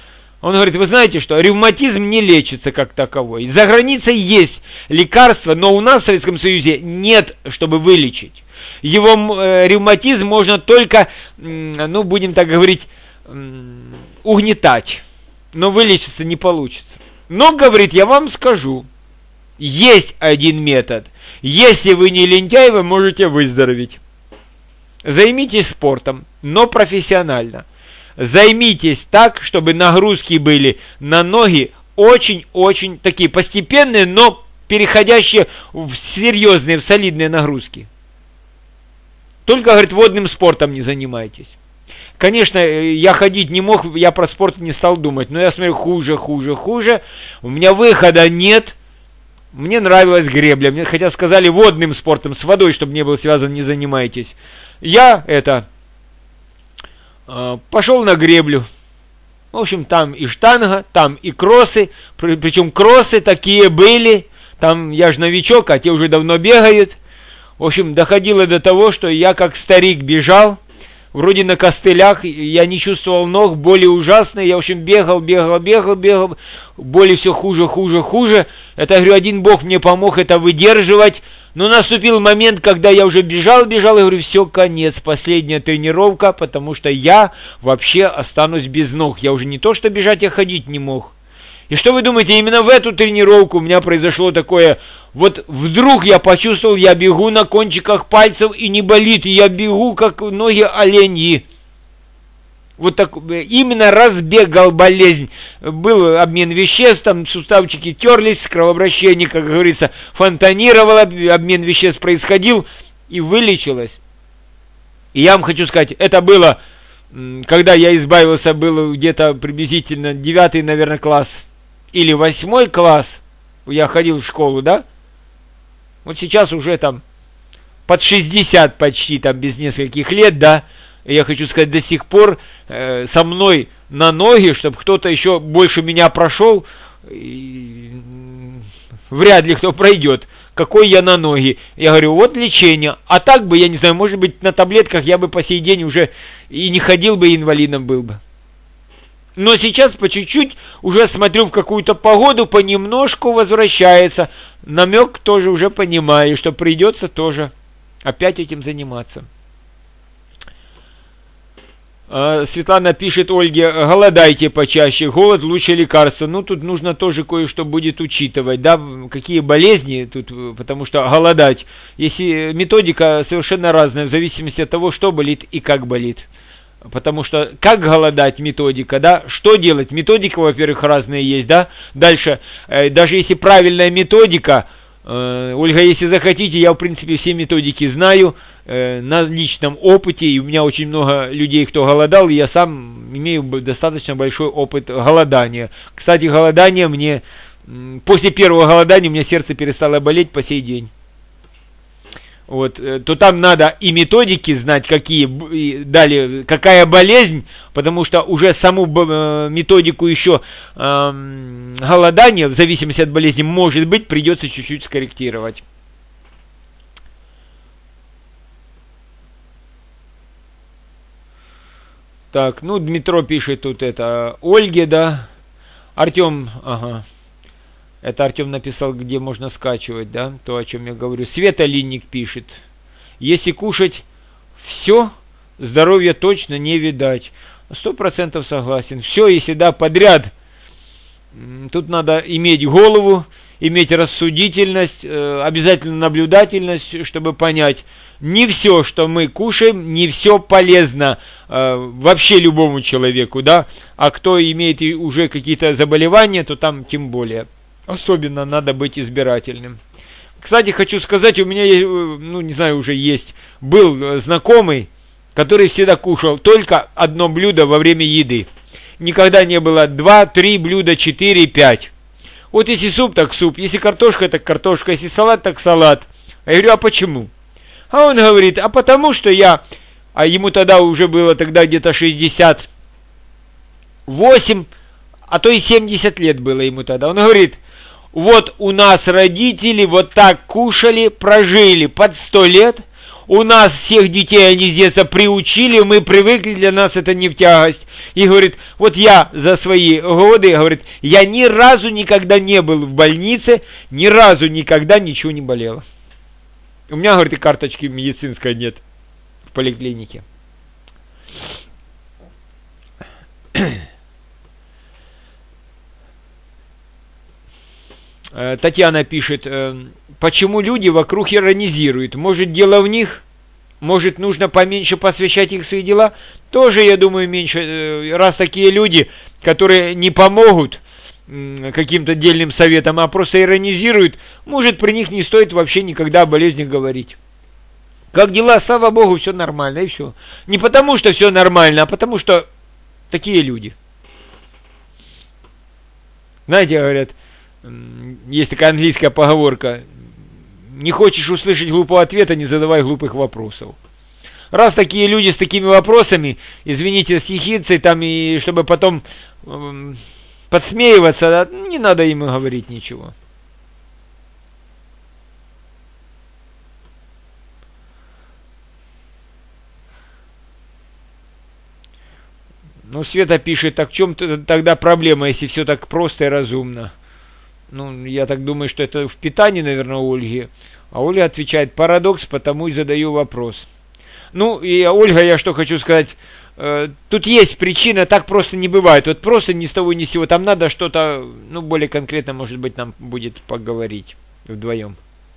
Он говорит, вы знаете что, ревматизм не лечится как таковой. За границей есть лекарства, но у нас в Советском Союзе нет, чтобы вылечить. Его ревматизм можно только, ну, будем так говорить, угнетать. Но вылечиться не получится. Но, говорит, я вам скажу, есть один метод. Если вы не лентяй, вы можете выздороветь. Займитесь спортом, но профессионально. Займитесь так, чтобы нагрузки были на ноги очень-очень такие постепенные, но переходящие в серьезные, в солидные нагрузки. Только, говорит, водным спортом не занимайтесь. Конечно, я ходить не мог, я про спорт не стал думать, но я смотрю, хуже. У меня выхода нет. Мне нравилась гребля. Мне хотя сказали водным спортом, с водой, чтобы не было связано, не занимайтесь. Я пошел на греблю. В общем, там и штанга, там и кроссы. Причем кроссы такие были. Там я же новичок, а те уже давно бегают. В общем, доходило до того, что я как старик бежал. Вроде на костылях, я не чувствовал ног, боли ужасные. Я, в общем, бегал. Боли все хуже. Это, говорю, один Бог мне помог это выдерживать. Но наступил момент, когда я уже бежал, и говорю, все, конец, последняя тренировка, потому что я вообще останусь без ног. Я уже не то, что бежать, я ходить не мог. И что вы думаете, именно в эту тренировку у меня произошло такое, вот вдруг я почувствовал, я бегу на кончиках пальцев и не болит, и я бегу, как ноги оленьи. Вот так, именно разбегал болезнь. Был обмен веществ, там суставчики терлись, кровообращение, как говорится, фонтанировало, обмен веществ происходил и вылечилось. И я вам хочу сказать, это было, когда я избавился, был где-то приблизительно 9, наверное, класс, или 8 класс, я ходил в школу, да? Вот сейчас уже там под 60 почти, там без нескольких лет, да? Я хочу сказать, до сих пор со мной на ноги, чтобы кто-то еще больше меня прошел, вряд ли кто пройдет. Какой я на ноги. Я говорю, вот лечение. А так бы, я не знаю, может быть, на таблетках я бы по сей день уже и не ходил бы, инвалидом был бы. Но сейчас по чуть-чуть уже смотрю в какую-то погоду, понемножку возвращается. Намек тоже уже понимаю, что придется тоже опять этим заниматься. Светлана пишет Ольге, голодайте почаще, голод лучшее лекарство. Ну, тут нужно тоже кое-что будет учитывать, да, какие болезни тут, потому что голодать, если методика совершенно разная, в зависимости от того, что болит и как болит. Потому что как голодать методика, да, что делать, методика, во-первых, разные есть, да. Дальше, даже если правильная методика, Ольга, если захотите, я в принципе все методики знаю на личном опыте, и у меня очень много людей, кто голодал, и я сам имею достаточно большой опыт голодания. Кстати, голодание мне, после первого голодания у меня сердце перестало болеть по сей день. Вот, то там надо и методики знать, какие, и далее, какая болезнь, потому что уже саму методику еще голодания, в зависимости от болезни, может быть, придется чуть-чуть скорректировать. Так, ну, Дмитро пишет тут это Ольге, да, Артем, ага. Это Артем написал, где можно скачивать, да, то, о чем я говорю. Света Линник пишет. Если кушать все, здоровья точно не видать. 100% согласен. Все, если да, подряд. Тут надо иметь голову, иметь рассудительность, обязательно наблюдательность, чтобы понять. Не все, что мы кушаем, не все полезно вообще любому человеку, да. А кто имеет уже какие-то заболевания, то там тем более. Особенно надо быть избирательным. Кстати, хочу сказать, у меня, ну, не знаю, уже есть, был знакомый, который всегда кушал только одно блюдо во время еды. Никогда не было 2, 3 блюда, 4, 5. Вот если суп, так суп, если картошка, так картошка, если салат, так салат. Я говорю, а почему? А он говорит, а потому что я, а ему тогда уже было тогда где-то 68, а то и 70 лет было ему тогда. Он говорит, вот у нас родители вот так кушали, прожили под 100 лет, у нас всех детей они с детства приучили, мы привыкли, для нас это не в тягость. И говорит, вот я за свои годы, говорит, я ни разу никогда не был в больнице, ни разу никогда ничего не болело. У меня, говорит, и карточки медицинской нет в поликлинике. Татьяна пишет, почему люди вокруг иронизируют? Может, дело в них? Может, нужно поменьше посвящать их в свои дела? Тоже, я думаю, меньше. Раз такие люди, которые не помогут каким-то дельным советам, а просто иронизируют, может, при них не стоит вообще никогда о болезнях говорить. Как дела? Слава Богу, все нормально, и все. Не потому, что все нормально, а потому, что такие люди. Знаете, говорят, есть такая английская поговорка: не хочешь услышать глупого ответа, не задавай глупых вопросов. Раз такие люди с такими вопросами, извините, с ехидцей, там, и чтобы потом подсмеиваться, да, не надо им говорить ничего. Ну, Света пишет, так в чем тогда проблема, если все так просто и разумно? Ну, я так думаю, что это в питании, наверное, у Ольги. А Ольга отвечает, парадокс, потому и задаю вопрос. Ну, и Ольга, я что хочу сказать, тут есть причина, так просто не бывает. Вот просто ни с того ни с сего. Там надо что-то, ну, более конкретно, может быть, нам будет поговорить вдвоем.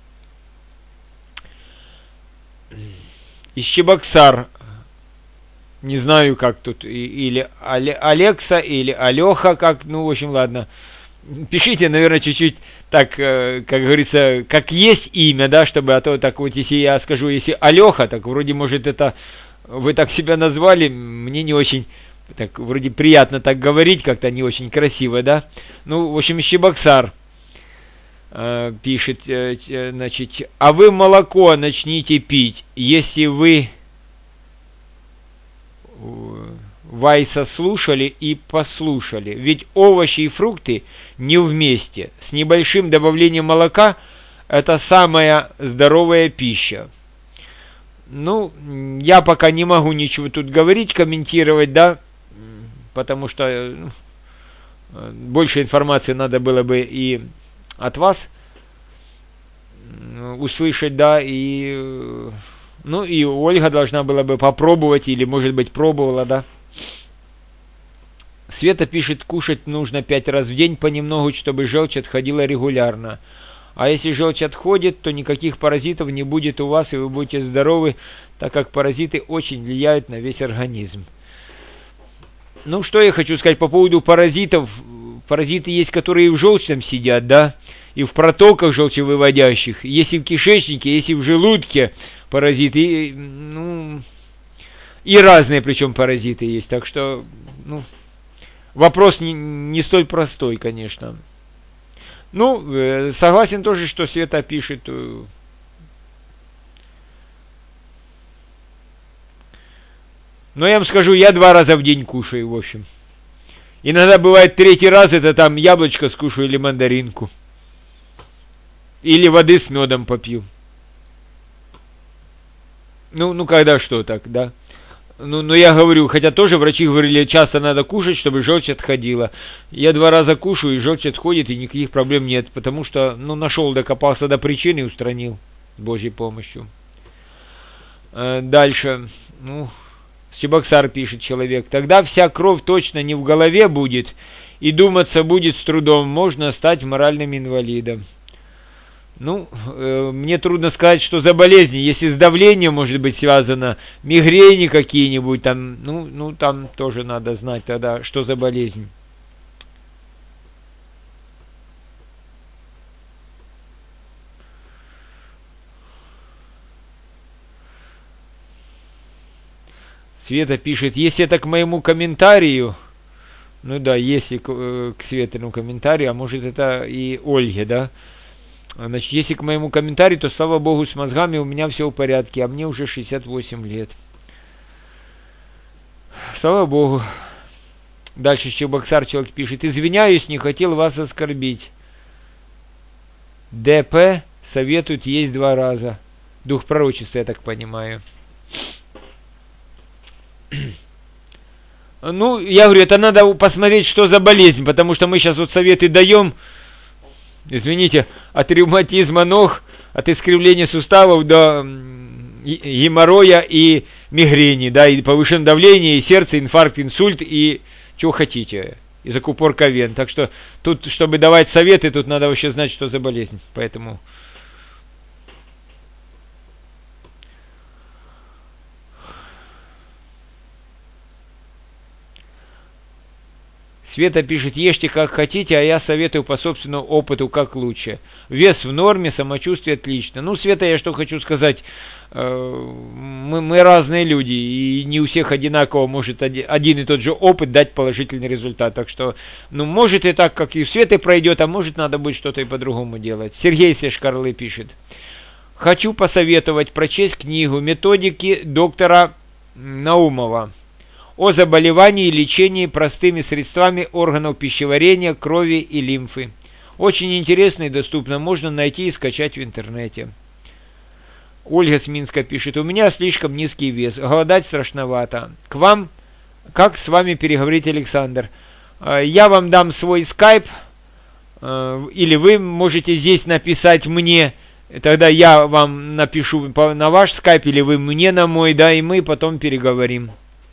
Из Чебоксар. Не знаю, как тут, или Алекса, или Алеха, как, ну, в общем, ладно. Пишите, наверное, чуть-чуть так, как говорится, как есть имя, да, чтобы, а то так вот, если я скажу, если Алеха, так вроде, может, это вы так себя назвали, мне не очень, так, вроде приятно так говорить, как-то не очень красиво, да. Ну, в общем, Чебоксар пишет, значит, а вы молоко начните пить, если вы Вайса слушали и послушали. Ведь овощи и фрукты не вместе. С небольшим добавлением молока это самая здоровая пища. Ну, я пока не могу ничего тут говорить, комментировать, да, потому что больше информации надо было бы и от вас услышать, да, и... Ну, и Ольга должна была бы попробовать, или, может быть, пробовала, да. Света пишет, кушать нужно 5 раз в день понемногу, чтобы желчь отходила регулярно. А если желчь отходит, то никаких паразитов не будет у вас, и вы будете здоровы, так как паразиты очень влияют на весь организм. Ну, что я хочу сказать по поводу паразитов. Паразиты есть, которые и в желчном сидят, да, и в протоках желчевыводящих, если в кишечнике, если в желудке паразиты, и, ну, и разные причем паразиты есть, так что, ну, вопрос не столь простой, конечно. Ну, согласен тоже, что Света пишет. Но я вам скажу, я 2 раза в день кушаю, в общем. Иногда бывает 3-й раз, это там яблочко скушаю или мандаринку. Или воды с медом попью. Ну, когда что так, да. Ну, я говорю, хотя тоже врачи говорили, часто надо кушать, чтобы желчь отходила. Я 2 раза кушаю, и желчь отходит, и никаких проблем нет. Потому что, ну, нашел, докопался до причины и устранил с Божьей помощью. Дальше, ну, Чебоксар пишет человек. Тогда вся кровь точно не в голове будет, и думаться будет с трудом. Можно стать моральным инвалидом. Ну, мне трудно сказать, что за болезни. Если с давлением может быть связано, мигрени какие-нибудь, там, ну, там тоже надо знать тогда, что за болезнь. Света пишет, если это к моему комментарию, ну да, если к Светиному комментарию, а может это и Ольге, да. Значит, если к моему комментарию, то, слава Богу, с мозгами у меня все в порядке, а мне уже 68 лет. Слава Богу. Дальше Чебоксар человек пишет, извиняюсь, не хотел вас оскорбить. ДП советует есть 2 раза. Дух пророчества, я так понимаю. Ну, я говорю, это надо посмотреть, что за болезнь, потому что мы сейчас вот советы даем, извините, от ревматизма ног, от искривления суставов до геморроя и мигрени, да, и повышенное давление, и сердце, инфаркт, инсульт, и чего хотите, и закупорка вен. Так что тут, чтобы давать советы, тут надо вообще знать, что за болезнь, поэтому... Света пишет, ешьте как хотите, а я советую по собственному опыту, как лучше. Вес в норме, самочувствие отлично. Ну, Света, я что хочу сказать, мы разные люди, и не у всех одинаково может один и тот же опыт дать положительный результат. Так что, ну, может и так, как и у Светы пройдет, а может надо будет что-то и по-другому делать. Сергей Сешкарлы пишет, хочу посоветовать прочесть книгу «Методики доктора Наумова» о заболевании и лечении простыми средствами органов пищеварения, крови и лимфы. Очень интересно и доступно, можно найти и скачать в интернете. Ольга с Минска пишет, у меня слишком низкий вес, голодать страшновато. К вам, как с вами переговорить, Александр? Я вам дам свой скайп, или вы можете здесь написать мне, тогда я вам напишу на ваш скайп, или вы мне на мой, да, и мы потом переговорим.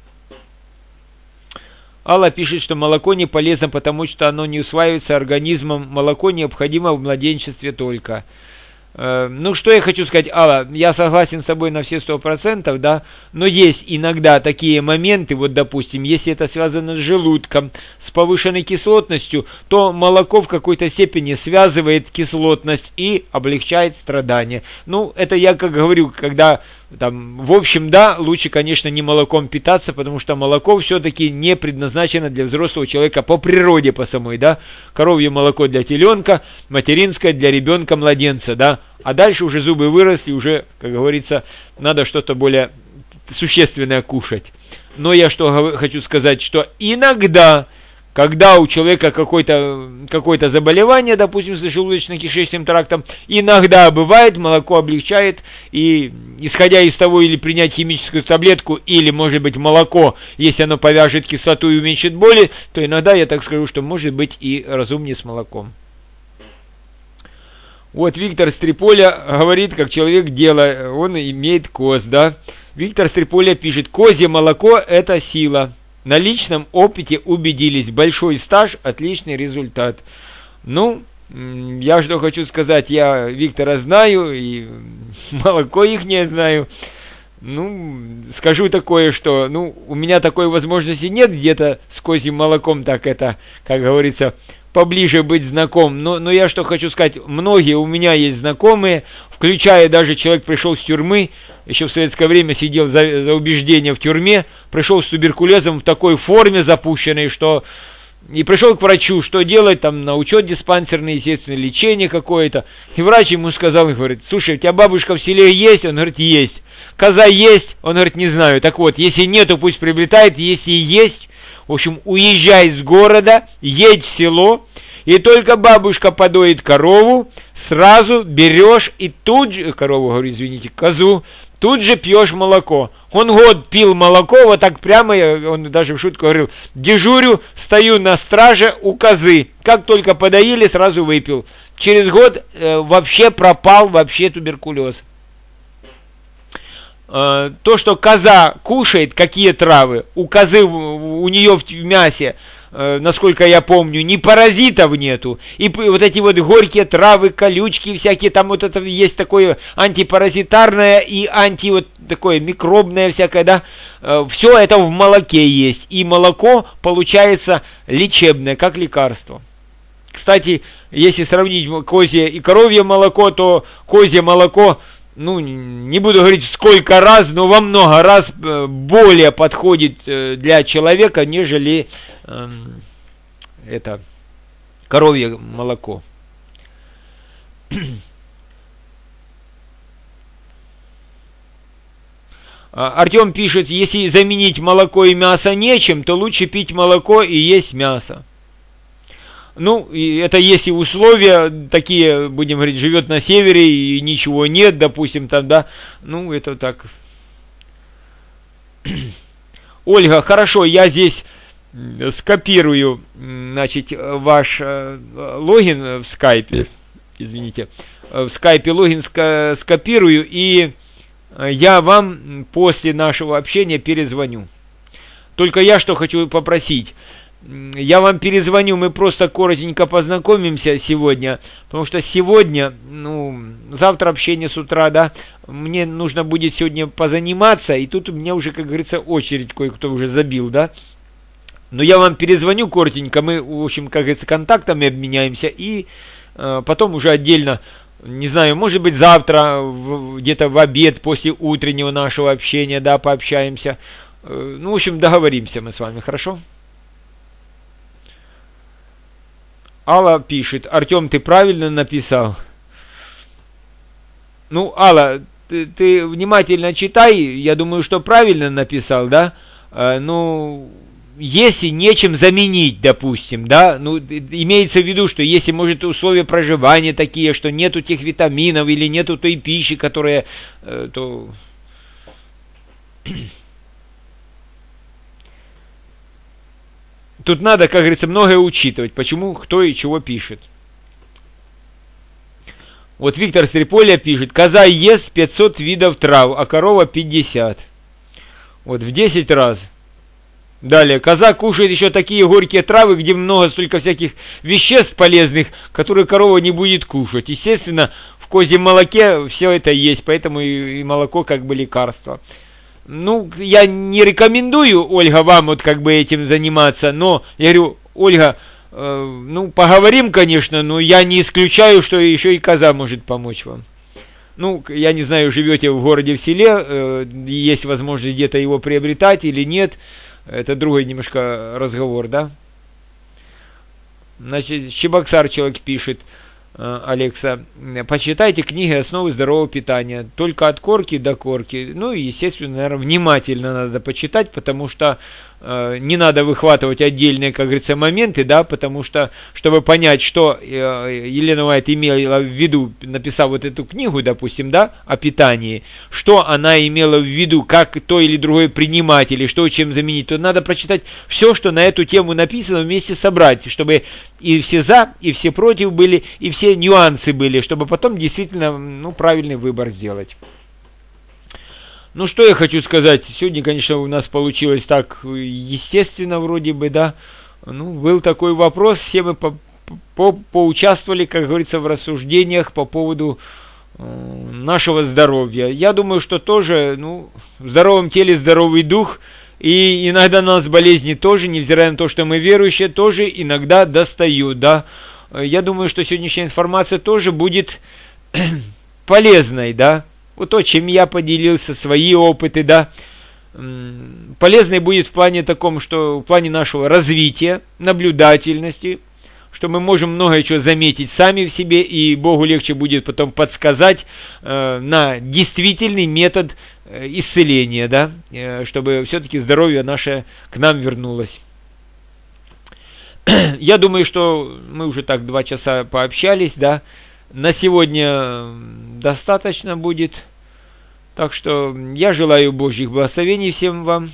Алла пишет, что молоко не полезно, потому что оно не усваивается организмом. Молоко необходимо в младенчестве только. Ну, что я хочу сказать, Алла, я согласен с тобой на все 100%, да, но есть иногда такие моменты, вот, допустим, если это связано с желудком, с повышенной кислотностью, то молоко в какой-то степени связывает кислотность и облегчает страдания. Ну, это я как говорю, когда... Там, в общем, да, лучше, конечно, не молоком питаться, потому что молоко все-таки не предназначено для взрослого человека по природе, по самой, да. Коровье молоко для теленка, материнское для ребенка-младенца, да. А дальше уже зубы выросли, уже, как говорится, надо что-то более существенное кушать. Но я что хочу сказать, что иногда... Когда у человека какое-то заболевание, допустим, с желудочно-кишечным трактом, иногда бывает, молоко облегчает, и исходя из того, или принять химическую таблетку, или, может быть, молоко, если оно повяжет кислоту и уменьшит боли, то иногда, я так скажу, что может быть и разумнее с молоком. Вот Виктор Стриполя говорит, как человек дела, он имеет коз, да. Виктор Стриполя пишет, козье молоко – это сила. На личном опыте убедились, большой стаж, отличный результат. Ну, я что хочу сказать, я Виктора знаю, и молоко их не знаю. Ну, скажу такое, что, ну, у меня такой возможности нет где-то с козьим молоком, так это, как говорится, поближе быть знаком. Но я что хочу сказать, многие у меня есть знакомые, включая даже человек пришел с тюрьмы, еще в советское время сидел за убеждение в тюрьме, пришел с туберкулезом в такой форме запущенной, что... И пришел к врачу, что делать, там, на учет диспансерный, естественно, лечение какое-то. И врач ему сказал, говорит, слушай, у тебя бабушка в селе есть? Он говорит, есть. Коза есть? Он говорит, не знаю. Так вот, если нету, пусть приобретает, если есть, в общем, уезжай из города, едь в село, и только бабушка подоит корову, сразу берешь и тут же, корову, говорю, извините, козу, тут же пьешь молоко. Он год пил молоко, вот так прямо, он даже в шутку говорил, дежурю, стою на страже у козы. Как только подоили, сразу выпил. Через год вообще пропал вообще туберкулез. То, что коза кушает, какие травы, у козы, у нее в мясе, насколько я помню, ни паразитов нету. И вот эти вот горькие травы, колючки всякие, там вот это есть такое антипаразитарное и вот такое микробное всякое, да. Все это в молоке есть. И молоко получается лечебное, как лекарство. Кстати, если сравнить козье и коровье молоко, то козье молоко, ну, не буду говорить сколько раз, но во много раз более подходит для человека, нежели это коровье молоко. Артем пишет, если заменить молоко и мясо нечем, то лучше пить молоко и есть мясо. Ну, и это если условия такие, будем говорить, живет на севере и ничего нет, допустим, там, да, ну, это так. Ольга, хорошо, я здесь скопирую, значит, ваш логин в скайпе, извините, в скайпе логин скопирую, и я вам после нашего общения перезвоню. Только я что хочу попросить. Я вам перезвоню, мы просто коротенько познакомимся сегодня, потому что сегодня, ну, завтра общение с утра, да, мне нужно будет сегодня позаниматься, и тут у меня уже, как говорится, очередь кое-кто уже забил, да. Но я вам перезвоню коротенько, мы, в общем, как говорится, контактами обменяемся, и потом уже отдельно, не знаю, может быть, завтра, где-то в обед, после утреннего нашего общения, да, пообщаемся. Ну, в общем, договоримся мы с вами, хорошо? Алла пишет, Артем, ты правильно написал? Ну, Алла, ты внимательно читай, я думаю, что правильно написал, да? Ну, если нечем заменить, допустим, да, ну, имеется в виду, что если, может, условия проживания такие, что нету тех витаминов или нету той пищи, которая, то... Тут надо, как говорится, многое учитывать, почему, кто и чего пишет. Вот Виктор Стриполья пишет, коза ест 500 видов трав, а корова 50. Вот в 10 раз. Далее, коза кушает еще такие горькие травы, где много столько всяких веществ полезных, которые корова не будет кушать. Естественно, в козьем молоке все это есть, поэтому и молоко как бы лекарство. Ну, я не рекомендую, Ольга, вам вот как бы этим заниматься, но, я говорю, Ольга, ну, поговорим, конечно, но я не исключаю, что еще и коза может помочь вам. Ну, я не знаю, живете в городе, в селе, есть возможность где-то его приобретать или нет, это другой немножко разговор, да? Значит, Чебоксар человек пишет, Алекса, почитайте книги «Основы здорового питания», только от корки до корки. Ну и, естественно, наверное, внимательно надо почитать, потому что не надо выхватывать отдельные, как говорится, моменты, да, потому что, чтобы понять, что Елена Уайт имела в виду, написав вот эту книгу, допустим, да, о питании, что она имела в виду, как то или другое принимать, или что чем заменить, то надо прочитать все, что на эту тему написано, вместе собрать, чтобы и все за, и все против были, и все нюансы были, чтобы потом действительно, ну, правильный выбор сделать. Ну, что я хочу сказать, сегодня, конечно, у нас получилось так естественно, вроде бы, да, ну, был такой вопрос, все мы поучаствовали, как говорится, в рассуждениях по поводу нашего здоровья. Я думаю, что тоже, ну, в здоровом теле здоровый дух, и иногда нас болезни тоже, невзирая на то, что мы верующие, тоже иногда достают, да. Я думаю, что сегодняшняя информация тоже будет полезной, да. Вот то, чем я поделился, свои опыты, да, полезный будет в плане таком, что в плане нашего развития, наблюдательности, что мы можем многое чего заметить сами в себе, и Богу легче будет потом подсказать на действительный метод исцеления, да, чтобы все-таки здоровье наше к нам вернулось. Я думаю, что мы уже так 2 часа пообщались, да. На сегодня достаточно будет. Так что я желаю Божьих благословений всем вам.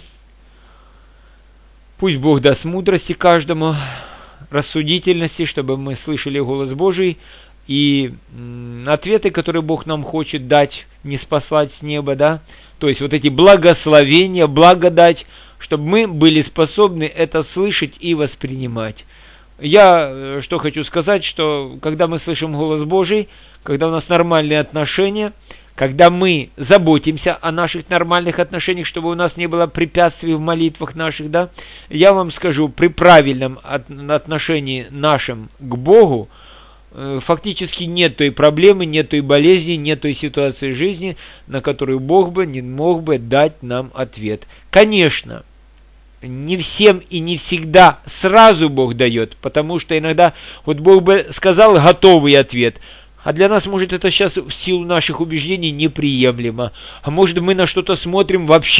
Пусть Бог даст мудрости каждому, рассудительности, чтобы мы слышали голос Божий. И ответы, которые Бог нам хочет дать, не спаслать с неба, да. То есть вот эти благословения, благодать, чтобы мы были способны это слышать и воспринимать. Я что хочу сказать, что когда мы слышим голос Божий, когда у нас нормальные отношения, когда мы заботимся о наших нормальных отношениях, чтобы у нас не было препятствий в молитвах наших, да, я вам скажу, при правильном отношении нашем к Богу, фактически нет той проблемы, нет той болезни, нет той ситуации жизни, на которую Бог бы не мог бы дать нам ответ. Конечно, не всем и не всегда сразу Бог дает, потому что иногда вот Бог бы сказал готовый ответ, а для нас, может, это сейчас в силу наших убеждений неприемлемо, а может, мы на что-то смотрим вообще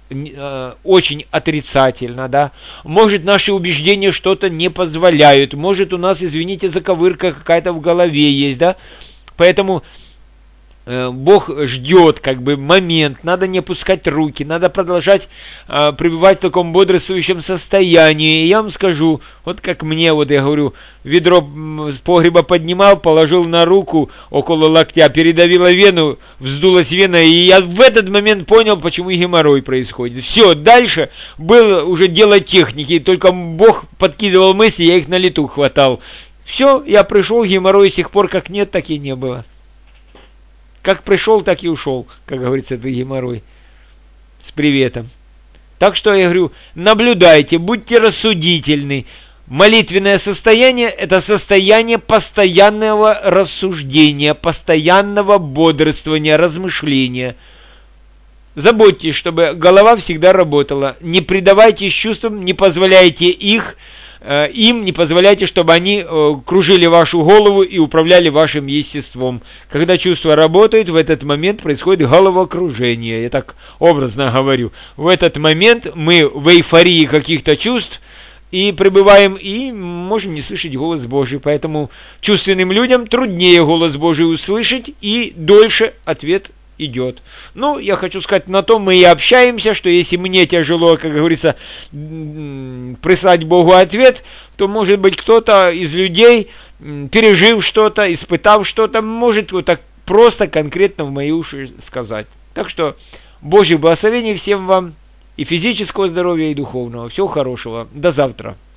очень отрицательно, да, может наши убеждения что-то не позволяют, может у нас, извините, заковырка какая-то в голове есть, да, поэтому Бог ждет как бы момент, надо не опускать руки, надо продолжать пребывать в таком бодрствующем состоянии. И я вам скажу, вот как мне, вот я говорю, ведро с погреба поднимал, положил на руку около локтя, передавило вену, вздулась вена, и я в этот момент понял, почему геморрой происходит. Все, дальше было уже дело техники, только Бог подкидывал мысли, я их на лету хватал. Все, я пришел, геморрой с тех пор как нет, так и не было. Как пришел, так и ушел, как говорится, этот геморрой. С приветом. Так что я говорю, наблюдайте, будьте рассудительны. Молитвенное состояние – это состояние постоянного рассуждения, постоянного бодрствования, размышления. Заботьтесь, чтобы голова всегда работала. Не предавайтесь чувствам, не позволяйте им не позволяйте, чтобы они кружили вашу голову и управляли вашим естеством. Когда чувства работают, в этот момент происходит головокружение. Я так образно говорю. В этот момент мы в эйфории каких-то чувств и пребываем, и можем не слышать голос Божий. Поэтому чувственным людям труднее голос Божий услышать, и дольше ответ идет. Ну, я хочу сказать, на том мы и общаемся, что если мне тяжело, как говорится, прислать Богу ответ, то, может быть, кто-то из людей, пережив что-то, испытав что-то, может вот так просто, конкретно в мои уши сказать. Так что, Божьих благословений всем вам, и физического здоровья, и духовного. Всего хорошего. До завтра.